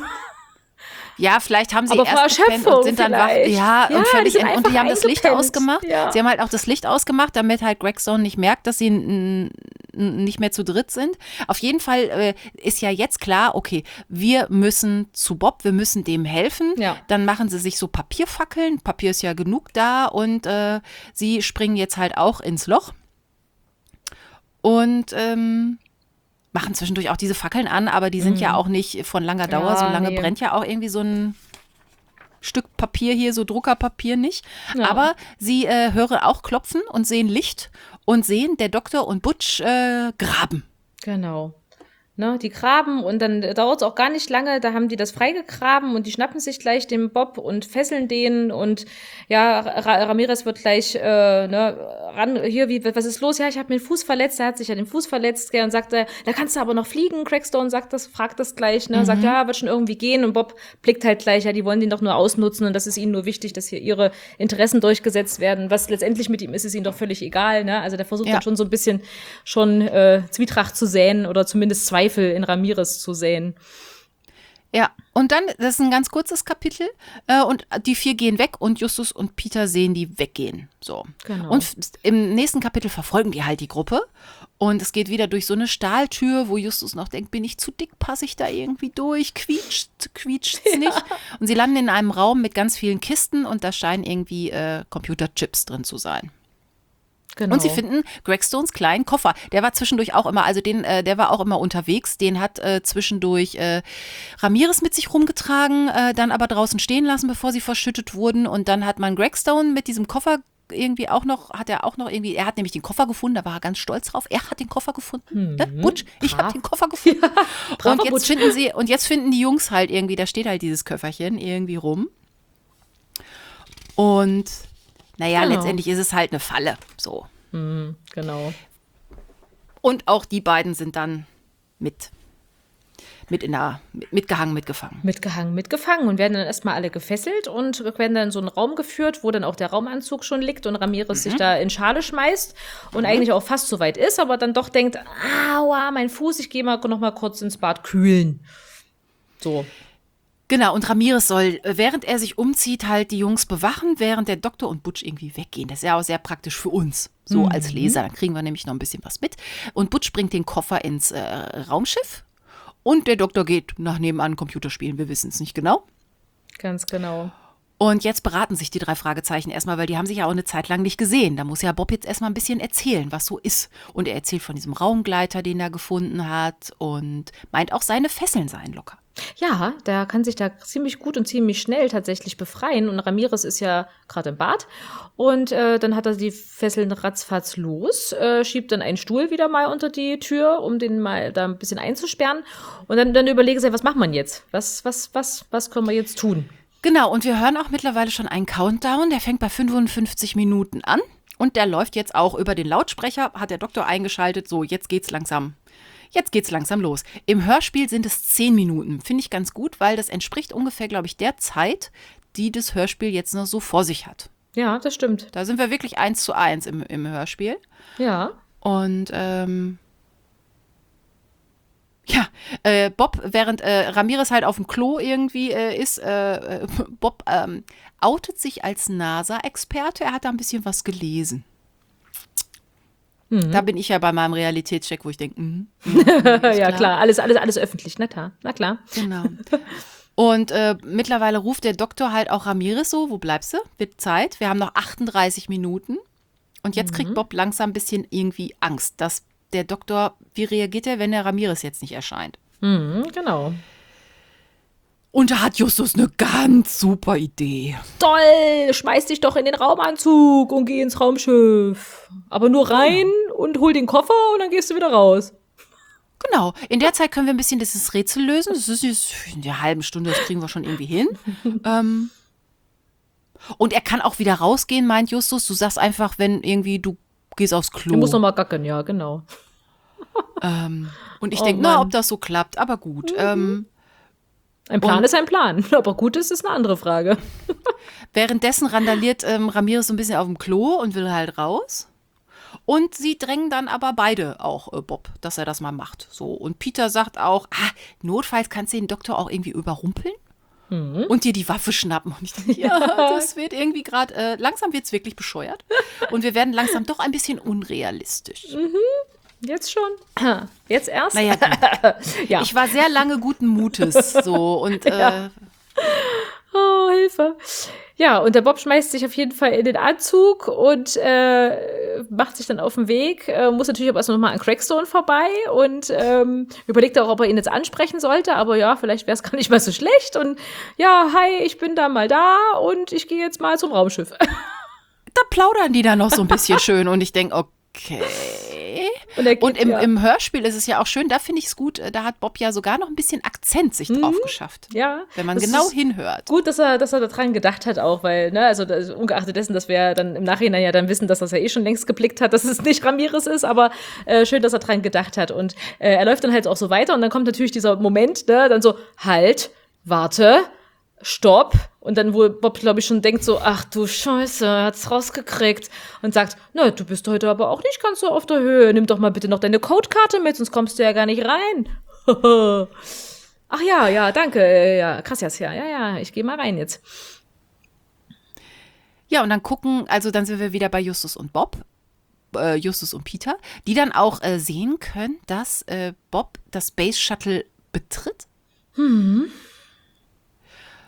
Ja, vielleicht haben sie aber erst gepennt und sind dann wach. Ja, und völlig und die haben das Licht ausgemacht. Ja. Sie haben halt auch das Licht ausgemacht, damit halt Crackstone nicht merkt, dass sie nicht mehr zu dritt sind. Auf jeden Fall ist ja jetzt klar, okay, wir müssen zu Bob, wir müssen dem helfen. Ja. Dann machen sie sich so Papierfackeln. Papier ist ja genug da und sie springen jetzt halt auch ins Loch. Und machen zwischendurch auch diese Fackeln an, aber die sind ja auch nicht von langer Dauer. Ja, so lange brennt ja auch irgendwie so ein Stück Papier hier, so Druckerpapier nicht. Ja. Aber sie hören auch klopfen und sehen Licht und sehen, der Doktor und Butch graben. Genau. Ne, die graben und dann dauert es auch gar nicht lange, da haben die das freigegraben und die schnappen sich gleich den Bob und fesseln den und ja, Ramirez wird gleich ran, hier, was ist los? Ja, ich habe mir den Fuß verletzt, er hat sich ja den Fuß verletzt, gell, und sagt, da kannst du aber noch fliegen, Crackstone fragt das gleich, ne, sagt, ja, wird schon irgendwie gehen und Bob blickt halt gleich, ja, die wollen den doch nur ausnutzen und das ist ihnen nur wichtig, dass hier ihre Interessen durchgesetzt werden, was letztendlich mit ihm ist ihnen doch völlig egal, ne, also der versucht dann schon so ein bisschen Zwietracht zu säen oder zumindest Zweifel in Ramirez zu sehen. Ja, und dann, das ist ein ganz kurzes Kapitel und die 4 gehen weg und Justus und Peter sehen die weggehen. So. Genau. Und im nächsten Kapitel verfolgen die halt die Gruppe und es geht wieder durch so eine Stahltür, wo Justus noch denkt, bin ich zu dick, passe ich da irgendwie durch, quietscht's nicht. Und sie landen in einem Raum mit ganz vielen Kisten und da scheinen irgendwie Computerchips drin zu sein. Genau. Und sie finden Greg Stones kleinen Koffer. Der war zwischendurch auch immer, also der war auch immer unterwegs. Den hat zwischendurch Ramirez mit sich rumgetragen, dann aber draußen stehen lassen, bevor sie verschüttet wurden. Und dann hat man Greg Stone mit diesem Koffer irgendwie auch noch, er hat nämlich den Koffer gefunden, da war er ganz stolz drauf. Er hat den Koffer gefunden. Ne? Butch, ich habe den Koffer gefunden. Ja, und jetzt finden die Jungs halt irgendwie, da steht halt dieses Köfferchen irgendwie rum. Und naja, letztendlich ist es halt eine Falle. So. Genau. Und auch die beiden sind dann mitgehangen, mitgefangen. Mitgefangen und werden dann erstmal alle gefesselt und werden dann in so einen Raum geführt, wo dann auch der Raumanzug schon liegt und Ramirez sich da in Schale schmeißt und eigentlich auch fast so weit ist, aber dann doch denkt, aua, mein Fuß, ich gehe mal noch mal kurz ins Bad kühlen. So. Genau, und Ramirez soll, während er sich umzieht, halt die Jungs bewachen, während der Doktor und Butch irgendwie weggehen. Das ist ja auch sehr praktisch für uns, so als Leser. Dann kriegen wir nämlich noch ein bisschen was mit. Und Butch bringt den Koffer ins Raumschiff und der Doktor geht nach nebenan Computer spielen. Wir wissen es nicht genau. Ganz genau. Und jetzt beraten sich die 3 Fragezeichen erstmal, weil die haben sich ja auch eine Zeit lang nicht gesehen. Da muss ja Bob jetzt erstmal ein bisschen erzählen, was so ist. Und er erzählt von diesem Raumgleiter, den er gefunden hat und meint auch, seine Fesseln seien locker. Ja, der kann sich da ziemlich gut und ziemlich schnell tatsächlich befreien. Und Ramirez ist ja gerade im Bad. Und dann hat er die Fesseln ratzfatz los, schiebt dann einen Stuhl wieder mal unter die Tür, um den mal da ein bisschen einzusperren. Und dann überlegen sie, was macht man jetzt? Was können wir jetzt tun? Genau, und wir hören auch mittlerweile schon einen Countdown. Der fängt bei 55 Minuten an. Und der läuft jetzt auch über den Lautsprecher, hat der Doktor eingeschaltet. So, jetzt geht's langsam los. Im Hörspiel sind es 10 Minuten. Finde ich ganz gut, weil das entspricht ungefähr, glaube ich, der Zeit, die das Hörspiel jetzt noch so vor sich hat. Ja, das stimmt. Da sind wir wirklich 1:1 im Hörspiel. Ja. Und Bob, während Ramirez halt auf dem Klo irgendwie ist, Bob outet sich als NASA-Experte. Er hat da ein bisschen was gelesen. Da bin ich ja bei meinem Realitätscheck, wo ich denke, ja klar, alles öffentlich, na klar. Genau. Und mittlerweile ruft der Doktor halt auch Ramirez so, wo bleibst du? Wird Zeit. Wir haben noch 38 Minuten. Und jetzt kriegt Bob langsam ein bisschen irgendwie Angst, dass der Doktor, wie reagiert er, wenn der Ramirez jetzt nicht erscheint? Genau. Und da hat Justus eine ganz super Idee. Toll, schmeiß dich doch in den Raumanzug und geh ins Raumschiff. Aber nur rein und hol den Koffer und dann gehst du wieder raus. Genau, in der Zeit können wir ein bisschen dieses Rätsel lösen. Das ist jetzt in der halben Stunde, das kriegen wir schon irgendwie hin. Und er kann auch wieder rausgehen, meint Justus. Du sagst einfach, wenn irgendwie du gehst aufs Klo. Du musst noch mal gackern, ja, genau. Und ich denke, ob das so klappt, aber gut. Ein Plan ist ein Plan, aber gut ist eine andere Frage. Währenddessen randaliert Ramirez so ein bisschen auf dem Klo und will halt raus. Und sie drängen dann aber beide auch Bob, dass er das mal macht. So. Und Peter sagt auch, notfalls kannst du den Doktor auch irgendwie überrumpeln und dir die Waffe schnappen. Und ich denke, ja, das wird irgendwie gerade, langsam wird es wirklich bescheuert. Und wir werden langsam doch ein bisschen unrealistisch. Jetzt schon? Jetzt erst? Naja, ja. Ich war sehr lange guten Mutes so und Oh, Hilfe. Ja, und der Bob schmeißt sich auf jeden Fall in den Anzug und macht sich dann auf den Weg, muss natürlich aber erst noch mal an Craigstone vorbei und überlegt auch, ob er ihn jetzt ansprechen sollte, aber ja, vielleicht wäre es gar nicht mal so schlecht und ja, hi, ich bin da mal da und ich gehe jetzt mal zum Raumschiff. Da plaudern die dann noch so ein bisschen schön und ich denke, okay. Und im Hörspiel ist es ja auch schön, da finde ich es gut, da hat Bob ja sogar noch ein bisschen Akzent sich drauf geschafft. Ja. Wenn man genau hinhört. Gut, dass er daran gedacht hat auch, weil, ne, also ungeachtet dessen, dass wir dann im Nachhinein ja dann wissen, dass das ja eh schon längst geblickt hat, dass es nicht Ramirez ist, aber schön, dass er dran gedacht hat. Und er läuft dann halt auch so weiter und dann kommt natürlich dieser Moment, ne, dann so, halt, warte, stopp. Und dann, wo Bob, glaube ich, schon denkt so, ach du Scheiße, er hat's rausgekriegt. Und sagt, na, du bist heute aber auch nicht ganz so auf der Höhe. Nimm doch mal bitte noch deine Codekarte mit, sonst kommst du ja gar nicht rein. Ach ja, danke. Ja, krass jetzt, ja, ich gehe mal rein jetzt. Ja, und dann sind wir wieder bei Justus und Bob. Justus und Peter, die dann auch sehen können, dass Bob das Space Shuttle betritt.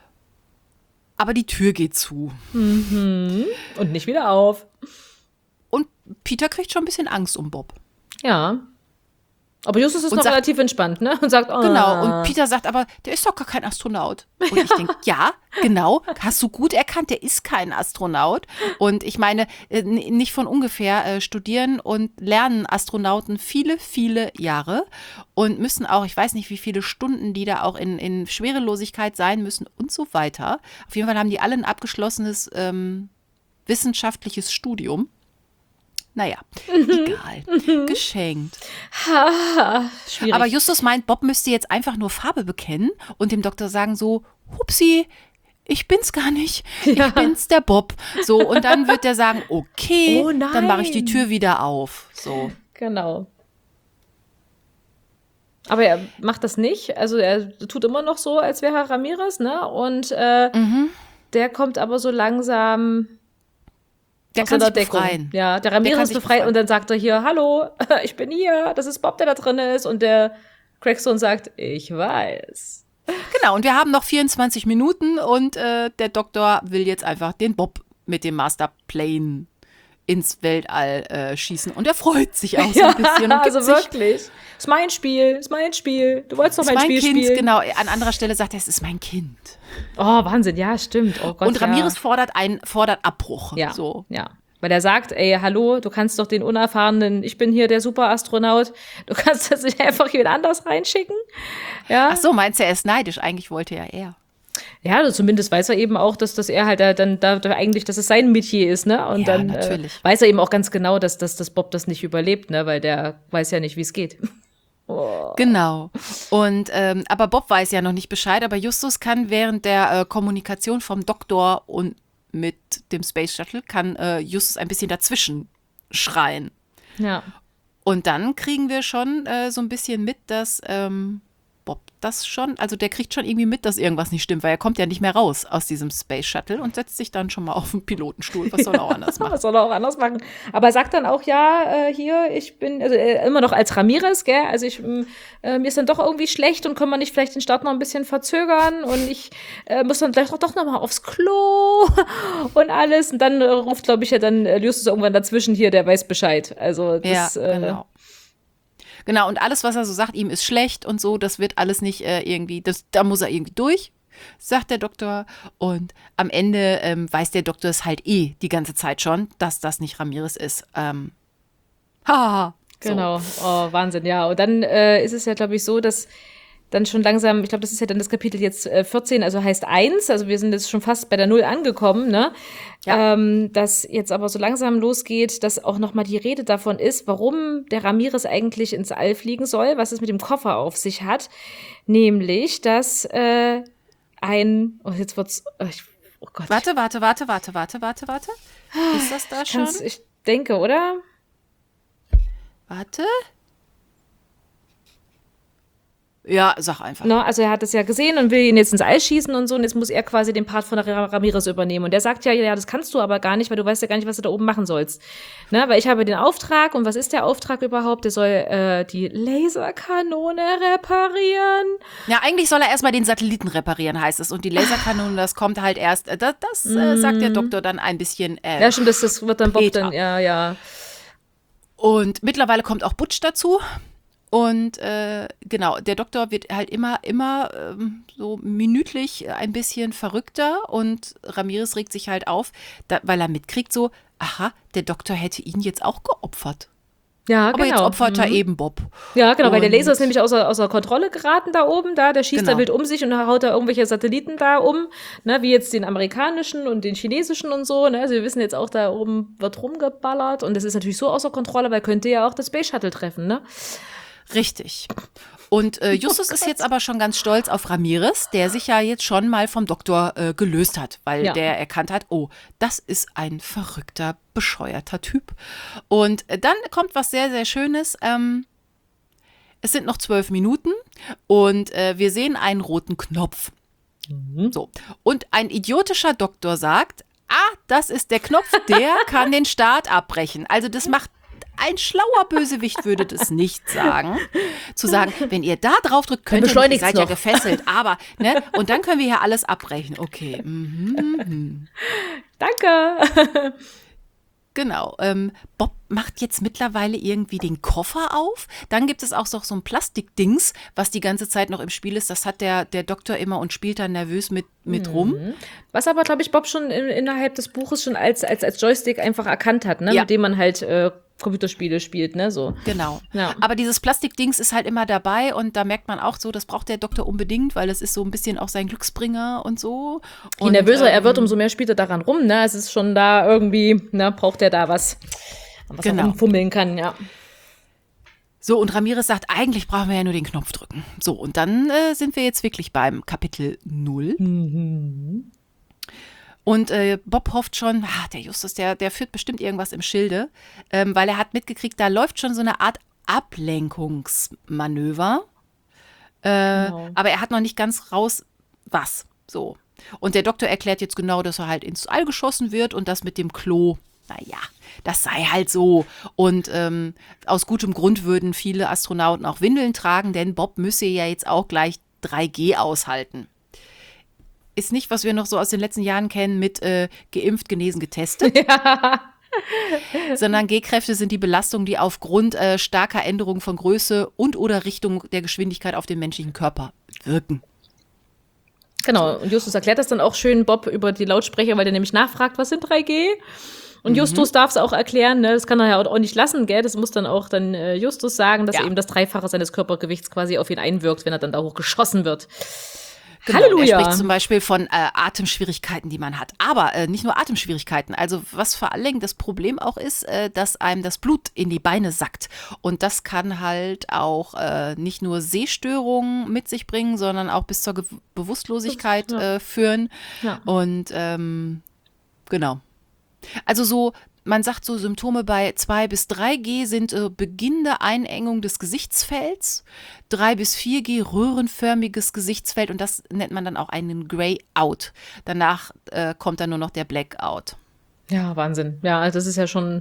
Aber die Tür geht zu. Und nicht wieder auf. Und Peter kriegt schon ein bisschen Angst um Bob. Ja. Aber Justus ist noch relativ entspannt, ne? Und sagt, Genau, und Peter sagt aber, der ist doch gar kein Astronaut. Und ich denke, ja, genau, hast du gut erkannt, der ist kein Astronaut. Und ich meine, nicht von ungefähr studieren und lernen Astronauten viele, viele Jahre und müssen auch, ich weiß nicht, wie viele Stunden die da auch in Schwerelosigkeit sein müssen und so weiter. Auf jeden Fall haben die alle ein abgeschlossenes wissenschaftliches Studium. Naja, egal. Geschenkt. Schwierig. Aber Justus meint, Bob müsste jetzt einfach nur Farbe bekennen und dem Doktor sagen so, hupsi, ich bin's gar nicht, ich bin's der Bob. So, und dann wird der sagen, okay, dann mache ich die Tür wieder auf. So. Genau. Aber er macht das nicht. Also er tut immer noch so, als wäre er Ramirez, ne? Und der kommt aber so langsam... Der kann sich befreien. Ja, der Ramirez befreit und dann sagt er hier, hallo, ich bin hier, das ist Bob, der da drin ist. Und der Crackstone sagt, ich weiß. Genau, und wir haben noch 24 Minuten und der Doktor will jetzt einfach den Bob mit dem Masterplane ins Weltall schießen. Und er freut sich auch so ein bisschen. Und also wirklich. Ist mein Spiel. Du wolltest doch mein Spiel spielen. Genau, an anderer Stelle sagt er, es ist mein Kind. Oh, Wahnsinn, ja, stimmt. Oh Gott, und Ramirez fordert Abbruch. Ja, so. Ja. Weil er sagt, ey, hallo, du kannst doch den unerfahrenen, ich bin hier der Superastronaut, du kannst das nicht einfach jemand anders reinschicken. Ja. Ach so, meinst du, er ist neidisch? Eigentlich wollte er. Ja, also zumindest weiß er eben auch, dass er halt dann da eigentlich, dass es sein Metier ist, ne? Und ja, dann weiß er eben auch ganz genau, dass Bob das nicht überlebt, ne? Weil der weiß ja nicht, wie es geht. Oh. Genau. Und aber Bob weiß ja noch nicht Bescheid, aber Justus kann während der Kommunikation vom Doktor und mit dem Space Shuttle kann Justus ein bisschen dazwischen schreien. Ja. Und dann kriegen wir schon so ein bisschen mit, dass Bob das schon, also der kriegt schon irgendwie mit, dass irgendwas nicht stimmt, weil er kommt ja nicht mehr raus aus diesem Space Shuttle und setzt sich dann schon mal auf den Pilotenstuhl. Was soll er auch anders machen? Was soll er auch anders machen? Aber er sagt dann auch, ja, hier, ich bin, also immer noch als Ramirez, gell, also mir ist dann doch irgendwie schlecht und können wir nicht vielleicht den Start noch ein bisschen verzögern und ich muss dann vielleicht doch noch mal aufs Klo und alles und dann ruft, glaube ich, ja dann Justus irgendwann dazwischen hier, der weiß Bescheid. Also das, ja, genau. Genau, und alles, was er so sagt, ihm ist schlecht und so, das wird alles nicht irgendwie, da muss er irgendwie durch, sagt der Doktor. Und am Ende weiß der Doktor es halt die ganze Zeit schon, dass das nicht Ramirez ist. Haha. Genau, oh, Wahnsinn, ja. Und dann ist es ja, glaube ich, so, dass dann schon langsam, ich glaube, das ist ja dann das Kapitel jetzt 14, also heißt 1, also wir sind jetzt schon fast bei der 0 angekommen, ne? Ja. Dass jetzt aber so langsam losgeht, dass auch noch mal die Rede davon ist, warum der Ramirez eigentlich ins All fliegen soll, was es mit dem Koffer auf sich hat, nämlich, dass oh, jetzt wird's, oh Gott. Warte. Ist das da schon? Ich denke, oder? Warte. Ja, sag einfach. No, also er hat es ja gesehen und will ihn jetzt ins All schießen und so und jetzt muss er quasi den Part von Ramirez übernehmen. Und der sagt ja, das kannst du aber gar nicht, weil du weißt ja gar nicht, was du da oben machen sollst. Ne, weil ich habe den Auftrag und was ist der Auftrag überhaupt? Der soll die Laserkanone reparieren. Ja, eigentlich soll er erstmal den Satelliten reparieren, heißt es. Und die Laserkanone, das kommt halt erst, das sagt der Doktor dann ein bisschen ja, stimmt, das wird dann Bob dann, ja. Und mittlerweile kommt auch Butch dazu. Und genau, der Doktor wird halt immer so minütlich ein bisschen verrückter und Ramirez regt sich halt auf, weil er mitkriegt so, aha, der Doktor hätte ihn jetzt auch geopfert. Ja, aber genau. jetzt opfert er eben Bob. Ja, genau, weil der Laser ist nämlich außer Kontrolle geraten da oben, der schießt da wild um sich und haut da irgendwelche Satelliten da um, ne, wie jetzt den amerikanischen und den chinesischen und so, ne, also wir wissen jetzt auch, da oben wird rumgeballert und das ist natürlich so außer Kontrolle, weil könnte ja auch das Space Shuttle treffen, ne. Richtig. Und Justus ist jetzt aber schon ganz stolz auf Ramirez, der sich ja jetzt schon mal vom Doktor gelöst hat, weil der erkannt hat, oh, das ist ein verrückter, bescheuerter Typ. Und dann kommt was sehr, sehr Schönes. Es sind noch 12 Minuten und wir sehen einen roten Knopf. So. Und ein idiotischer Doktor sagt, das ist der Knopf, der kann den Start abbrechen. Also das macht ein schlauer Bösewicht würde das nicht sagen. Zu sagen, wenn ihr da drauf drückt, könnt ihr, ihr seid ja gefesselt. Aber, ne, und dann können wir hier alles abbrechen. Okay. Danke. Genau. Bob macht jetzt mittlerweile irgendwie den Koffer auf. Dann gibt es auch so ein Plastikdings, was die ganze Zeit noch im Spiel ist. Das hat der Doktor immer und spielt dann nervös mit rum. Was aber, glaube ich, Bob schon innerhalb des Buches schon als Joystick einfach erkannt hat, ne? Ja. Mit dem man halt Computerspiele spielt, ne? So. Genau. Ja. Aber dieses Plastikdings ist halt immer dabei und da merkt man auch so, das braucht der Doktor unbedingt, weil es ist so ein bisschen auch sein Glücksbringer und so. Je nervöser er wird, umso mehr spielt er daran rum, ne? Es ist schon da irgendwie, ne, braucht er da was er rumfummeln kann, ja. So, und Ramirez sagt, eigentlich brauchen wir ja nur den Knopf drücken. So, und dann sind wir jetzt wirklich beim Kapitel 0. Und Bob hofft schon, der Justus, der führt bestimmt irgendwas im Schilde, weil er hat mitgekriegt, da läuft schon so eine Art Ablenkungsmanöver. Genau. Aber er hat noch nicht ganz raus, was. So. Und der Doktor erklärt jetzt genau, dass er halt ins All geschossen wird und das mit dem Klo, naja, das sei halt so. Und aus gutem Grund würden viele Astronauten auch Windeln tragen, denn Bob müsse ja jetzt auch gleich 3G aushalten. Ist nicht, was wir noch so aus den letzten Jahren kennen mit geimpft, genesen, getestet. Ja. Sondern G-Kräfte sind die Belastungen, die aufgrund starker Änderungen von Größe und oder Richtung der Geschwindigkeit auf den menschlichen Körper wirken. Genau, und Justus erklärt das dann auch schön Bob über die Lautsprecher, weil der nämlich nachfragt, was sind 3G? Und Justus darf es auch erklären, ne? Das kann er ja auch nicht lassen, gell? Das muss dann auch Justus sagen, dass eben das Dreifache seines Körpergewichts quasi auf ihn einwirkt, wenn er dann da hochgeschossen wird. Genau, Halleluja! Er spricht zum Beispiel von Atemschwierigkeiten, die man hat. Aber nicht nur Atemschwierigkeiten. Also was vor allen Dingen das Problem auch ist, dass einem das Blut in die Beine sackt. Und das kann halt auch nicht nur Sehstörungen mit sich bringen, sondern auch bis zur Bewusstlosigkeit führen. Ja. Und genau. Also so, man sagt so, Symptome bei 2 bis 3G sind beginnende Einengung des Gesichtsfelds, 3 bis 4G röhrenförmiges Gesichtsfeld und das nennt man dann auch einen Grey-Out. Danach kommt dann nur noch der Blackout. Ja, Wahnsinn. Ja, also das ist ja schon.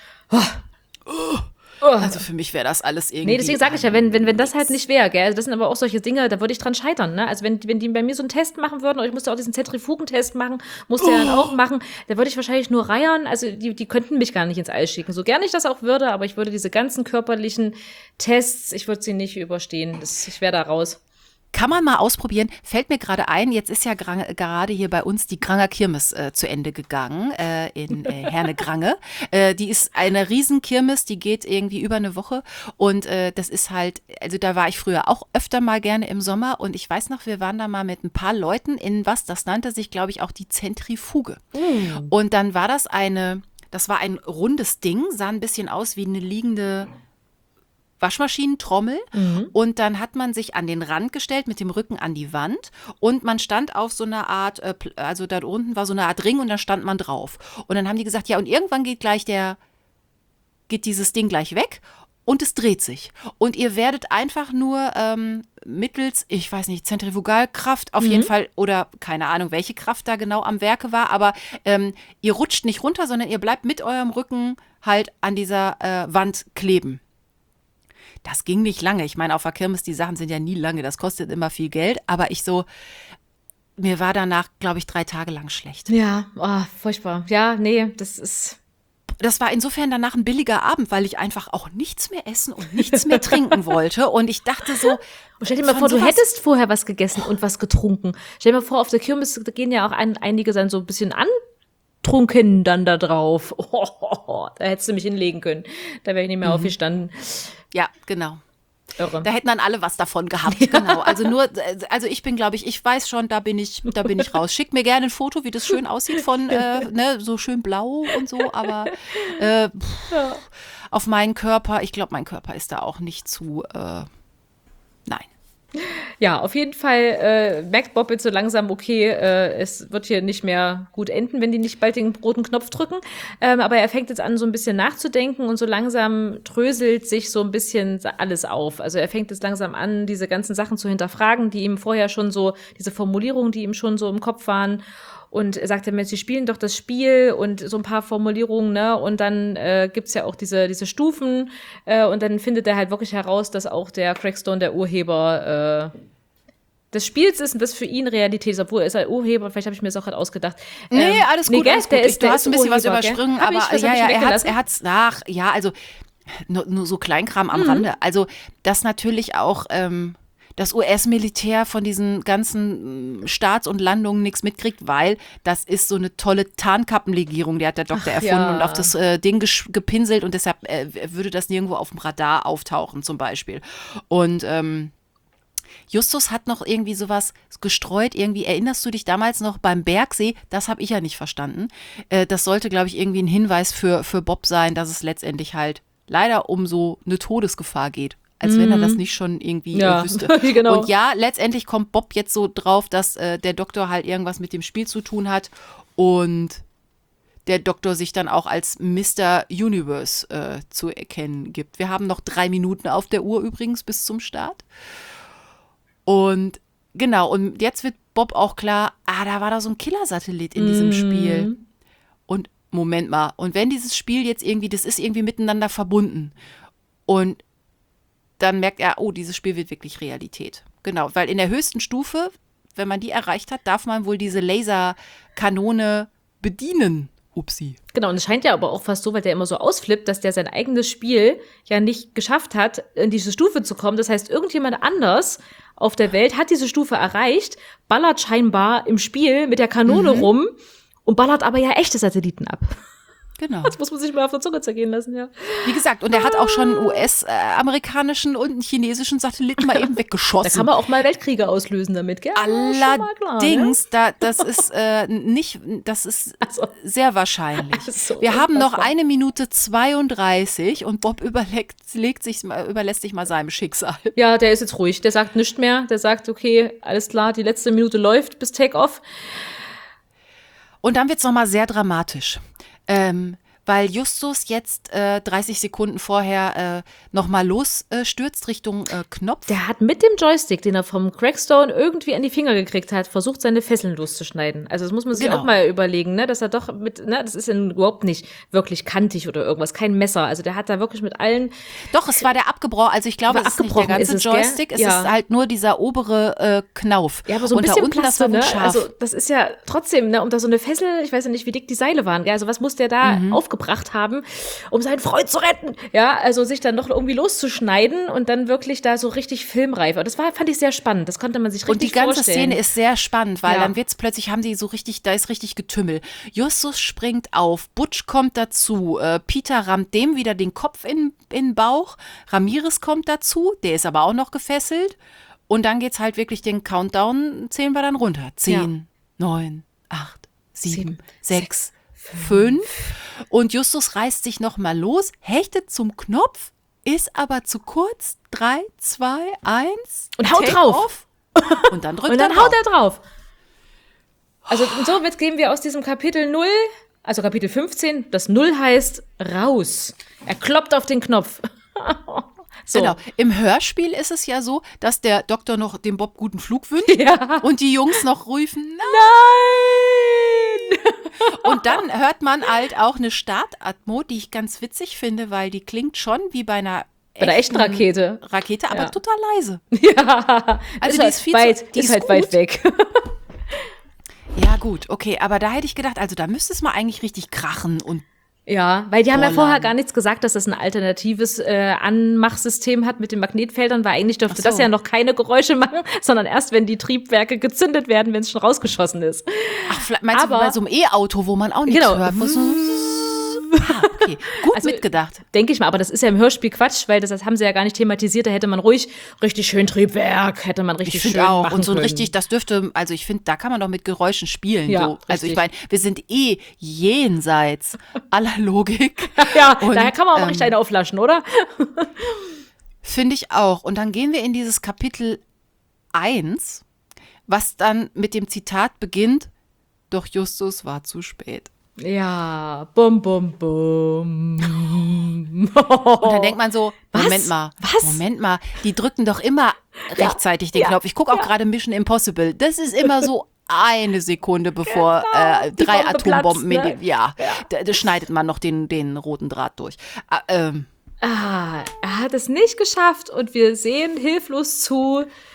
Also für mich wäre das alles irgendwie. Nee, deswegen sage ich ja, wenn das halt nicht wäre, gell, also das sind aber auch solche Dinge, da würde ich dran scheitern, ne? Also wenn die bei mir so einen Test machen würden, oder ich musste auch diesen Zentrifugentest machen, musste er dann auch machen, da würde ich wahrscheinlich nur reiern, also die könnten mich gar nicht ins All schicken. So gerne ich das auch würde, aber ich würde diese ganzen körperlichen Tests, ich würde sie nicht überstehen. Ich wäre da raus. Kann man mal ausprobieren. Fällt mir gerade ein, jetzt ist ja gerade hier bei uns die Granger Kirmes zu Ende gegangen in Herne-Grange. Die ist eine Riesenkirmes, die geht irgendwie über eine Woche und das ist halt, also da war ich früher auch öfter mal gerne im Sommer und ich weiß noch, wir waren da mal mit ein paar Leuten in das nannte sich, glaube ich, auch die Zentrifuge. Und dann war das war ein rundes Ding, sah ein bisschen aus wie eine liegende Waschmaschinentrommel und dann hat man sich an den Rand gestellt mit dem Rücken an die Wand und man stand auf so einer Art, also da unten war so eine Art Ring und da stand man drauf. Und dann haben die gesagt, ja und irgendwann geht dieses Ding gleich weg und es dreht sich. Und ihr werdet einfach nur mittels, ich weiß nicht, Zentrifugalkraft auf jeden Fall oder keine Ahnung, welche Kraft da genau am Werke war, aber ihr rutscht nicht runter, sondern ihr bleibt mit eurem Rücken halt an dieser Wand kleben. Das ging nicht lange. Ich meine, auf der Kirmes, die Sachen sind ja nie lange. Das kostet immer viel Geld. Aber mir war danach, glaube ich, 3 Tage lang schlecht. Ja, furchtbar. Ja, nee, das war insofern danach ein billiger Abend, weil ich einfach auch nichts mehr essen und nichts mehr trinken wollte. Und ich dachte so. Und stell dir mal vor, du hättest vorher was gegessen und was getrunken. Stell dir mal vor, auf der Kirmes gehen ja auch einige dann so ein bisschen antrunken dann da drauf. Da hättest du mich hinlegen können. Da wäre ich nicht mehr aufgestanden. Ja, genau. Irre. Da hätten dann alle was davon gehabt. Genau. Also ich bin, glaube ich weiß schon, da bin ich raus. Schickt mir gerne ein Foto, wie das schön aussieht von, so schön blau und so, aber auf meinen Körper, ich glaube, mein Körper ist da auch nicht zu, nein. Ja, auf jeden Fall merkt Bob jetzt so langsam, okay, es wird hier nicht mehr gut enden, wenn die nicht bald den roten Knopf drücken. Aber er fängt jetzt an, so ein bisschen nachzudenken und so langsam dröselt sich so ein bisschen alles auf. Also er fängt jetzt langsam an, diese ganzen Sachen zu hinterfragen, die ihm vorher schon so, diese Formulierungen, die ihm schon so im Kopf waren. Und er sagt dann, sie spielen doch das Spiel und so ein paar Formulierungen, ne? Und dann gibt's ja auch diese Stufen und dann findet er halt wirklich heraus, dass auch der Craigstone, der Urheber, des Spiels ist und das für ihn Realität ist, obwohl er ist ein Urheber, vielleicht habe ich mir das auch gerade ausgedacht. Nee, alles gut, alles gut. Du hast ein bisschen was Urheber, übersprungen, aber er hat's nach, ja, also nur so Kleinkram am Rande. Also, das natürlich auch das US-Militär von diesen ganzen Starts und Landungen nichts mitkriegt, weil das ist so eine tolle Tarnkappenlegierung, die hat der Doktor erfunden und auf das Ding gepinselt und deshalb würde das nirgendwo auf dem Radar auftauchen zum Beispiel. Und Justus hat noch irgendwie sowas gestreut, irgendwie, erinnerst du dich damals noch beim Bergsee? Das habe ich ja nicht verstanden. Das sollte, glaube ich, irgendwie ein Hinweis für Bob sein, dass es letztendlich halt leider um so eine Todesgefahr geht. Als wenn er das nicht schon irgendwie wüsste. Genau. Und ja, letztendlich kommt Bob jetzt so drauf, dass der Doktor halt irgendwas mit dem Spiel zu tun hat und der Doktor sich dann auch als Mr. Universe zu erkennen gibt. Wir haben noch 3 Minuten auf der Uhr übrigens bis zum Start. Und genau, und jetzt wird Bob auch klar, da war da so ein Killersatellit in diesem Spiel. Und Moment mal, und wenn dieses Spiel jetzt irgendwie, das ist irgendwie miteinander verbunden und dann merkt er, oh, dieses Spiel wird wirklich Realität. Genau, weil in der höchsten Stufe, wenn man die erreicht hat, darf man wohl diese Laserkanone bedienen. Upsi. Genau, und es scheint ja aber auch fast so, weil der immer so ausflippt, dass der sein eigenes Spiel ja nicht geschafft hat, in diese Stufe zu kommen. Das heißt, irgendjemand anders auf der Welt hat diese Stufe erreicht, ballert scheinbar im Spiel mit der Kanone rum und ballert aber ja echte Satelliten ab. Genau. Das muss man sich mal auf der Zunge zergehen lassen, ja. Wie gesagt, und er hat auch schon US-amerikanischen und chinesischen Satelliten mal eben weggeschossen. Da kann man auch mal Weltkriege auslösen damit, gell? Allerdings, das ist sehr wahrscheinlich. So wir haben noch 1 Minute 32 und Bob überlässt sich mal seinem Schicksal. Ja, der ist jetzt ruhig. Der sagt nichts mehr. Der sagt, okay, alles klar, die letzte Minute läuft bis Take-Off. Und dann wird es nochmal sehr dramatisch. Weil Justus jetzt 30 Sekunden vorher nochmal losstürzt Richtung Knopf. Der hat mit dem Joystick, den er vom Crackstone irgendwie an die Finger gekriegt hat, versucht, seine Fesseln loszuschneiden. Also das muss man sich auch mal überlegen, ne, dass er doch das ist ja überhaupt nicht wirklich kantig oder irgendwas, kein Messer. Also der hat da wirklich mit allen... Doch, es war der abgebrochen, also ich glaube, es ist nicht der ganze Joystick, es ist halt nur dieser obere Knauf. Ja, aber so ein und bisschen da unten, Plaste, das war scharf. Also das ist ja trotzdem, ne, um da so eine Fessel, ich weiß ja nicht, wie dick die Seile waren, gell? Also was muss der da aufgebracht haben, um seinen Freund zu retten? Ja, also sich dann noch irgendwie loszuschneiden und dann wirklich da so richtig filmreif. Und das fand ich sehr spannend. Das konnte man sich richtig vorstellen. Und die ganze Szene ist sehr spannend, weil dann wird's plötzlich, haben die so richtig, da ist richtig Getümmel. Justus springt auf, Butch kommt dazu, Peter rammt dem wieder den Kopf in den Bauch, Ramirez kommt dazu, der ist aber auch noch gefesselt. Und dann geht's halt wirklich den Countdown, zählen wir dann runter. 10, 9, 8, 7, 6, 5. Und Justus reißt sich nochmal los, hechtet zum Knopf, ist aber zu kurz. 3, 2, 1. Und haut drauf. Und dann drückt und dann er haut er drauf. Also und somit gehen wir aus diesem Kapitel 0, also Kapitel 15, das 0 heißt raus. Er kloppt auf den Knopf. So. Genau. Im Hörspiel ist es ja so, dass der Doktor noch dem Bob guten Flug wünscht und die Jungs noch rufen, nein! Und dann hört man halt auch eine Startatmo, die ich ganz witzig finde, weil die klingt schon wie bei einer echten Rakete. Aber total leise. Ja, also die ist viel die ist halt weit weg. Ja gut, okay, aber da hätte ich gedacht, also da müsste es mal eigentlich richtig krachen und ja, weil die haben ja vorher gar nichts gesagt, dass das ein alternatives Anmachsystem hat mit den Magnetfeldern, weil eigentlich dürfte das ja noch keine Geräusche machen, sondern erst, wenn die Triebwerke gezündet werden, wenn es schon rausgeschossen ist. Ach, meinst du bei so einem E-Auto, wo man auch nichts hört? Muss okay, gut mitgedacht. Denke ich mal, aber das ist ja im Hörspiel Quatsch, weil das haben sie ja gar nicht thematisiert. Da hätte man ruhig richtig schön Triebwerk, hätte man richtig schön auch. machen Und so ein können. richtig, das dürfte, also ich finde, da kann man doch mit Geräuschen spielen. Ja, so. Also ich meine, wir sind jenseits aller Logik. Ja, und, daher kann man auch mal richtig eine auflaschen, oder? Finde ich auch. Und dann gehen wir in dieses Kapitel 1, was dann mit dem Zitat beginnt, doch Justus war zu spät. Ja, bum, bum, bum. Und dann denkt man so, Moment mal, die drücken doch immer rechtzeitig den Knopf. Ich gucke auch gerade Mission Impossible. Das ist immer so eine Sekunde, bevor 3 Atombomben platzt, ne? Da schneidet man noch den roten Draht durch. Er hat es nicht geschafft und wir sehen hilflos zu,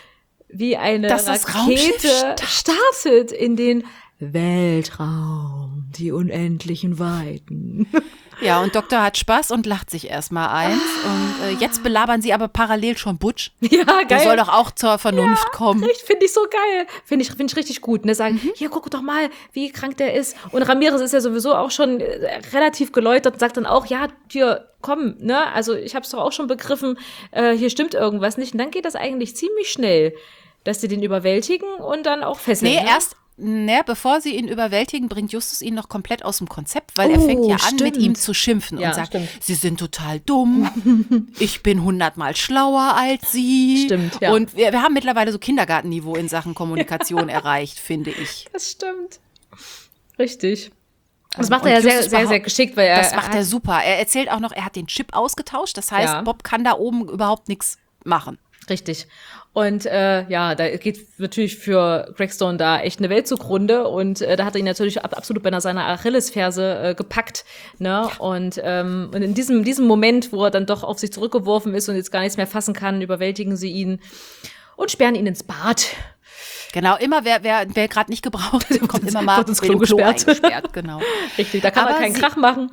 wie eine Dass das Raumschiff Rakete startet in den Weltraum, die unendlichen Weiten. Ja, und Doktor hat Spaß und lacht sich erstmal eins. Und jetzt belabern sie aber parallel schon Butch. Ja, geil. Der soll doch auch zur Vernunft kommen. Finde ich so geil. Finde ich richtig gut. Ne? Sagen, hier, guck doch mal, wie krank der ist. Und Ramirez ist ja sowieso auch schon relativ geläutert und sagt dann auch, ja, hier, komm, ne? Also ich habe es doch auch schon begriffen, hier stimmt irgendwas nicht. Und dann geht das eigentlich ziemlich schnell, dass sie den überwältigen und dann auch fesseln. Bevor sie ihn überwältigen, bringt Justus ihn noch komplett aus dem Konzept, weil er fängt ja an, mit ihm zu schimpfen und sagt, sie sind total dumm, ich bin 100-mal schlauer als sie. Stimmt, ja. Und wir haben mittlerweile so Kindergartenniveau in Sachen Kommunikation erreicht, finde ich. Das stimmt. Richtig. Das macht er ja sehr, sehr, sehr geschickt, weil das macht er super. Er erzählt auch noch, er hat den Chip ausgetauscht, das heißt, Bob kann da oben überhaupt nichts machen. Richtig. Und da geht natürlich für Greg Stone da echt eine Welt zugrunde und da hat er ihn natürlich absolut bei seiner Achillesferse gepackt, ne? Und in diesem Moment, wo er dann doch auf sich zurückgeworfen ist und jetzt gar nichts mehr fassen kann, überwältigen sie ihn und sperren ihn ins Bad. Genau, immer wer gerade nicht gebraucht wird, kommt immer mal ins Klo gesperrt. Genau. Richtig, da kann man keinen Krach machen.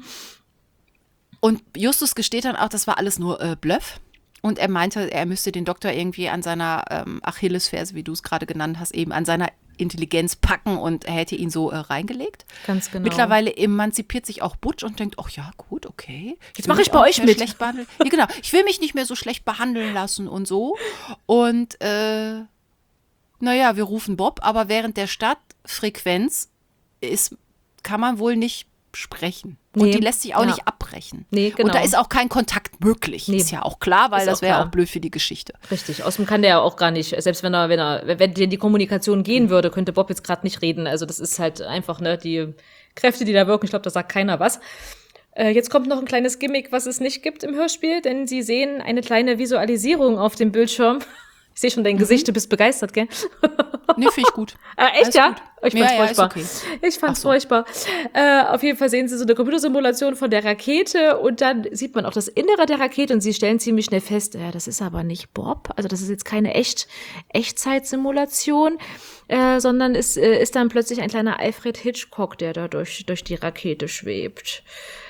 Und Justus gesteht dann auch, das war alles nur Bluff. Und er meinte, er müsste den Doktor irgendwie an seiner Achillesferse, wie du es gerade genannt hast, eben an seiner Intelligenz packen und er hätte ihn so reingelegt. Ganz genau. Mittlerweile emanzipiert sich auch Butch und denkt, ach ja, gut, okay. Jetzt mache ich bei euch mit. Ja, genau. Ich will mich nicht mehr so schlecht behandeln lassen und so. Und wir rufen Bob, aber während der Startfrequenz kann man wohl nicht sprechen. Und die lässt sich auch nicht abbrechen. Nee, genau. Und da ist auch kein Kontakt möglich. Nee. Ist ja auch klar, weil das wäre auch blöd für die Geschichte. Richtig. Außerdem kann der ja auch gar nicht, selbst wenn die Kommunikation gehen würde, könnte Bob jetzt gerade nicht reden. Also das ist halt einfach, ne, die Kräfte, die da wirken, ich glaube, da sagt keiner was. Jetzt kommt noch ein kleines Gimmick, was es nicht gibt im Hörspiel, denn sie sehen eine kleine Visualisierung auf dem Bildschirm. Ich sehe schon dein Gesicht, du bist begeistert, gell? Nee, finde ich gut. Echt, alles ja? Gut. Ich fand's furchtbar. Okay. Ich fand's furchtbar. Auf jeden Fall sehen sie so eine Computersimulation von der Rakete und dann sieht man auch das Innere der Rakete und sie stellen ziemlich schnell fest, das ist aber nicht Bob. Also das ist jetzt keine Echtzeitsimulation, sondern es ist dann plötzlich ein kleiner Alfred Hitchcock, der da durch die Rakete schwebt.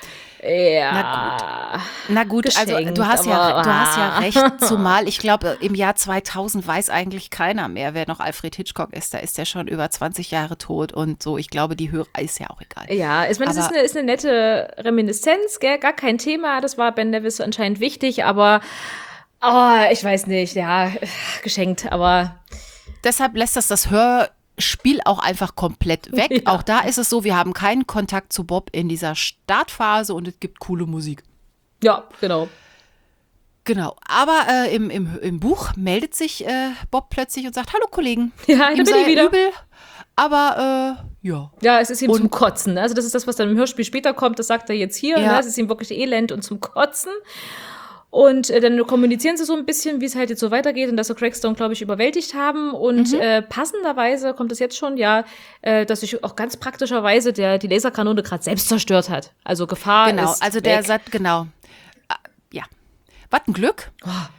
Ja. Na gut, also du hast ja recht, zumal ich glaube, im Jahr 2000 weiß eigentlich keiner mehr, wer noch Alfred Hitchcock ist. Da ist er schon über 20 Jahre tot und so. Ich glaube, die Hörer ist ja auch egal. Ja, ich meine, das ist eine nette Reminiszenz, gell? Gar kein Thema. Das war Ben Nevis anscheinend wichtig, aber ich weiß nicht, ja, geschenkt, aber deshalb lässt das Hörspiel auch einfach komplett weg. Ja. Auch da ist es so, wir haben keinen Kontakt zu Bob in dieser Startphase und es gibt coole Musik. Ja, genau. Genau, aber im Buch meldet sich Bob plötzlich und sagt, hallo Kollegen. Ja, da bin ich wieder. Übel, aber ja. Ja, es ist ihm zum Kotzen. Also das ist das, was dann im Hörspiel später kommt, das sagt er jetzt hier. Ja. Ne? Es ist ihm wirklich elend und zum Kotzen. Und dann kommunizieren sie so ein bisschen, wie es halt jetzt so weitergeht und dass sie Greg Stone, glaube ich, überwältigt haben. Und passenderweise kommt es jetzt schon, dass sich auch ganz praktischerweise die Laserkanone gerade selbst zerstört hat. Also Gefahr genau, ist also weg. der sagt, genau. Ja, was ein Glück.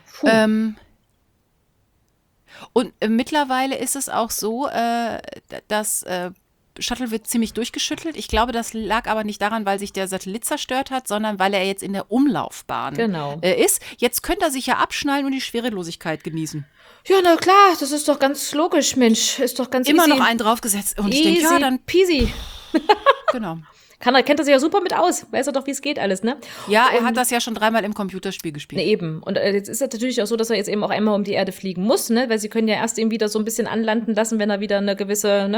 Und mittlerweile ist es auch so, dass Shuttle wird ziemlich durchgeschüttelt. Ich glaube, das lag aber nicht daran, weil sich der Satellit zerstört hat, sondern weil er jetzt in der Umlaufbahn ist. Jetzt könnte er sich ja abschnallen und die Schwerelosigkeit genießen. Ja, na klar, das ist doch ganz logisch, Mensch. Ist doch ganz immer easy. noch einen draufgesetzt. Und ich denke, ja, dann peasy. Genau. Kennt er sich ja super mit aus. Weiß er doch, wie es geht alles, ne? Ja, er hat das ja schon 3-mal im Computerspiel gespielt. Ne, eben. Und jetzt ist es natürlich auch so, dass er jetzt eben auch einmal um die Erde fliegen muss, ne? Weil sie können ja erst ihn wieder so ein bisschen anlanden lassen, wenn er wieder eine gewisse,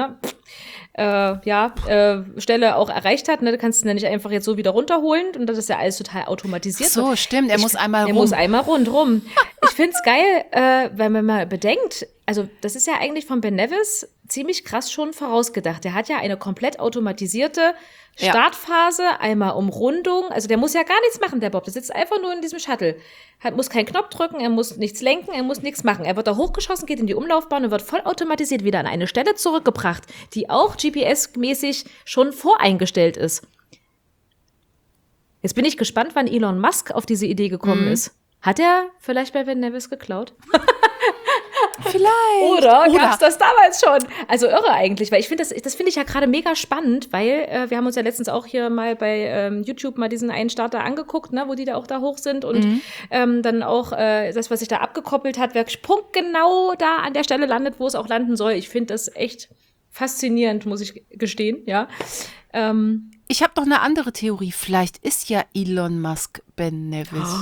Stelle auch erreicht hat. Ne? Du kannst ihn ja nicht einfach jetzt so wieder runterholen. Und das ist ja alles total automatisiert. Ach so, stimmt. Er muss einmal rundrum. Ich find's geil, weil man mal bedenkt, also das ist ja eigentlich von Ben Nevis ziemlich krass schon vorausgedacht. Der hat ja eine komplett automatisierte Startphase, einmal Umrundung. Also der muss ja gar nichts machen, der Bob. Der sitzt einfach nur in diesem Shuttle. Muss keinen Knopf drücken, er muss nichts lenken, er muss nichts machen. Er wird da hochgeschossen, geht in die Umlaufbahn und wird voll automatisiert wieder an eine Stelle zurückgebracht, die auch GPS-mäßig schon voreingestellt ist. Jetzt bin ich gespannt, wann Elon Musk auf diese Idee gekommen ist. Hat er vielleicht bei Ben Nevis geklaut? Vielleicht. Oder gab es das damals schon? Also irre eigentlich, weil ich finde, das finde ich ja gerade mega spannend, weil wir haben uns ja letztens auch hier mal bei YouTube mal diesen einen Starter angeguckt, ne, wo die da auch da hoch sind und dann auch das, was sich da abgekoppelt hat, wer punktgenau da an der Stelle landet, wo es auch landen soll. Ich finde das echt faszinierend, muss ich gestehen, ja. Ich habe noch eine andere Theorie. Vielleicht ist ja Elon Musk Ben Nevis.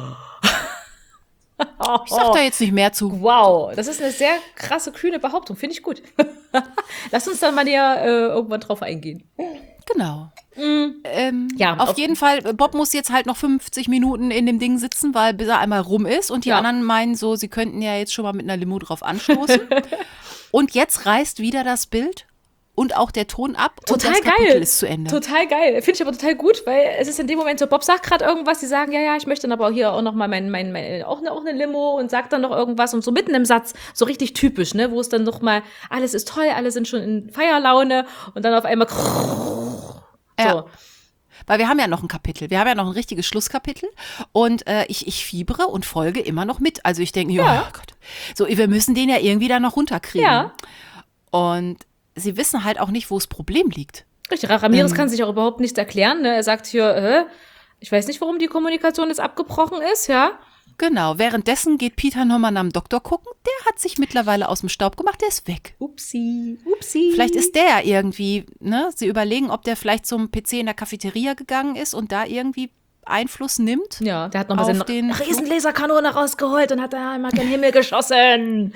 Ich sag da jetzt nicht mehr zu. Wow, das ist eine sehr krasse, kühne Behauptung. Finde ich gut. Lass uns dann mal näher irgendwann drauf eingehen. Genau. Ja, auf jeden Fall, Bob muss jetzt halt noch 50 Minuten in dem Ding sitzen, weil bis er einmal rum ist. Und die anderen meinen so, sie könnten ja jetzt schon mal mit einer Limo drauf anstoßen. Und jetzt reißt wieder das Bild und auch der Ton ab total und das Kapitel ist zu Ende. Total geil. Finde ich aber total gut, weil es ist in dem Moment so, Bob sagt gerade irgendwas, die sagen, ja, ich möchte dann aber hier auch noch mal auch eine Limo und sagt dann noch irgendwas und so mitten im Satz, so richtig typisch, ne, wo es dann noch mal, alles ist toll, alle sind schon in Feierlaune und dann auf einmal so. Ja. Weil wir haben ja noch ein Kapitel, wir haben ja noch ein richtiges Schlusskapitel und ich fiebere und folge immer noch mit. Also ich denke, ja, Gott, so, wir müssen den ja irgendwie da noch runterkriegen. Ja. Und sie wissen halt auch nicht, wo das Problem liegt. Richtig, Ramirez kann sich auch überhaupt nichts erklären. Ne? Er sagt hier, ich weiß nicht, warum die Kommunikation jetzt abgebrochen ist, ja. Genau, währenddessen geht Peter nochmal nach dem Doktor gucken. Der hat sich mittlerweile aus dem Staub gemacht, der ist weg. Upsi. Vielleicht ist der irgendwie, ne? Sie überlegen, ob der vielleicht zum PC in der Cafeteria gegangen ist und da irgendwie Einfluss nimmt. Ja, der hat nochmal seine Riesenlaserkanone rausgeholt und hat da einmal gen Himmel geschossen.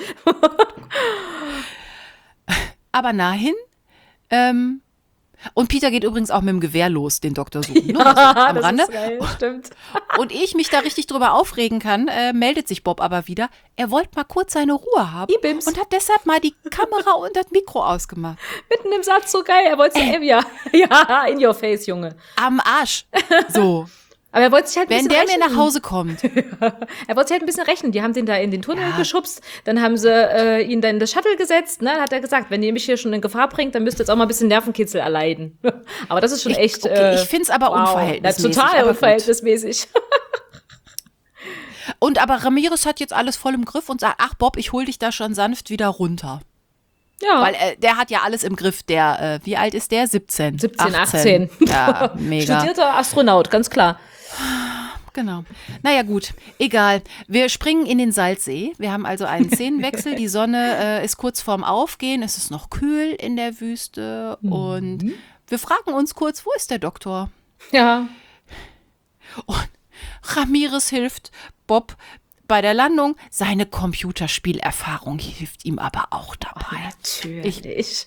Aber nahin. Und Peter geht übrigens auch mit dem Gewehr los, den Doktor suchen. Ja, also am das Rande. ist geil, stimmt. Und ehe ich mich da richtig drüber aufregen kann, meldet sich Bob aber wieder. Er wollte mal kurz seine Ruhe haben Ibims. und hat deshalb mal die Kamera und das Mikro ausgemacht. Mitten im Satz, so geil. Er wollte ja, in your face, Junge. Am Arsch. So. Aber er wollte sich halt ein Wenn bisschen der mir nach Hause kommt. Er wollte sich halt ein bisschen rächen. Die haben den da in den Tunnel geschubst. Dann haben sie ihn dann in das Shuttle gesetzt. Ne? Dann hat er gesagt, wenn ihr mich hier schon in Gefahr bringt, dann müsst ihr jetzt auch mal ein bisschen Nervenkitzel erleiden. Aber das ist schon echt. Okay, ich finde es aber unverhältnismäßig. Ja, total unverhältnismäßig. Und aber Ramirez hat jetzt alles voll im Griff und sagt, ach Bob, ich hol dich da schon sanft wieder runter. Ja. Weil der hat ja alles im Griff. Der, wie alt ist der? 17. 18. Ja, mega. Studierter Astronaut, ganz klar. Genau. Naja, gut. Egal. Wir springen in den Salzsee. Wir haben also einen Szenenwechsel. Die Sonne ist kurz vorm Aufgehen. Es ist noch kühl in der Wüste. Und wir fragen uns kurz, wo ist der Doktor? Ja. Und Ramirez hilft Bob bei der Landung. Seine Computerspielerfahrung hilft ihm aber auch dabei. Natürlich.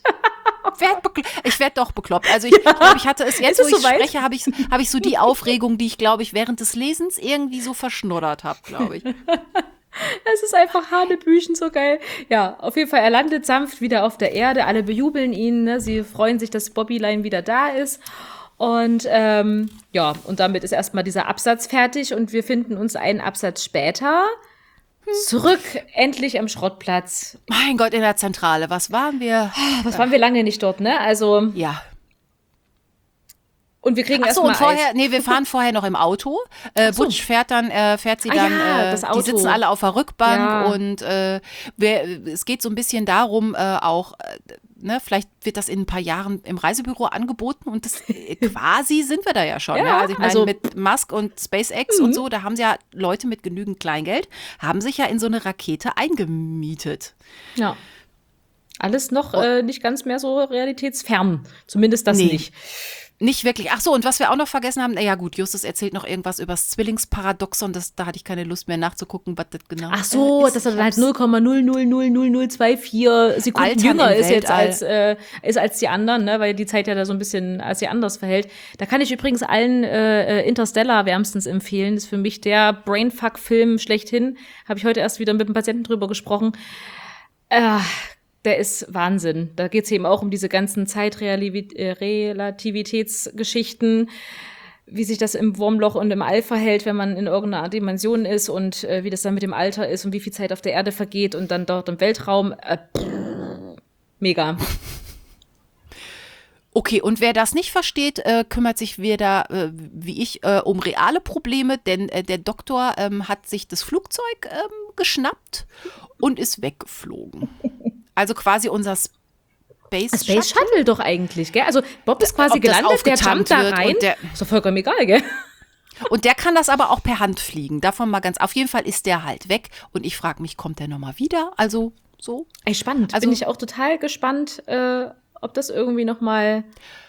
Ich werd doch bekloppt. Also ich glaube, ich hatte es jetzt, wo ich spreche, habe ich so die Aufregung, die ich, glaube ich, während des Lesens irgendwie so verschnuddert habe, glaube ich. Es ist einfach Hanebüchen, so geil. Ja, auf jeden Fall, er landet sanft wieder auf der Erde. Alle bejubeln ihn. Ne? Sie freuen sich, dass Bobbyline wieder da ist. Und und damit ist erstmal dieser Absatz fertig. Und wir finden uns einen Absatz später zurück, endlich am Schrottplatz. Mein Gott, in der Zentrale. Was waren wir? Waren wir lange nicht dort, ne? Also. Ja. Und wir kriegen erstmal wir fahren vorher noch im Auto. Butch fährt sie dann, das Auto. Die sitzen alle auf der Rückbank und es geht so ein bisschen darum, vielleicht wird das in ein paar Jahren im Reisebüro angeboten und das quasi sind wir da ja schon. Ja, also ich meine, mit Musk und SpaceX und so, da haben sie ja Leute mit genügend Kleingeld, haben sich ja in so eine Rakete eingemietet. Ja. Alles noch nicht ganz mehr so realitätsfern. Zumindest das nicht. Nicht wirklich. Ach so, und was wir auch noch vergessen haben, ja gut, Justus erzählt noch irgendwas über das Zwillingsparadoxon, da hatte ich keine Lust mehr nachzugucken, was das genau ist. Ach so, dass er dann halt 0,000024 Sekunden jünger ist jetzt als die anderen, ne, weil die Zeit ja da so ein bisschen als sie anders verhält. Da kann ich übrigens allen Interstellar wärmstens empfehlen. Das ist für mich der Brainfuck-Film schlechthin. Habe ich heute erst wieder mit einem Patienten drüber gesprochen. Der ist Wahnsinn. Da geht es eben auch um diese ganzen Zeitrelativitätsgeschichten, wie sich das im Wurmloch und im All verhält, wenn man in irgendeiner Dimension ist und wie das dann mit dem Alter ist und wie viel Zeit auf der Erde vergeht und dann dort im Weltraum. Mega. Okay, und wer das nicht versteht, kümmert sich wieder, wie ich, um reale Probleme, denn der Doktor hat sich das Flugzeug geschnappt und ist weggeflogen. Also quasi unser Space Shuttle doch eigentlich, gell? Also Bob ist quasi gelandet, der jumpt da rein. Ist doch vollkommen egal, gell? Und der kann das aber auch per Hand fliegen. Davon mal ganz, auf jeden Fall ist der halt weg. Und ich frage mich, kommt der nochmal wieder? Also so. Ey, spannend. Also, bin ich auch total gespannt, ob das irgendwie nochmal.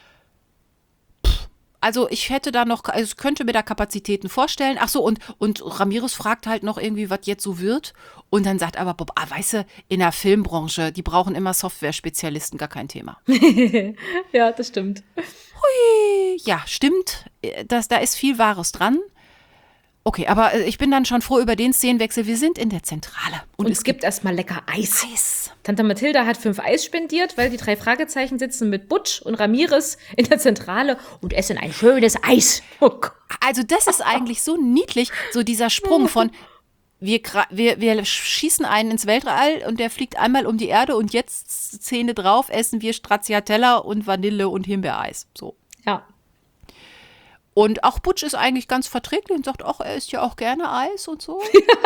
Also ich hätte da noch, also ich könnte mir da Kapazitäten vorstellen. Ach so, und Ramirez fragt halt noch irgendwie, was jetzt so wird. Und dann sagt aber Bob, weißt du, in der Filmbranche, die brauchen immer Software-Spezialisten, gar kein Thema. Ja, das stimmt. Hui, ja, stimmt. Da ist viel Wahres dran. Okay, aber ich bin dann schon froh über den Szenenwechsel. Wir sind in der Zentrale. Und es gibt erstmal lecker Eis. Eis. Tante Mathilda hat 5 Eis spendiert, weil die 3 Fragezeichen sitzen mit Butch und Ramirez in der Zentrale und essen ein schönes Eis. Oh Gott. Also das ist eigentlich so niedlich, so dieser Sprung von wir schießen einen ins Weltall und der fliegt einmal um die Erde und jetzt Zähne drauf, essen wir Stracciatella und Vanille und Himbeereis. So. Ja. Und auch Butch ist eigentlich ganz verträglich und sagt, ach, er isst ja auch gerne Eis und so.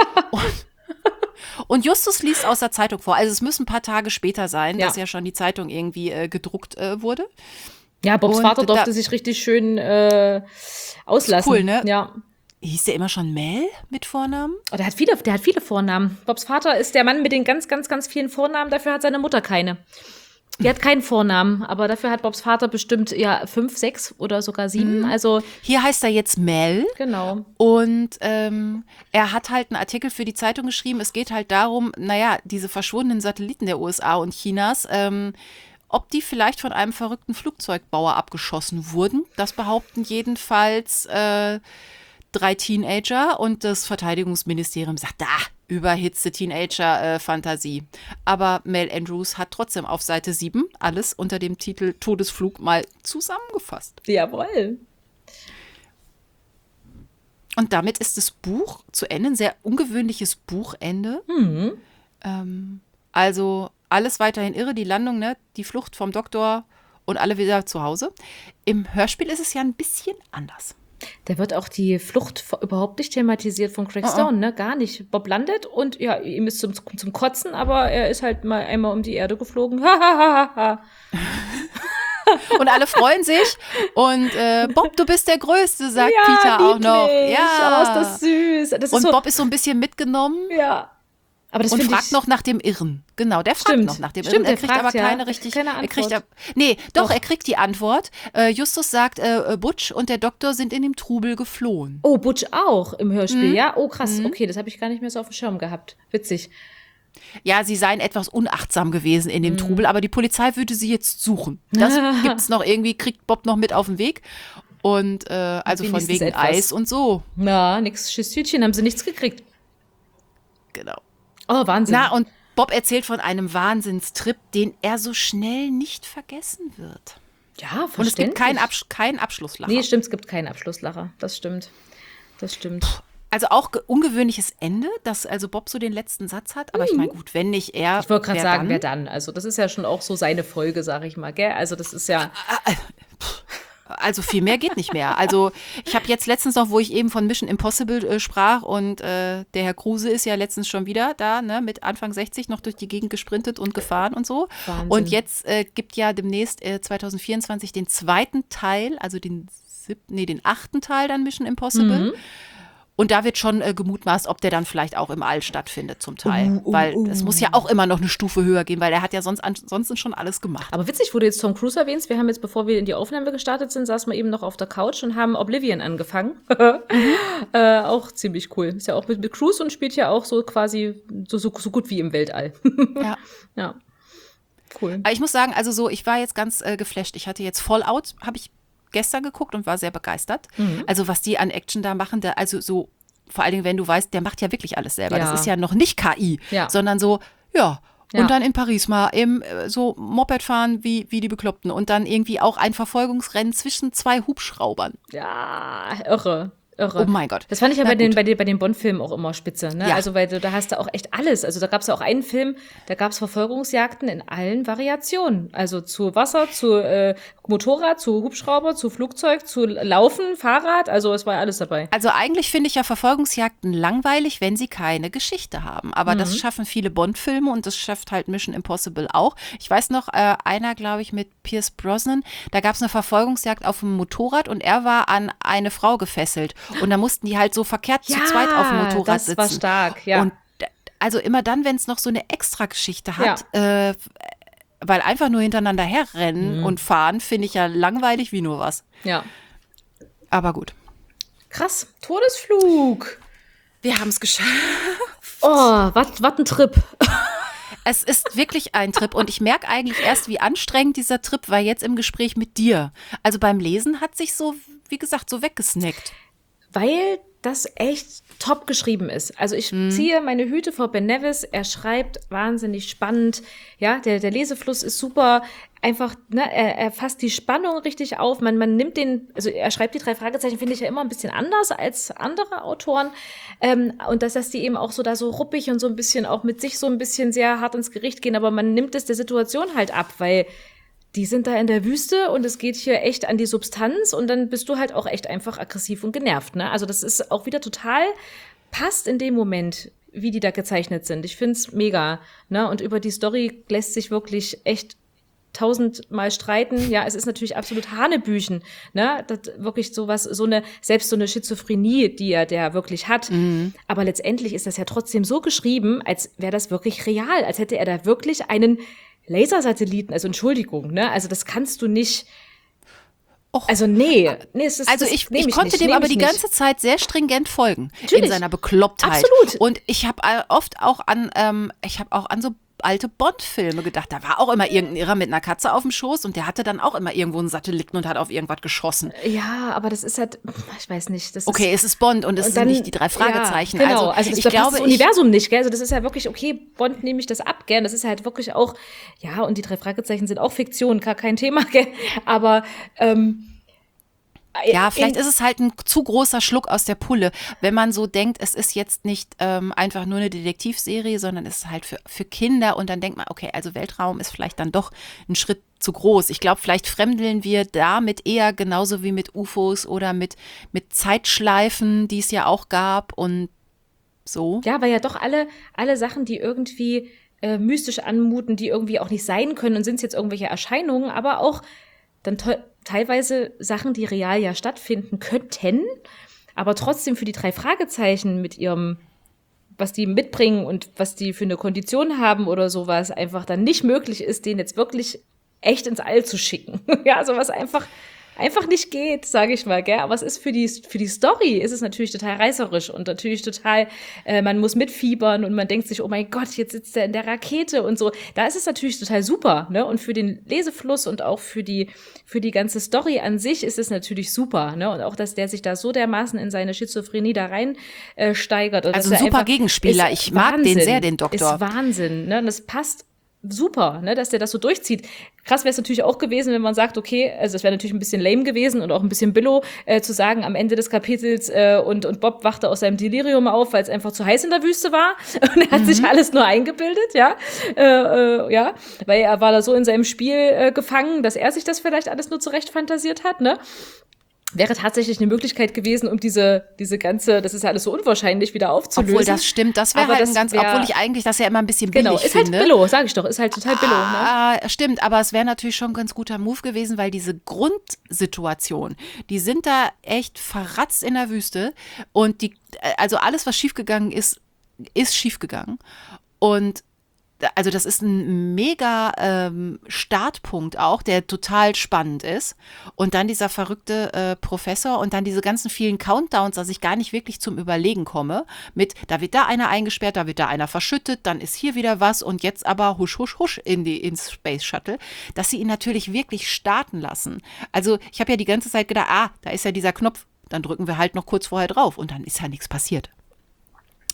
Und Justus liest aus der Zeitung vor. Also es müssen ein paar Tage später sein, dass ja schon die Zeitung irgendwie gedruckt wurde. Ja, Bobs Vater durfte sich richtig schön auslassen. Cool, ne? Ja. Hieß der immer schon Mel mit Vornamen? Oh, der hat viele Vornamen. Bobs Vater ist der Mann mit den ganz, ganz, ganz vielen Vornamen. Dafür hat seine Mutter keine. Die hat keinen Vornamen, aber dafür hat Bobs Vater bestimmt 5, 6 oder sogar 7. Also hier heißt er jetzt Mel. Genau. Und er hat halt einen Artikel für die Zeitung geschrieben. Es geht halt darum, diese verschwundenen Satelliten der USA und Chinas, ob die vielleicht von einem verrückten Flugzeugbauer abgeschossen wurden. Das behaupten jedenfalls 3 Teenager und das Verteidigungsministerium sagt, überhitzte Teenager-Fantasie. Aber Mel Andrews hat trotzdem auf Seite 7 alles unter dem Titel Todesflug mal zusammengefasst. Jawohl. Und damit ist das Buch zu Ende, ein sehr ungewöhnliches Buchende. Also alles weiterhin irre, die Landung, ne? Die Flucht vom Doktor und alle wieder zu Hause. Im Hörspiel ist es ja ein bisschen anders. Da wird auch die Flucht überhaupt nicht thematisiert von Craig Stone, ne? Gar nicht. Bob landet und ja, ihm ist zum Kotzen, aber er ist halt mal einmal um die Erde geflogen. Und alle freuen sich. Und Bob, du bist der Größte, sagt Peter lieblich. auch noch. Ja, ist das süß. Das ist und Bob ist so ein bisschen mitgenommen. Ja. Aber das und fragt noch nach dem Irren. Genau, der fragt noch nach dem Irren. Er kriegt aber keine Antwort. Er kriegt die Antwort. Justus sagt, Butch und der Doktor sind in dem Trubel geflohen. Oh, Butch auch im Hörspiel, ja? Oh, krass. Okay, das habe ich gar nicht mehr so auf dem Schirm gehabt. Witzig. Ja, sie seien etwas unachtsam gewesen in dem Trubel, aber die Polizei würde sie jetzt suchen. Das gibt's noch irgendwie, kriegt Bob noch mit auf den Weg. Und also von wegen etwas. Eis und so. Na, nix Schisstütchen, haben sie nichts gekriegt. Genau. Oh, Wahnsinn. Und Bob erzählt von einem Wahnsinnstrip, den er so schnell nicht vergessen wird. Ja, verständlich. Und es gibt keinen Abschlusslacher. Nee, stimmt, es gibt keinen Abschlusslacher. Das stimmt. Also auch ungewöhnliches Ende, dass also Bob so den letzten Satz hat. Aber ich meine, gut, wenn nicht er. Ich wollte gerade sagen, wer dann? Also das ist ja schon auch so seine Folge, sag ich mal, gell? Also das ist ja. Also viel mehr geht nicht mehr. Also ich habe jetzt letztens noch, wo ich eben von Mission Impossible sprach und der Herr Kruse ist ja letztens schon wieder da, ne, mit Anfang 60 noch durch die Gegend gesprintet und gefahren und so. Wahnsinn. Und jetzt gibt ja demnächst 2024 den 2. Teil, also den 8. Teil dann Mission Impossible. Und da wird schon gemutmaßt, ob der dann vielleicht auch im All stattfindet zum Teil. Weil es muss ja auch immer noch eine Stufe höher gehen, weil er hat ja ansonsten schon alles gemacht. Aber witzig, wo du jetzt Tom Cruise erwähnst, wir haben jetzt, bevor wir in die Aufnahme gestartet sind, saßen wir eben noch auf der Couch und haben Oblivion angefangen. Auch ziemlich cool. Ist ja auch mit Cruise und spielt ja auch so quasi so gut wie im Weltall. Ja. Ja. Cool. Aber ich muss sagen, also so, ich war jetzt ganz geflasht. Ich hatte jetzt Fallout, habe ich gestern geguckt und war sehr begeistert. Also was die an Action da machen, also so, vor allen Dingen, wenn du weißt, der macht ja wirklich alles selber. Ja. Das ist ja noch nicht KI, sondern so, und dann in Paris mal so Moped fahren wie die Bekloppten und dann irgendwie auch ein Verfolgungsrennen zwischen 2 Hubschraubern. Ja, irre. Irre. Oh mein Gott. Das fand ich ja Na bei gut. den Bond-Filmen auch immer spitze, ne? Ja. Also, weil da hast du auch echt alles. Also, da gab es ja auch einen Film, da gab es Verfolgungsjagden in allen Variationen. Also zu Wasser, zu Motorrad, zu Hubschrauber, zu Flugzeug, zu Laufen, Fahrrad. Also, es war ja alles dabei. Also eigentlich finde ich ja Verfolgungsjagden langweilig, wenn sie keine Geschichte haben. Aber das schaffen viele Bond-Filme und das schafft halt Mission Impossible auch. Ich weiß noch, einer, glaube ich, mit Pierce Brosnan, da gab es eine Verfolgungsjagd auf dem Motorrad und er war an eine Frau gefesselt. Und da mussten die halt so verkehrt zu zweit auf dem Motorrad das sitzen. war stark, ja. Und also immer dann, wenn es noch so eine Extra-Geschichte hat, weil einfach nur hintereinander herrennen und fahren, finde ich ja langweilig wie nur was. Ja. Aber gut. Krass. Todesflug. Wir haben es geschafft. Oh, was ein Trip. Es ist wirklich ein Trip und ich merke eigentlich erst, wie anstrengend dieser Trip war jetzt im Gespräch mit dir. Also beim Lesen hat sich so, wie gesagt, so weggesnackt. Weil das echt top geschrieben ist. Also ich ziehe meine Hüte vor Ben Nevis. Er schreibt wahnsinnig spannend. Ja, der Lesefluss ist super. Einfach, ne, er fasst die Spannung richtig auf. Man nimmt also er schreibt die 3 Fragezeichen, finde ich ja immer ein bisschen anders als andere Autoren. Und dass die eben auch so da so ruppig und so ein bisschen auch mit sich so ein bisschen sehr hart ins Gericht gehen. Aber man nimmt es der Situation halt ab, weil die sind da in der Wüste und es geht hier echt an die Substanz und dann bist du halt auch echt einfach aggressiv und genervt, ne? Also das ist auch wieder total, passt in dem Moment, wie die da gezeichnet sind. Ich find's mega, ne? Und über die Story lässt sich wirklich echt 1000-mal streiten. Ja, es ist natürlich absolut Hanebüchen, ne? Das wirklich sowas, selbst so eine Schizophrenie, die der wirklich hat. Aber letztendlich ist das ja trotzdem so geschrieben, als wäre das wirklich real, als hätte er da wirklich einen Lasersatelliten, also Entschuldigung, ne? Also das kannst du nicht. Och. Also nee, es ist, Also ich konnte dem aber die ganze Zeit sehr stringent folgen. Natürlich. In seiner Beklopptheit. Absolut. Und ich habe oft auch an so alte Bond-Filme gedacht. Da war auch immer irgendein Irrer mit einer Katze auf dem Schoß und der hatte dann auch immer irgendwo einen Satelliten und hat auf irgendwas geschossen. Ja, aber das ist halt, ich weiß nicht. Das Okay, es ist Bond und es sind nicht die 3 Fragezeichen. Ja, genau, also das ich glaube, das Universum nicht, gell? Also das ist ja wirklich, okay, Bond nehme ich das ab, gell? Das ist halt wirklich auch, ja, und die 3 Fragezeichen sind auch Fiktion, gar kein Thema, gell? Aber ja, vielleicht ist es halt ein zu großer Schluck aus der Pulle, wenn man so denkt, es ist jetzt nicht einfach nur eine Detektivserie, sondern es ist halt für Kinder und dann denkt man, okay, also Weltraum ist vielleicht dann doch ein Schritt zu groß. Ich glaube, vielleicht fremdeln wir damit eher genauso wie mit UFOs oder mit Zeitschleifen, die es ja auch gab und so. Ja, weil ja doch alle Sachen, die irgendwie mystisch anmuten, die irgendwie auch nicht sein können und sind es jetzt irgendwelche Erscheinungen, aber auch dann teilweise Sachen, die real ja stattfinden könnten, aber trotzdem für die 3 Fragezeichen mit ihrem, was die mitbringen und was die für eine Kondition haben oder sowas, einfach dann nicht möglich ist, den jetzt wirklich echt ins All zu schicken. Ja, also was einfach nicht geht, sage ich mal, gell? Aber es ist für die Story ist es natürlich total reißerisch und natürlich total, man muss mitfiebern und man denkt sich, oh mein Gott, jetzt sitzt er in der Rakete und so. Da ist es natürlich total super, ne? Und für den Lesefluss und auch für die ganze Story an sich ist es natürlich super, ne? Und auch, dass der sich da so dermaßen in seine Schizophrenie da rein steigert. Also ein super Gegenspieler. Ich mag den sehr, den Doktor. Ist Wahnsinn, ne? Und das passt super, ne, dass der das so durchzieht. Krass wäre es natürlich auch gewesen, wenn man sagt, okay, also es wäre natürlich ein bisschen lame gewesen und auch ein bisschen billow, zu sagen, am Ende des Kapitels und Bob wachte aus seinem Delirium auf, weil es einfach zu heiß in der Wüste war und er hat sich alles nur eingebildet, ja, ja, weil er war da so in seinem Spiel gefangen, dass er sich das vielleicht alles nur zurecht fantasiert hat, ne. Wäre tatsächlich eine Möglichkeit gewesen, um diese ganze, das ist ja alles so unwahrscheinlich, wieder aufzulösen. Obwohl, das stimmt, das wäre halt obwohl ich eigentlich das ja immer ein bisschen billig finde. Genau, ist halt Billo, sag ich doch, ist halt total Billo. Ne? Stimmt, aber es wäre natürlich schon ein ganz guter Move gewesen, weil diese Grundsituation, die sind da echt verratzt in der Wüste und also alles, was schiefgegangen ist schiefgegangen und also das ist ein mega Startpunkt auch, der total spannend ist. Und dann dieser verrückte Professor und dann diese ganzen vielen Countdowns, dass ich gar nicht wirklich zum Überlegen komme. Da wird da einer eingesperrt, da wird da einer verschüttet, dann ist hier wieder was und jetzt aber husch, husch, husch ins Space Shuttle, dass sie ihn natürlich wirklich starten lassen. Also ich habe ja die ganze Zeit gedacht, da ist ja dieser Knopf, dann drücken wir halt noch kurz vorher drauf und dann ist ja nichts passiert.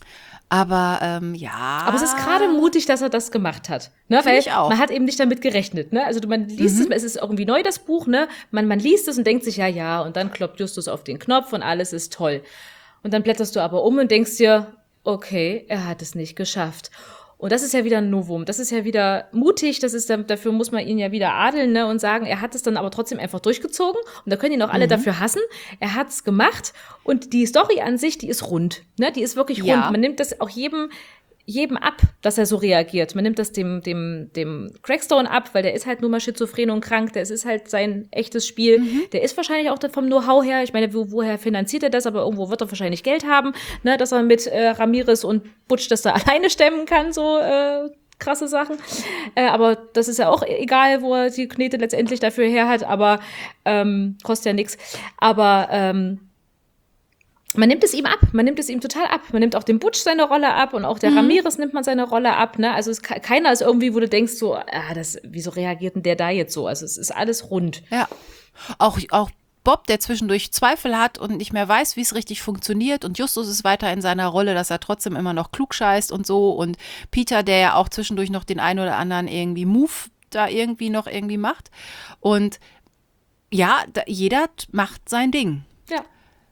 Aber ja. Aber es ist gerade mutig, dass er das gemacht hat. Ne? Weil ich auch. man hat eben nicht damit gerechnet. Ne? Also man liest es ist irgendwie neu, das Buch, ne? Man liest es und denkt sich, ja, und dann kloppt Justus auf den Knopf und alles ist toll. Und dann blätterst du aber um und denkst dir, okay, er hat es nicht geschafft. Und das ist ja wieder ein Novum. Das ist ja wieder mutig. Dafür muss man ihn ja wieder adeln, ne, und sagen, er hat es dann aber trotzdem einfach durchgezogen. Und da können ihn auch alle dafür hassen. Er hat es gemacht. Und die Story an sich, die ist rund. Ne, die ist wirklich rund. Man nimmt das auch jedem ab, dass er so reagiert. Man nimmt das dem Crackstone ab, weil der ist halt nur mal schizophren und krank. Das ist halt sein echtes Spiel. Der ist wahrscheinlich auch vom Know-how her, ich meine, woher finanziert er das? Aber irgendwo wird er wahrscheinlich Geld haben, ne, dass er mit Ramirez und Butch das da alleine stemmen kann, so krasse Sachen. Aber das ist ja auch egal, wo er die Knete letztendlich dafür her hat. Aber kostet ja nichts. Aber man nimmt es ihm ab, man nimmt es ihm total ab. Man nimmt auch dem Butch seine Rolle ab und auch der Ramirez nimmt man seine Rolle ab. Ne? Also keiner ist irgendwie, wo du denkst so, wieso reagiert denn der da jetzt so? Also es ist alles rund. Ja, auch Bob, der zwischendurch Zweifel hat und nicht mehr weiß, wie es richtig funktioniert, und Justus ist weiter in seiner Rolle, dass er trotzdem immer noch klug scheißt und so, und Peter, der ja auch zwischendurch noch den einen oder anderen irgendwie Move da irgendwie noch irgendwie macht, und ja, jeder macht sein Ding. Ja.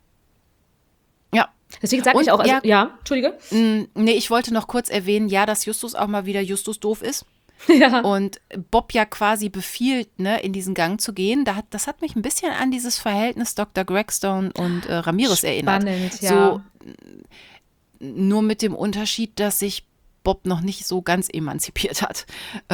Ja. Deswegen sage ich auch, also, ja, Entschuldige. Nee, ich wollte noch kurz erwähnen, ja, dass Justus auch mal wieder Justus doof ist. Ja. Und Bob ja quasi befiehlt, ne, in diesen Gang zu gehen. Das hat mich ein bisschen an dieses Verhältnis Dr. Gregstone und Ramirez erinnert. Spannend, ja. So, nur mit dem Unterschied, dass sich Bob noch nicht so ganz emanzipiert hat.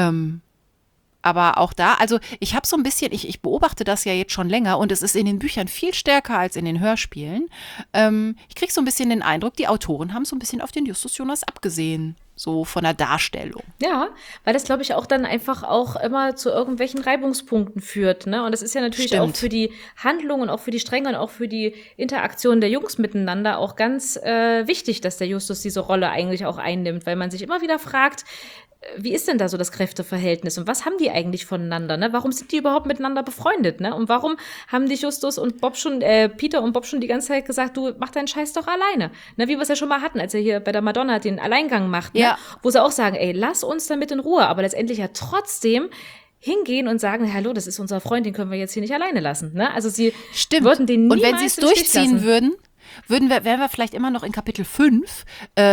Aber auch da, also ich habe so ein bisschen, ich beobachte das ja jetzt schon länger, und es ist in den Büchern viel stärker als in den Hörspielen. Ich kriege so ein bisschen den Eindruck, die Autoren haben so ein bisschen auf den Justus Jonas abgesehen, so von der Darstellung. Ja, weil das, glaube ich, auch dann einfach auch immer zu irgendwelchen Reibungspunkten führt. Ne? Und das ist ja natürlich auch für die Handlung und auch für die Stränge und auch für die Interaktion der Jungs miteinander auch ganz wichtig, dass der Justus diese Rolle eigentlich auch einnimmt, weil man sich immer wieder fragt, wie ist denn da so das Kräfteverhältnis und was haben die eigentlich voneinander? Ne? Warum sind die überhaupt miteinander befreundet? Ne? Und warum haben die Justus und Bob Peter und Bob schon die ganze Zeit gesagt, du mach deinen Scheiß doch alleine? Ne? Wie wir es ja schon mal hatten, als er hier bei der Madonna den Alleingang macht. Ne? Ja. Wo sie auch sagen, ey, lass uns damit in Ruhe. Aber letztendlich ja trotzdem hingehen und sagen, hallo, das ist unser Freund, den können wir jetzt hier nicht alleine lassen. Ne? Also sie würden den niemals. Und wenn sie es durchziehen würden, wären wir vielleicht immer noch in Kapitel 5,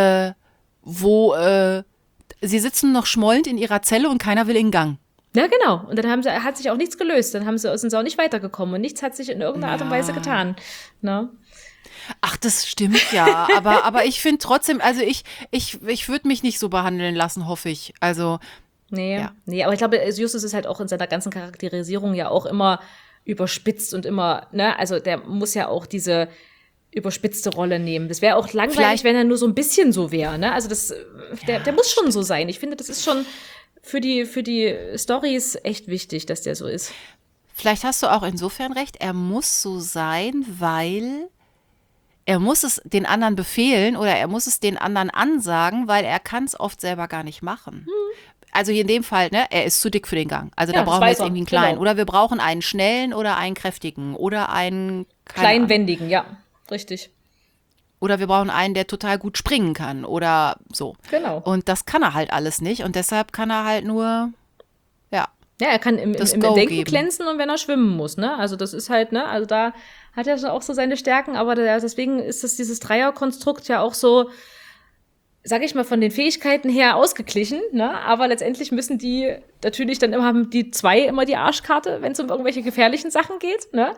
wo sie sitzen noch schmollend in ihrer Zelle und keiner will in den Gang. Ja, genau. Und dann hat sich auch nichts gelöst. Dann sind sie auch nicht weitergekommen und nichts hat sich in irgendeiner Art und Weise getan. Ne? Ach, das stimmt ja. aber ich finde trotzdem, also ich würde mich nicht so behandeln lassen, hoffe ich. Also Nee, aber ich glaube, Justus ist halt auch in seiner ganzen Charakterisierung ja auch immer überspitzt und immer, ne, also der muss ja auch diese überspitzte Rolle nehmen. Das wäre auch langweilig, wenn er nur so ein bisschen so wäre, ne? Also der muss schon so sein. Ich finde, das ist schon für die Storys echt wichtig, dass der so ist. Vielleicht hast du auch insofern recht, er muss so sein, weil er muss es den anderen befehlen oder er muss es den anderen ansagen, weil er kann es oft selber gar nicht machen. Also hier in dem Fall, ne, er ist zu dick für den Gang. Also da brauchen wir jetzt irgendwie einen kleinen. Genau. Oder wir brauchen einen schnellen oder einen kräftigen oder einen kleinwendigen, ja. Richtig. Oder wir brauchen einen, der total gut springen kann oder so. Genau. Und das kann er halt alles nicht. Und deshalb kann er halt nur, Ja, er kann im Denken glänzen und wenn er schwimmen muss, ne? Also das ist halt, ne? Also da hat er auch so seine Stärken, aber deswegen ist dieses Dreierkonstrukt ja auch so, sag ich mal, von den Fähigkeiten her ausgeglichen, ne? Aber letztendlich müssen die natürlich dann haben die zwei immer die Arschkarte, wenn es um irgendwelche gefährlichen Sachen geht, ne?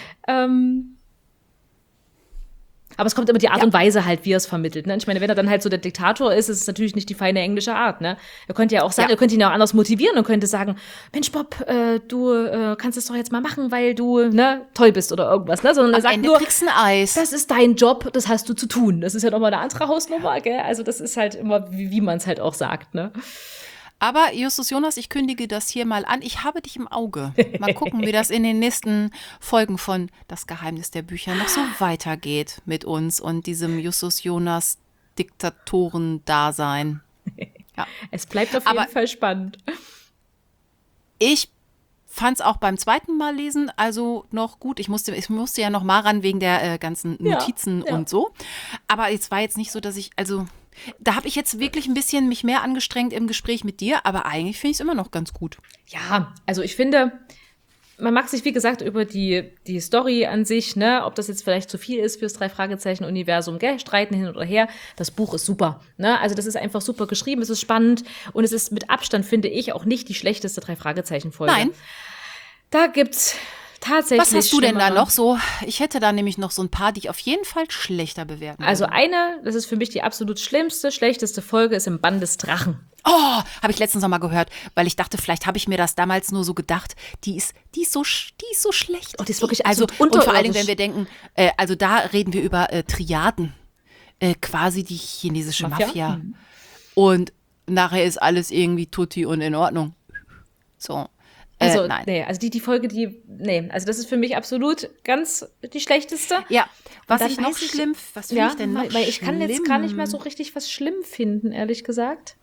Aber es kommt immer die Art und Weise halt, wie er es vermittelt. Ne? Ich meine, wenn er dann halt so der Diktator ist, ist es natürlich nicht die feine englische Art. Ne? Er könnte ja auch sagen, er könnte ihn ja auch anders motivieren und könnte sagen, Mensch Bob, du kannst es doch jetzt mal machen, weil du toll bist oder irgendwas. Ne? Sondern er sagt nur, kriegst ein Eis. Das ist dein Job, das hast du zu tun. Das ist ja nochmal eine andere Hausnummer. Gell? Also das ist halt immer, wie man es halt auch sagt. Ne? Aber Justus Jonas, ich kündige das hier mal an. Ich habe dich im Auge. Mal gucken, wie das in den nächsten Folgen von Das Geheimnis der Bücher noch so weitergeht mit uns und diesem Justus Jonas Diktatoren-Dasein. Ja. Es bleibt auf jeden Fall spannend. Ich fand es auch beim zweiten Mal lesen also noch gut. Ich musste ja noch mal ran wegen der ganzen Notizen und so. Aber es war jetzt nicht so, dass ich, also Da habe ich jetzt wirklich ein bisschen mich mehr angestrengt im Gespräch mit dir, aber eigentlich finde ich es immer noch ganz gut. Ja, also ich finde, man mag sich, wie gesagt, über die Story an sich, ne, ob das jetzt vielleicht zu viel ist fürs Drei-Fragezeichen-Universum, gell, streiten hin oder her. Das Buch ist super, ne, also das ist einfach super geschrieben, es ist spannend und es ist mit Abstand, finde ich, auch nicht die schlechteste Drei-Fragezeichen-Folge. Nein. Da gibt's tatsächlich. Was hast du denn da schlimmere. noch so? Ich hätte da nämlich noch so ein paar, die ich auf jeden Fall schlechter bewerten Also würde. das ist für mich die absolut schlechteste Folge, ist im Bann des Drachen. Oh, habe ich letztens noch mal gehört, weil ich dachte, vielleicht habe ich mir das damals nur so gedacht. Die ist so schlecht. Oh, die ist wirklich also absolut und vor allen Dingen, unterirdisch. wenn wir denken, also da reden wir über Triaden, quasi die chinesische Mafia. Und nachher ist alles irgendwie tutti und in Ordnung. So. Also, nein. nee, also die Folge, also das ist für mich absolut ganz die schlechteste. Ja, was dann ich noch weiß ich- schlimm, was finde Ja, ich denn noch weil ich kann jetzt schlimm? gar nicht mal so richtig was schlimm finden, ehrlich gesagt.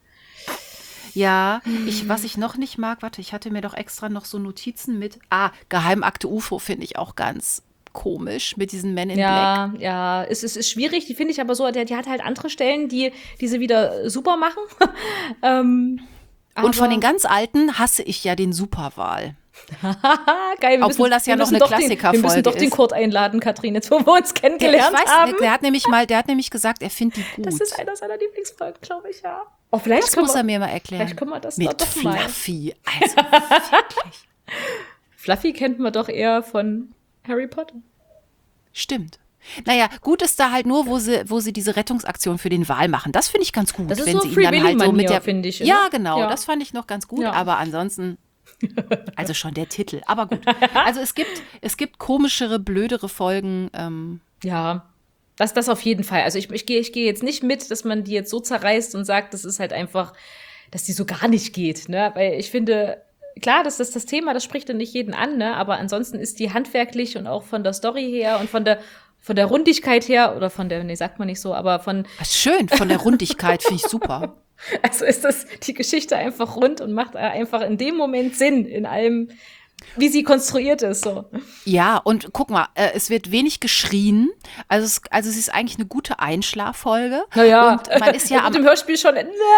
Ja, was ich noch nicht mag, warte, ich hatte mir doch extra noch so Notizen mit. Geheimakte UFO finde ich auch ganz komisch mit diesen Men in Black. Ja, es ist schwierig, die finde ich aber so, die hat halt andere Stellen, die sie wieder super machen. Und von aber- den ganz alten hasse ich ja den Superwahl. Geil, Obwohl das ja noch eine Wir Klassikerfolge müssen doch den ist. Kurt einladen, Katrin, jetzt wo wir uns kennengelernt haben. Der hat nämlich gesagt, er findet die gut. Das ist einer seiner Lieblingsfolgen, glaube ich, ja. Oh, vielleicht Das können muss wir- er mir mal erklären. Vielleicht können wir das mit doch mal. Fluffy. Also wirklich. Fluffy kennt man doch eher von Harry Potter. Stimmt. Naja, gut ist da halt nur, wo sie diese Rettungsaktion für den Wal machen. Das finde ich ganz gut. Das ist wenn so sie ihn Free dann halt so Willy mit Manier, der finde ich, Ja, ne? genau, Ja. das fand ich noch ganz gut, Ja. aber ansonsten also schon der Titel, aber gut. Also es gibt komischere, blödere Folgen. Ja, das auf jeden Fall. Also ich gehe jetzt nicht mit, dass man die jetzt so zerreißt und sagt, das ist halt einfach, dass die so gar nicht geht, ne? Weil ich finde, klar, das Thema, das spricht dann nicht jeden an, ne? Aber ansonsten ist die handwerklich und auch von der Story her und von der Rundigkeit her oder sagt man nicht so, aber Was schön, von der Rundigkeit finde ich super. also ist das die Geschichte einfach rund und macht einfach in dem Moment Sinn in allem, wie sie konstruiert ist, so. Ja, und guck mal, es wird wenig geschrien. Also es ist eigentlich eine gute Einschlaffolge. Naja, Und man ist ja mit dem Hörspiel schon,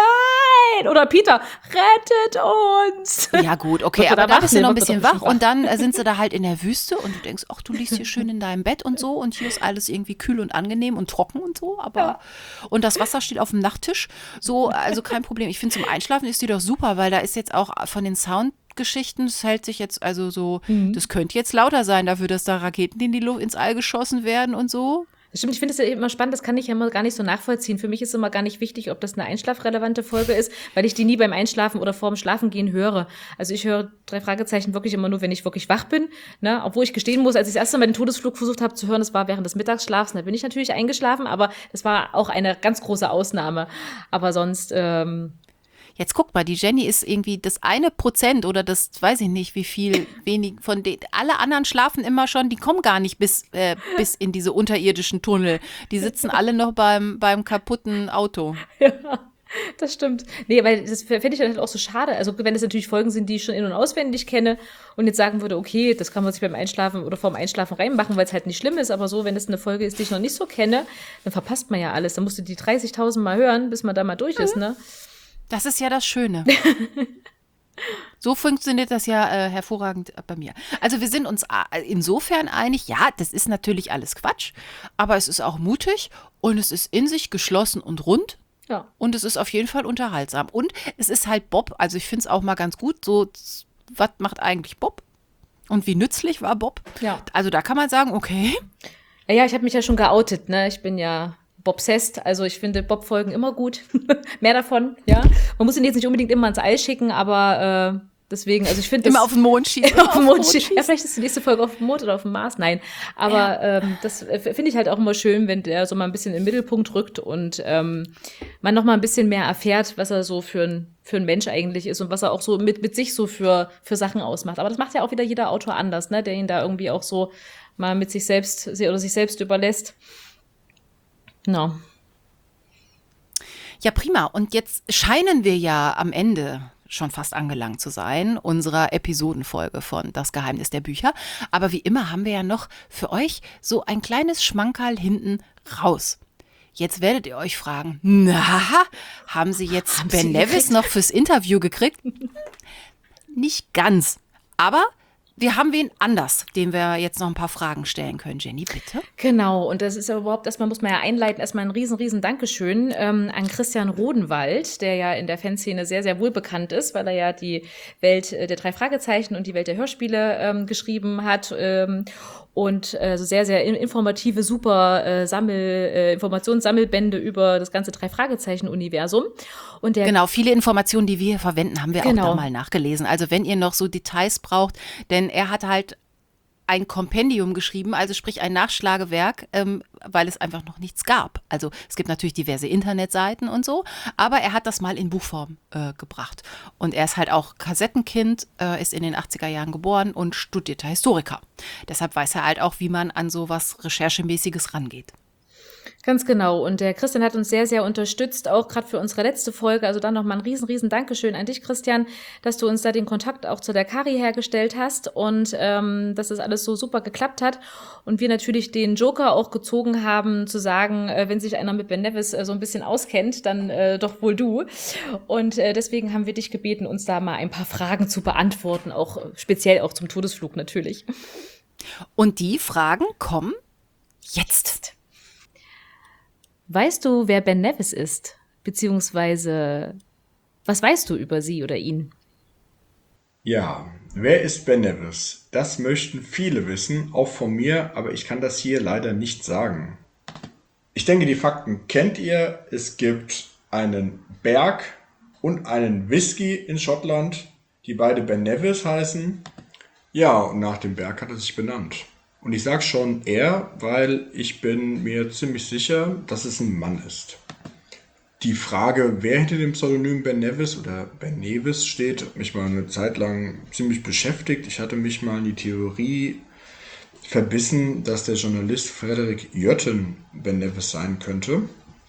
nein! Oder Peter, rettet uns! Ja gut, okay, Wird er aber da da bist du wach? noch ein Nee, bisschen wird er wach doch und dann sind sie da halt in der Wüste und du denkst, ach, du liegst hier schön in deinem Bett und so und hier ist alles irgendwie kühl und angenehm und trocken und so, aber und das Wasser steht auf dem Nachttisch, so, also kein Problem. Ich finde, zum Einschlafen ist die doch super, weil da ist jetzt auch von den Soundgeschichten, es hält sich jetzt also so, das könnte jetzt lauter sein dafür, dass da Raketen in die Luft ins All geschossen werden und so. Das stimmt, ich finde es ja immer spannend, das kann ich ja immer gar nicht so nachvollziehen. Für mich ist immer gar nicht wichtig, ob das eine einschlafrelevante Folge ist, weil ich die nie beim Einschlafen oder vorm Schlafengehen höre. Also ich höre 3 Fragezeichen wirklich immer nur, wenn ich wirklich wach bin. Ne? Obwohl ich gestehen muss, als ich das erste Mal den Todesflug versucht habe zu hören, das war während des Mittagsschlafs, da bin ich natürlich eingeschlafen, aber das war auch eine ganz große Ausnahme. Aber sonst, Jetzt guck mal, die Jenny ist irgendwie das 1% oder das, weiß ich nicht, wie viel, wenig von denen. Alle anderen schlafen immer schon, die kommen gar nicht bis in diese unterirdischen Tunnel. Die sitzen alle noch beim kaputten Auto. ja, das stimmt. Nee, weil das finde ich dann halt auch so schade. Also wenn es natürlich Folgen sind, die ich schon in- und auswendig kenne und jetzt sagen würde, okay, das kann man sich beim Einschlafen oder vorm Einschlafen reinmachen, weil es halt nicht schlimm ist, aber so, wenn es eine Folge ist, die ich noch nicht so kenne, dann verpasst man ja alles. Dann musst du die 30.000 Mal hören, bis man da mal durch ist, ne? Das ist ja das Schöne. So funktioniert das ja hervorragend bei mir. Also wir sind uns insofern einig, ja, das ist natürlich alles Quatsch, aber es ist auch mutig und es ist in sich geschlossen und rund. Ja. Und es ist auf jeden Fall unterhaltsam. Und es ist halt Bob, also ich finde es auch mal ganz gut, so, was macht eigentlich Bob? Und wie nützlich war Bob? Ja. Also da kann man sagen, okay. Ja, ich habe mich ja schon geoutet, ne? Ich bin ja Bobsessed, also ich finde Bob-Folgen immer gut. Mehr davon, ja. Man muss ihn jetzt nicht unbedingt immer ins All schicken, aber deswegen, also ich finde Immer auf den Mond schießen. Immer auf den Mond schießen. Ja, vielleicht ist die nächste Folge auf dem Mond oder auf dem Mars. Nein, aber das finde ich halt auch immer schön, wenn der so mal ein bisschen in den Mittelpunkt rückt und man noch mal ein bisschen mehr erfährt, was er so für ein Mensch eigentlich ist und was er auch so mit sich so für Sachen ausmacht. Aber das macht ja auch wieder jeder Autor anders, ne, der ihn da irgendwie auch so mal mit sich selbst oder sich selbst überlässt. Genau. Ja, prima. Und jetzt scheinen wir ja am Ende schon fast angelangt zu sein, unserer Episodenfolge von Das Geheimnis der Bücher. Aber wie immer haben wir ja noch für euch so ein kleines Schmankerl hinten raus. Jetzt werdet ihr euch fragen, na, haben sie jetzt Haben Ben sie Nevis gekriegt? noch fürs Interview gekriegt? Nicht ganz, aber wir haben wen anders, dem wir jetzt noch ein paar Fragen stellen können. Jenny, bitte. Genau, und das ist ja überhaupt erstmal, muss man ja einleiten, erstmal ein riesen Dankeschön an Christian Rodenwald, der ja in der Fanszene sehr, sehr wohl bekannt ist, weil er ja die Welt der 3 Fragezeichen und die Welt der Hörspiele geschrieben hat und so sehr, sehr informative, super Informationssammelbände über das ganze 3 Fragezeichen-Universum. Und der Genau, viele Informationen, die wir hier verwenden, haben wir Genau. auch da mal nachgelesen. Also wenn ihr noch so Details braucht, denn er hat halt ein Kompendium geschrieben, also sprich ein Nachschlagewerk, weil es einfach noch nichts gab. Also es gibt natürlich diverse Internetseiten und so, aber er hat das mal in Buchform gebracht. Und er ist halt auch Kassettenkind, ist in den 80er Jahren geboren und studierter Historiker. Deshalb weiß er halt auch, wie man an sowas Recherchemäßiges rangeht. Ganz genau. Und der Christian hat uns sehr, sehr unterstützt, auch gerade für unsere letzte Folge. Also dann nochmal ein riesen Dankeschön an dich, Christian, dass du uns da den Kontakt auch zu der Kari hergestellt hast und dass das alles so super geklappt hat. Und wir natürlich den Joker auch gezogen haben, zu sagen, wenn sich einer mit Ben Nevis so ein bisschen auskennt, dann doch wohl du. Und deswegen haben wir dich gebeten, uns da mal ein paar Fragen zu beantworten, auch speziell auch zum Todesflug natürlich. Und die Fragen kommen jetzt. Weißt du, wer Ben Nevis ist? Beziehungsweise, was weißt du über sie oder ihn? Ja, wer ist Ben Nevis? Das möchten viele wissen, auch von mir, aber ich kann das hier leider nicht sagen. Ich denke, die Fakten kennt ihr. Es gibt einen Berg und einen Whisky in Schottland, die beide Ben Nevis heißen. Ja, und nach dem Berg hat er sich benannt. Und ich sage schon er, weil ich bin mir ziemlich sicher, dass es ein Mann ist. Die Frage, wer hinter dem Pseudonym Ben Nevis oder Ben Nevis steht, hat mich mal eine Zeit lang ziemlich beschäftigt. Ich hatte mich mal in die Theorie verbissen, dass der Journalist Frederik Jötten Ben Nevis sein könnte,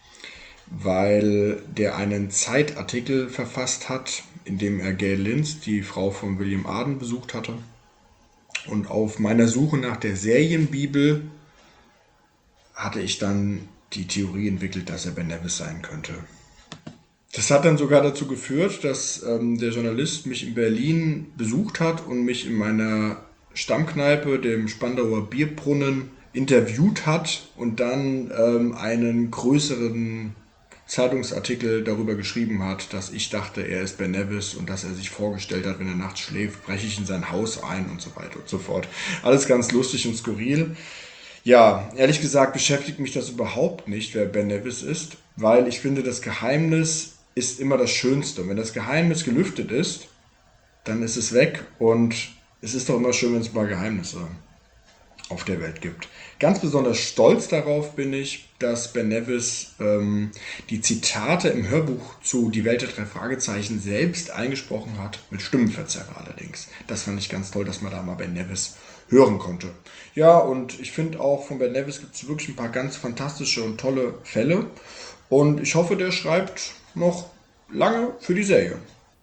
weil der einen Zeitartikel verfasst hat, in dem er Gail Lynch, die Frau von William Arden, besucht hatte. Und auf meiner Suche nach der Serienbibel hatte ich dann die Theorie entwickelt, dass er Ben Nevis sein könnte. Das hat dann sogar dazu geführt, dass der Journalist mich in Berlin besucht hat und mich in meiner Stammkneipe, dem Spandauer Bierbrunnen, interviewt hat und dann einen größeren Zeitungsartikel darüber geschrieben hat, dass ich dachte, er ist Ben Nevis und dass er sich vorgestellt hat, wenn er nachts schläft, breche ich in sein Haus ein und so weiter und so fort. Alles ganz lustig und skurril. Ja, ehrlich gesagt beschäftigt mich das überhaupt nicht, wer Ben Nevis ist, weil ich finde, das Geheimnis ist immer das Schönste. Und wenn das Geheimnis gelüftet ist, dann ist es weg und es ist doch immer schön, wenn es mal Geheimnisse auf der Welt gibt. Ganz besonders stolz darauf bin ich, dass Ben Nevis die Zitate im Hörbuch zu Die Welt der 3 Fragezeichen selbst eingesprochen hat, mit Stimmenverzerrer allerdings. Das fand ich ganz toll, dass man da mal Ben Nevis hören konnte. Ja, und ich finde auch, von Ben Nevis gibt es wirklich ein paar ganz fantastische und tolle Fälle. Und ich hoffe, der schreibt noch lange für die Serie.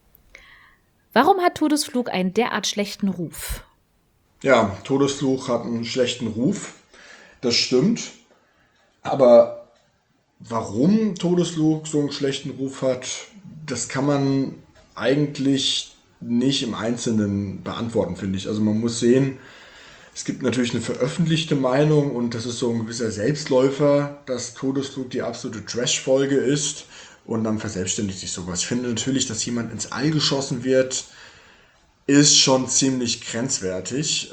Warum hat Todesflug einen derart schlechten Ruf? Ja, Todesfluch hat einen schlechten Ruf. Das stimmt. Aber warum Todesflug so einen schlechten Ruf hat, das kann man eigentlich nicht im Einzelnen beantworten, finde ich. Also man muss sehen, es gibt natürlich eine veröffentlichte Meinung und das ist so ein gewisser Selbstläufer, dass Todesflug die absolute Trash-Folge ist und dann verselbstständigt sich sowas. Ich finde natürlich, dass jemand ins All geschossen wird, ist schon ziemlich grenzwertig.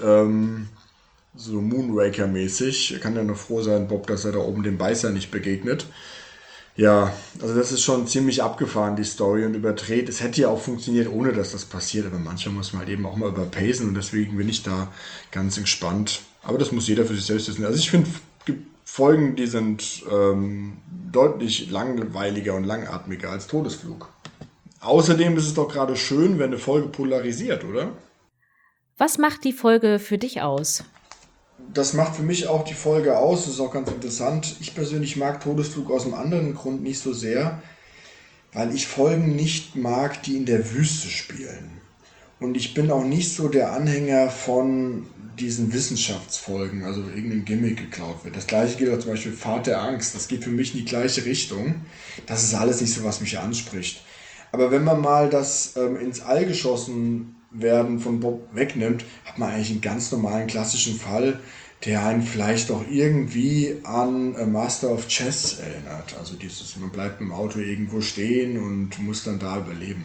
So Moonraker-mäßig. Kann ja nur froh sein, Bob, dass er da oben dem Beißer nicht begegnet. Ja, also das ist schon ziemlich abgefahren, die Story, und überdreht. Es hätte ja auch funktioniert, ohne dass das passiert, aber manchmal muss man halt eben auch mal überpacen und deswegen bin ich da ganz entspannt. Aber das muss jeder für sich selbst wissen. Also ich finde, es gibt Folgen, die sind deutlich langweiliger und langatmiger als Todesflug. Außerdem ist es doch gerade schön, wenn eine Folge polarisiert, oder? Was macht die Folge für dich aus? Das macht für mich auch die Folge aus, das ist auch ganz interessant. Ich persönlich mag Todesflug aus einem anderen Grund nicht so sehr, weil ich Folgen nicht mag, die in der Wüste spielen. Und ich bin auch nicht so der Anhänger von diesen Wissenschaftsfolgen, also irgendein Gimmick geklaut wird. Das gleiche gilt auch zum Beispiel Pfad der Angst. Das geht für mich in die gleiche Richtung. Das ist alles nicht so, was mich anspricht. Aber wenn man mal das ins All geschossen werden von Bob wegnimmt, hat man eigentlich einen ganz normalen klassischen Fall, der einen vielleicht auch irgendwie an Master of Chess erinnert. Also man bleibt im Auto irgendwo stehen und muss dann da überleben.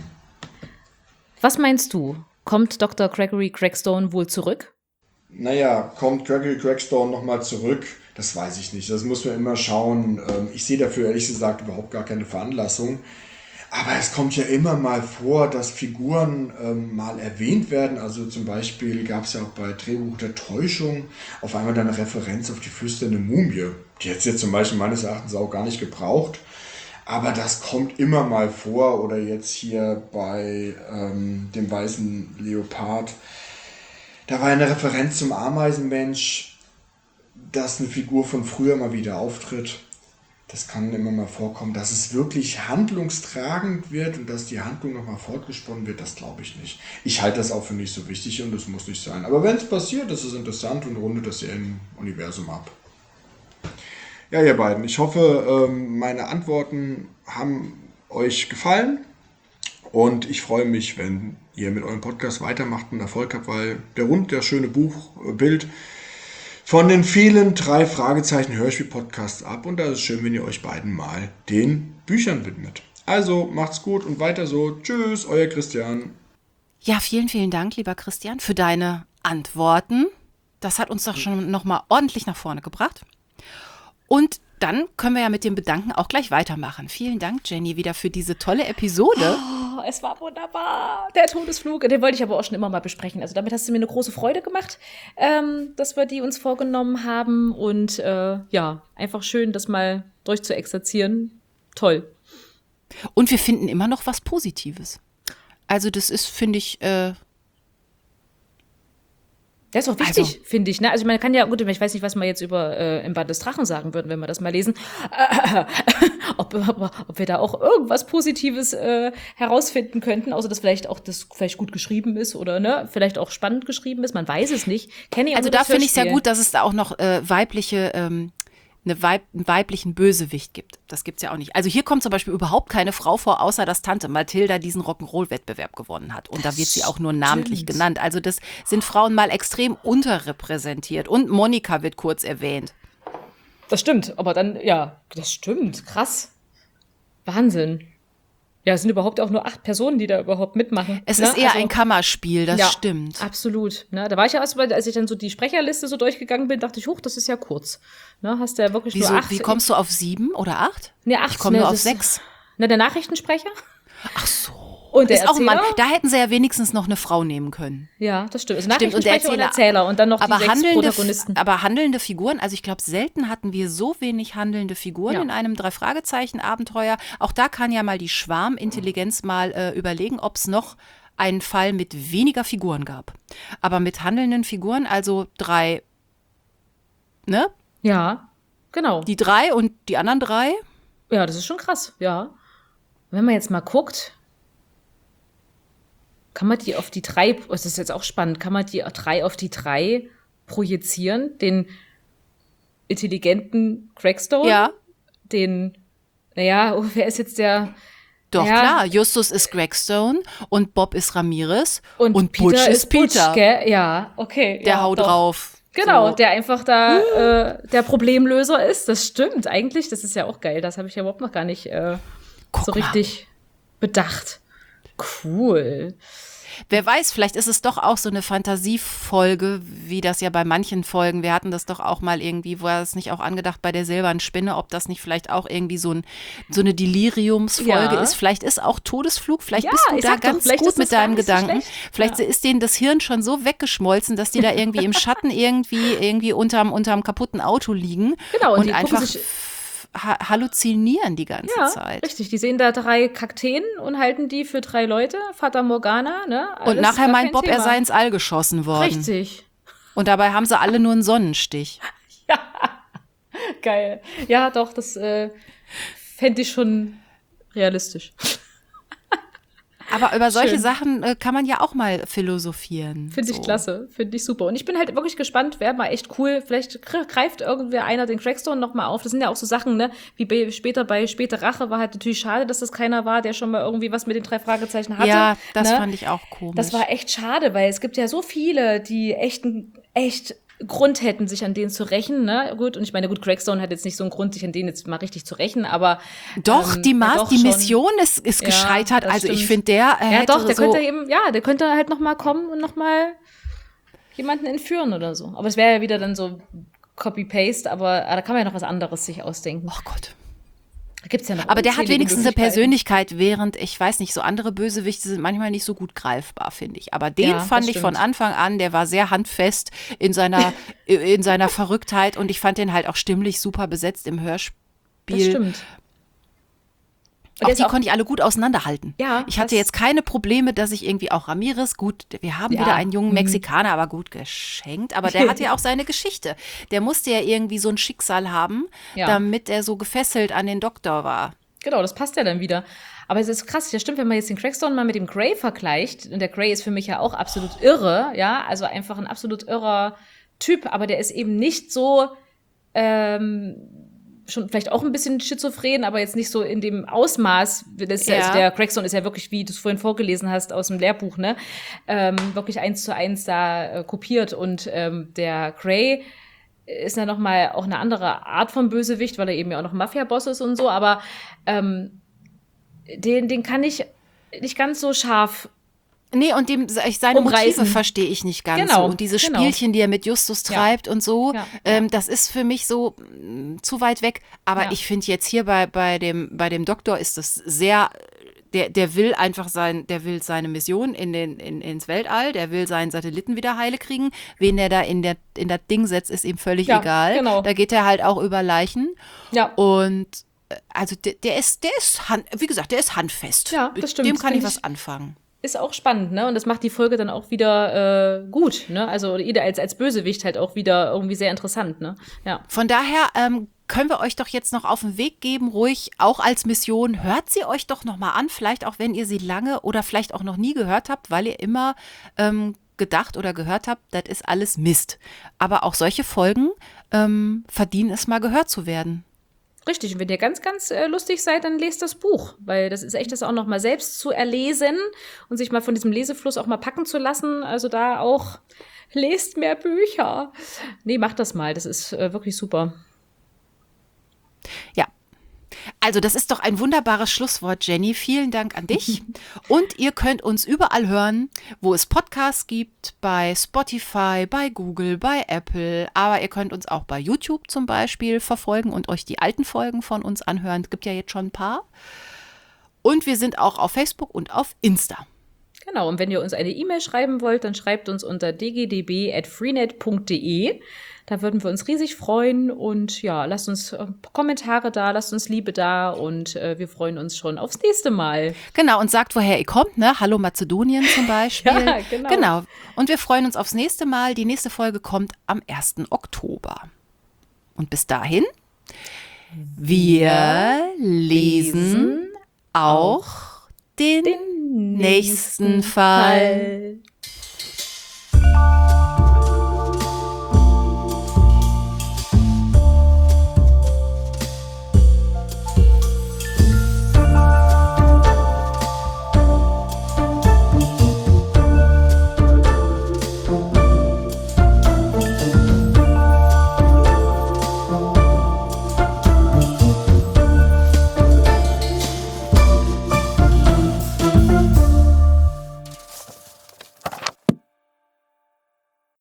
Was meinst du? Kommt Dr. Gregory Craigstone wohl zurück? Naja, kommt Gregory Craigstone nochmal zurück? Das weiß ich nicht. Das muss man immer schauen. Ich sehe dafür ehrlich gesagt überhaupt gar keine Veranlassung. Aber es kommt ja immer mal vor, dass Figuren mal erwähnt werden. Also zum Beispiel gab es ja auch bei Drehbuch der Täuschung auf einmal eine Referenz auf die flüsternde Mumie. Die hätte es jetzt zum Beispiel meines Erachtens auch gar nicht gebraucht. Aber das kommt immer mal vor. Oder jetzt hier bei dem weißen Leopard. Da war eine Referenz zum Ameisenmensch, dass eine Figur von früher mal wieder auftritt. Das kann immer mal vorkommen, dass es wirklich handlungstragend wird und dass die Handlung nochmal fortgesponnen wird, das glaube ich nicht. Ich halte das auch für nicht so wichtig und das muss nicht sein. Aber wenn es passiert, ist es interessant und rundet das Serienuniversum ab. Ja, ihr beiden, ich hoffe, meine Antworten haben euch gefallen und ich freue mich, wenn ihr mit eurem Podcast weitermacht und Erfolg habt, weil der schöne Buchbild von den vielen 3 Fragezeichen Hörspiel-Podcasts ab und da ist es schön, wenn ihr euch beiden mal den Büchern widmet. Also macht's gut und weiter so. Tschüss, euer Christian. Ja, vielen, vielen Dank, lieber Christian, für deine Antworten. Das hat uns doch schon nochmal ordentlich nach vorne gebracht. Und dann können wir ja mit dem Bedanken auch gleich weitermachen. Vielen Dank, Jenny, wieder für diese tolle Episode. Oh, es war wunderbar. Der Todesflug, den wollte ich aber auch schon immer mal besprechen. Also damit hast du mir eine große Freude gemacht, dass wir die uns vorgenommen haben. Und ja, einfach schön, das mal durchzuexerzieren. Toll. Und wir finden immer noch was Positives. Also das ist, finde ich, das ist auch wichtig, finde ich. Ne? Also man kann ja, gut, ich weiß nicht, was wir jetzt über im Band des Drachen sagen würden, wenn wir das mal lesen. Ob wir da auch irgendwas Positives herausfinden könnten, außer dass vielleicht auch das vielleicht gut geschrieben ist oder ne, vielleicht auch spannend geschrieben ist. Man weiß es nicht. Also da finde ich es ja gut, dass es da auch noch weibliche einen weiblichen Bösewicht gibt. Das gibt's ja auch nicht. Also hier kommt zum Beispiel überhaupt keine Frau vor, außer dass Tante Mathilda diesen Rock'n'Roll-Wettbewerb gewonnen hat. Und da wird sie auch nur namentlich genannt. Also das sind Frauen mal extrem unterrepräsentiert. Und Monika wird kurz erwähnt. Das stimmt, aber dann, ja, das stimmt. Krass. Wahnsinn. Ja, es sind überhaupt auch nur 8 Personen, die da überhaupt mitmachen. Es ist eher ein Kammerspiel, das stimmt. Absolut. Ne, da war ich ja erst mal, als ich dann so die Sprecherliste so durchgegangen bin, dachte ich, huch, das ist ja kurz. Ne, hast du ja wirklich nur 8. Wie kommst du auf 7 oder 8? Ne, 8. Ich komme nur auf 6. Na, der Nachrichtensprecher. Ach so. Und der ist auch ein Mann. Erzähler? Da hätten sie ja wenigstens noch eine Frau nehmen können. Ja, das stimmt. Also Stimmt, und Nachrichtensprecher und Erzähler und dann noch die 6 Protagonisten. Aber handelnde Figuren, also ich glaube, selten hatten wir so wenig handelnde Figuren in einem 3-Fragezeichen-Abenteuer. Auch da kann ja mal die Schwarmintelligenz mal überlegen, ob es noch einen Fall mit weniger Figuren gab. Aber mit handelnden Figuren, also 3, ne? Ja, genau. Die 3 und die anderen 3. Ja, das ist schon krass, ja. Wenn man jetzt mal guckt, kann man die auf die 3, das ist jetzt auch spannend, kann man die 3 auf die 3 projizieren? Den intelligenten Craigstone? Ja. Den, wer ist jetzt der? Doch, klar, Justus ist Craigstone und Bob ist Ramirez und Peter Butch ist Peter. Butch, gell? Ja, okay. Der haut drauf. Genau, so. der einfach da der Problemlöser ist. Das stimmt eigentlich, das ist ja auch geil. Das habe ich ja überhaupt noch gar nicht so richtig bedacht. Cool. Wer weiß, vielleicht ist es doch auch so eine Fantasiefolge, wie das ja bei manchen Folgen, wir hatten das doch auch mal irgendwie, war es nicht auch angedacht bei der Silbernen Spinne, ob das nicht vielleicht auch irgendwie so eine Deliriumsfolge ist. Vielleicht ist auch Todesflug, vielleicht bist du da ganz gut mit deinem Gedanken. Vielleicht ist denen das Hirn schon so weggeschmolzen, dass die da irgendwie im Schatten irgendwie unterm kaputten Auto liegen. Genau, und einfach halluzinieren die ganze Zeit. Richtig, die sehen da 3 Kakteen und halten die für 3 Leute, Fata Morgana, ne? Und nachher meint Bob, er sei ins All geschossen worden. Richtig. Und dabei haben sie alle nur einen Sonnenstich. Ja, geil. Ja, doch, das fände ich schon realistisch. Aber über solche Schön. Sachen kann man ja auch mal philosophieren. Finde ich klasse, finde ich super. Und ich bin halt wirklich gespannt, wäre mal echt cool. Vielleicht greift irgendwer einer den Crackstone noch mal auf. Das sind ja auch so Sachen, ne, wie bei Späte Rache war halt natürlich schade, dass das keiner war, der schon mal irgendwie was mit den 3 Fragezeichen hatte. Ja, das ne? fand ich auch komisch. Das war echt schade, weil es gibt ja so viele, die echt Grund hätten, sich an denen zu rächen, ne? Gut, und ich meine, gut, Crackstone hat jetzt nicht so einen Grund, sich an denen jetzt mal richtig zu rächen, aber doch, die schon. Mission ist gescheitert. das Also ich stimmt. finde, der der könnte halt noch mal kommen und noch mal jemanden entführen oder so. Aber es wäre ja wieder dann so Copy-Paste, aber da kann man ja noch was anderes sich ausdenken. Oh Gott. Da gibt's ja noch Aber der hat unzählige wenigstens eine Möglichkeiten. Persönlichkeit, während, ich weiß nicht, so andere Bösewichte sind manchmal nicht so gut greifbar, finde ich. Aber den Ja, fand das ich von stimmt. Anfang an, der war sehr handfest in seiner Verrücktheit und ich fand den halt auch stimmlich super besetzt im Hörspiel. Das stimmt. Und Auch der die ist konnte ich alle gut auseinanderhalten. Ja, Ich hatte das- jetzt keine Probleme, dass ich irgendwie auch Ramirez, gut, wir haben Ja, wieder einen jungen Mexikaner, aber gut geschenkt. Aber der hat ja auch seine Geschichte. Der musste ja irgendwie so ein Schicksal haben, Ja. damit er so gefesselt an den Doktor war. Genau, das passt ja dann wieder. Aber es ist krass, das stimmt, wenn man jetzt den Crackstone mal mit dem Grey vergleicht, und der Grey ist für mich ja auch absolut irre, ja, also einfach ein absolut irrer Typ, aber der ist eben nicht so, schon vielleicht auch ein bisschen schizophren, aber jetzt nicht so in dem Ausmaß. Also der Crackstone ist ja wirklich, wie du es vorhin vorgelesen hast aus dem Lehrbuch, ne, wirklich 1:1 da kopiert. Und der Grey ist ja noch mal auch eine andere Art von Bösewicht, weil er eben ja auch noch Mafia-Boss ist und so, aber den kann ich nicht ganz so scharf. Nee, und seine Umreißen. Motive verstehe ich nicht ganz Genau, so. Und diese genau. Spielchen, die er mit Justus treibt und so, Ja, das ist für mich so zu weit weg. Aber Ja. ich finde jetzt hier bei dem Doktor ist das sehr, der will einfach seine Mission ins Weltall, der will seinen Satelliten wieder heile kriegen. Wen er da in das Ding setzt, ist ihm völlig Ja, egal. genau. Da geht er halt auch über Leichen. Ja. Und also der ist wie gesagt, der ist handfest. Ja, das stimmt. Mit dem kann ich Finde was ich- anfangen. Ist auch spannend, ne? Und das macht die Folge dann auch wieder gut, ne? Also jeder als Bösewicht halt auch wieder irgendwie sehr interessant, ne? Ja. Von daher können wir euch doch jetzt noch auf den Weg geben, ruhig auch als Mission. Hört sie euch doch noch mal an, vielleicht auch, wenn ihr sie lange oder vielleicht auch noch nie gehört habt, weil ihr immer gedacht oder gehört habt, das ist alles Mist. Aber auch solche Folgen verdienen es mal gehört zu werden. Richtig, und wenn ihr ganz, ganz lustig seid, dann lest das Buch, weil das ist echt, das auch noch mal selbst zu erlesen und sich mal von diesem Lesefluss auch mal packen zu lassen. Also da auch, lest mehr Bücher. Nee, macht das mal, das ist wirklich super. Ja. Also das ist doch ein wunderbares Schlusswort, Jenny. Vielen Dank an dich. Und ihr könnt uns überall hören, wo es Podcasts gibt, bei Spotify, bei Google, bei Apple. Aber ihr könnt uns auch bei YouTube zum Beispiel verfolgen und euch die alten Folgen von uns anhören. Es gibt ja jetzt schon ein paar. Und wir sind auch auf Facebook und auf Insta. Genau, und wenn ihr uns eine E-Mail schreiben wollt, dann schreibt uns unter dgdb@freenet.de. Da würden wir uns riesig freuen und ja, lasst uns Kommentare da, lasst uns Liebe da und wir freuen uns schon aufs nächste Mal. Genau, und sagt, woher ihr kommt, ne? Hallo Mazedonien zum Beispiel. Ja, genau. Genau. Und wir freuen uns aufs nächste Mal. Die nächste Folge kommt am 1. Oktober. Und bis dahin, wir lesen auch den nächsten Fall.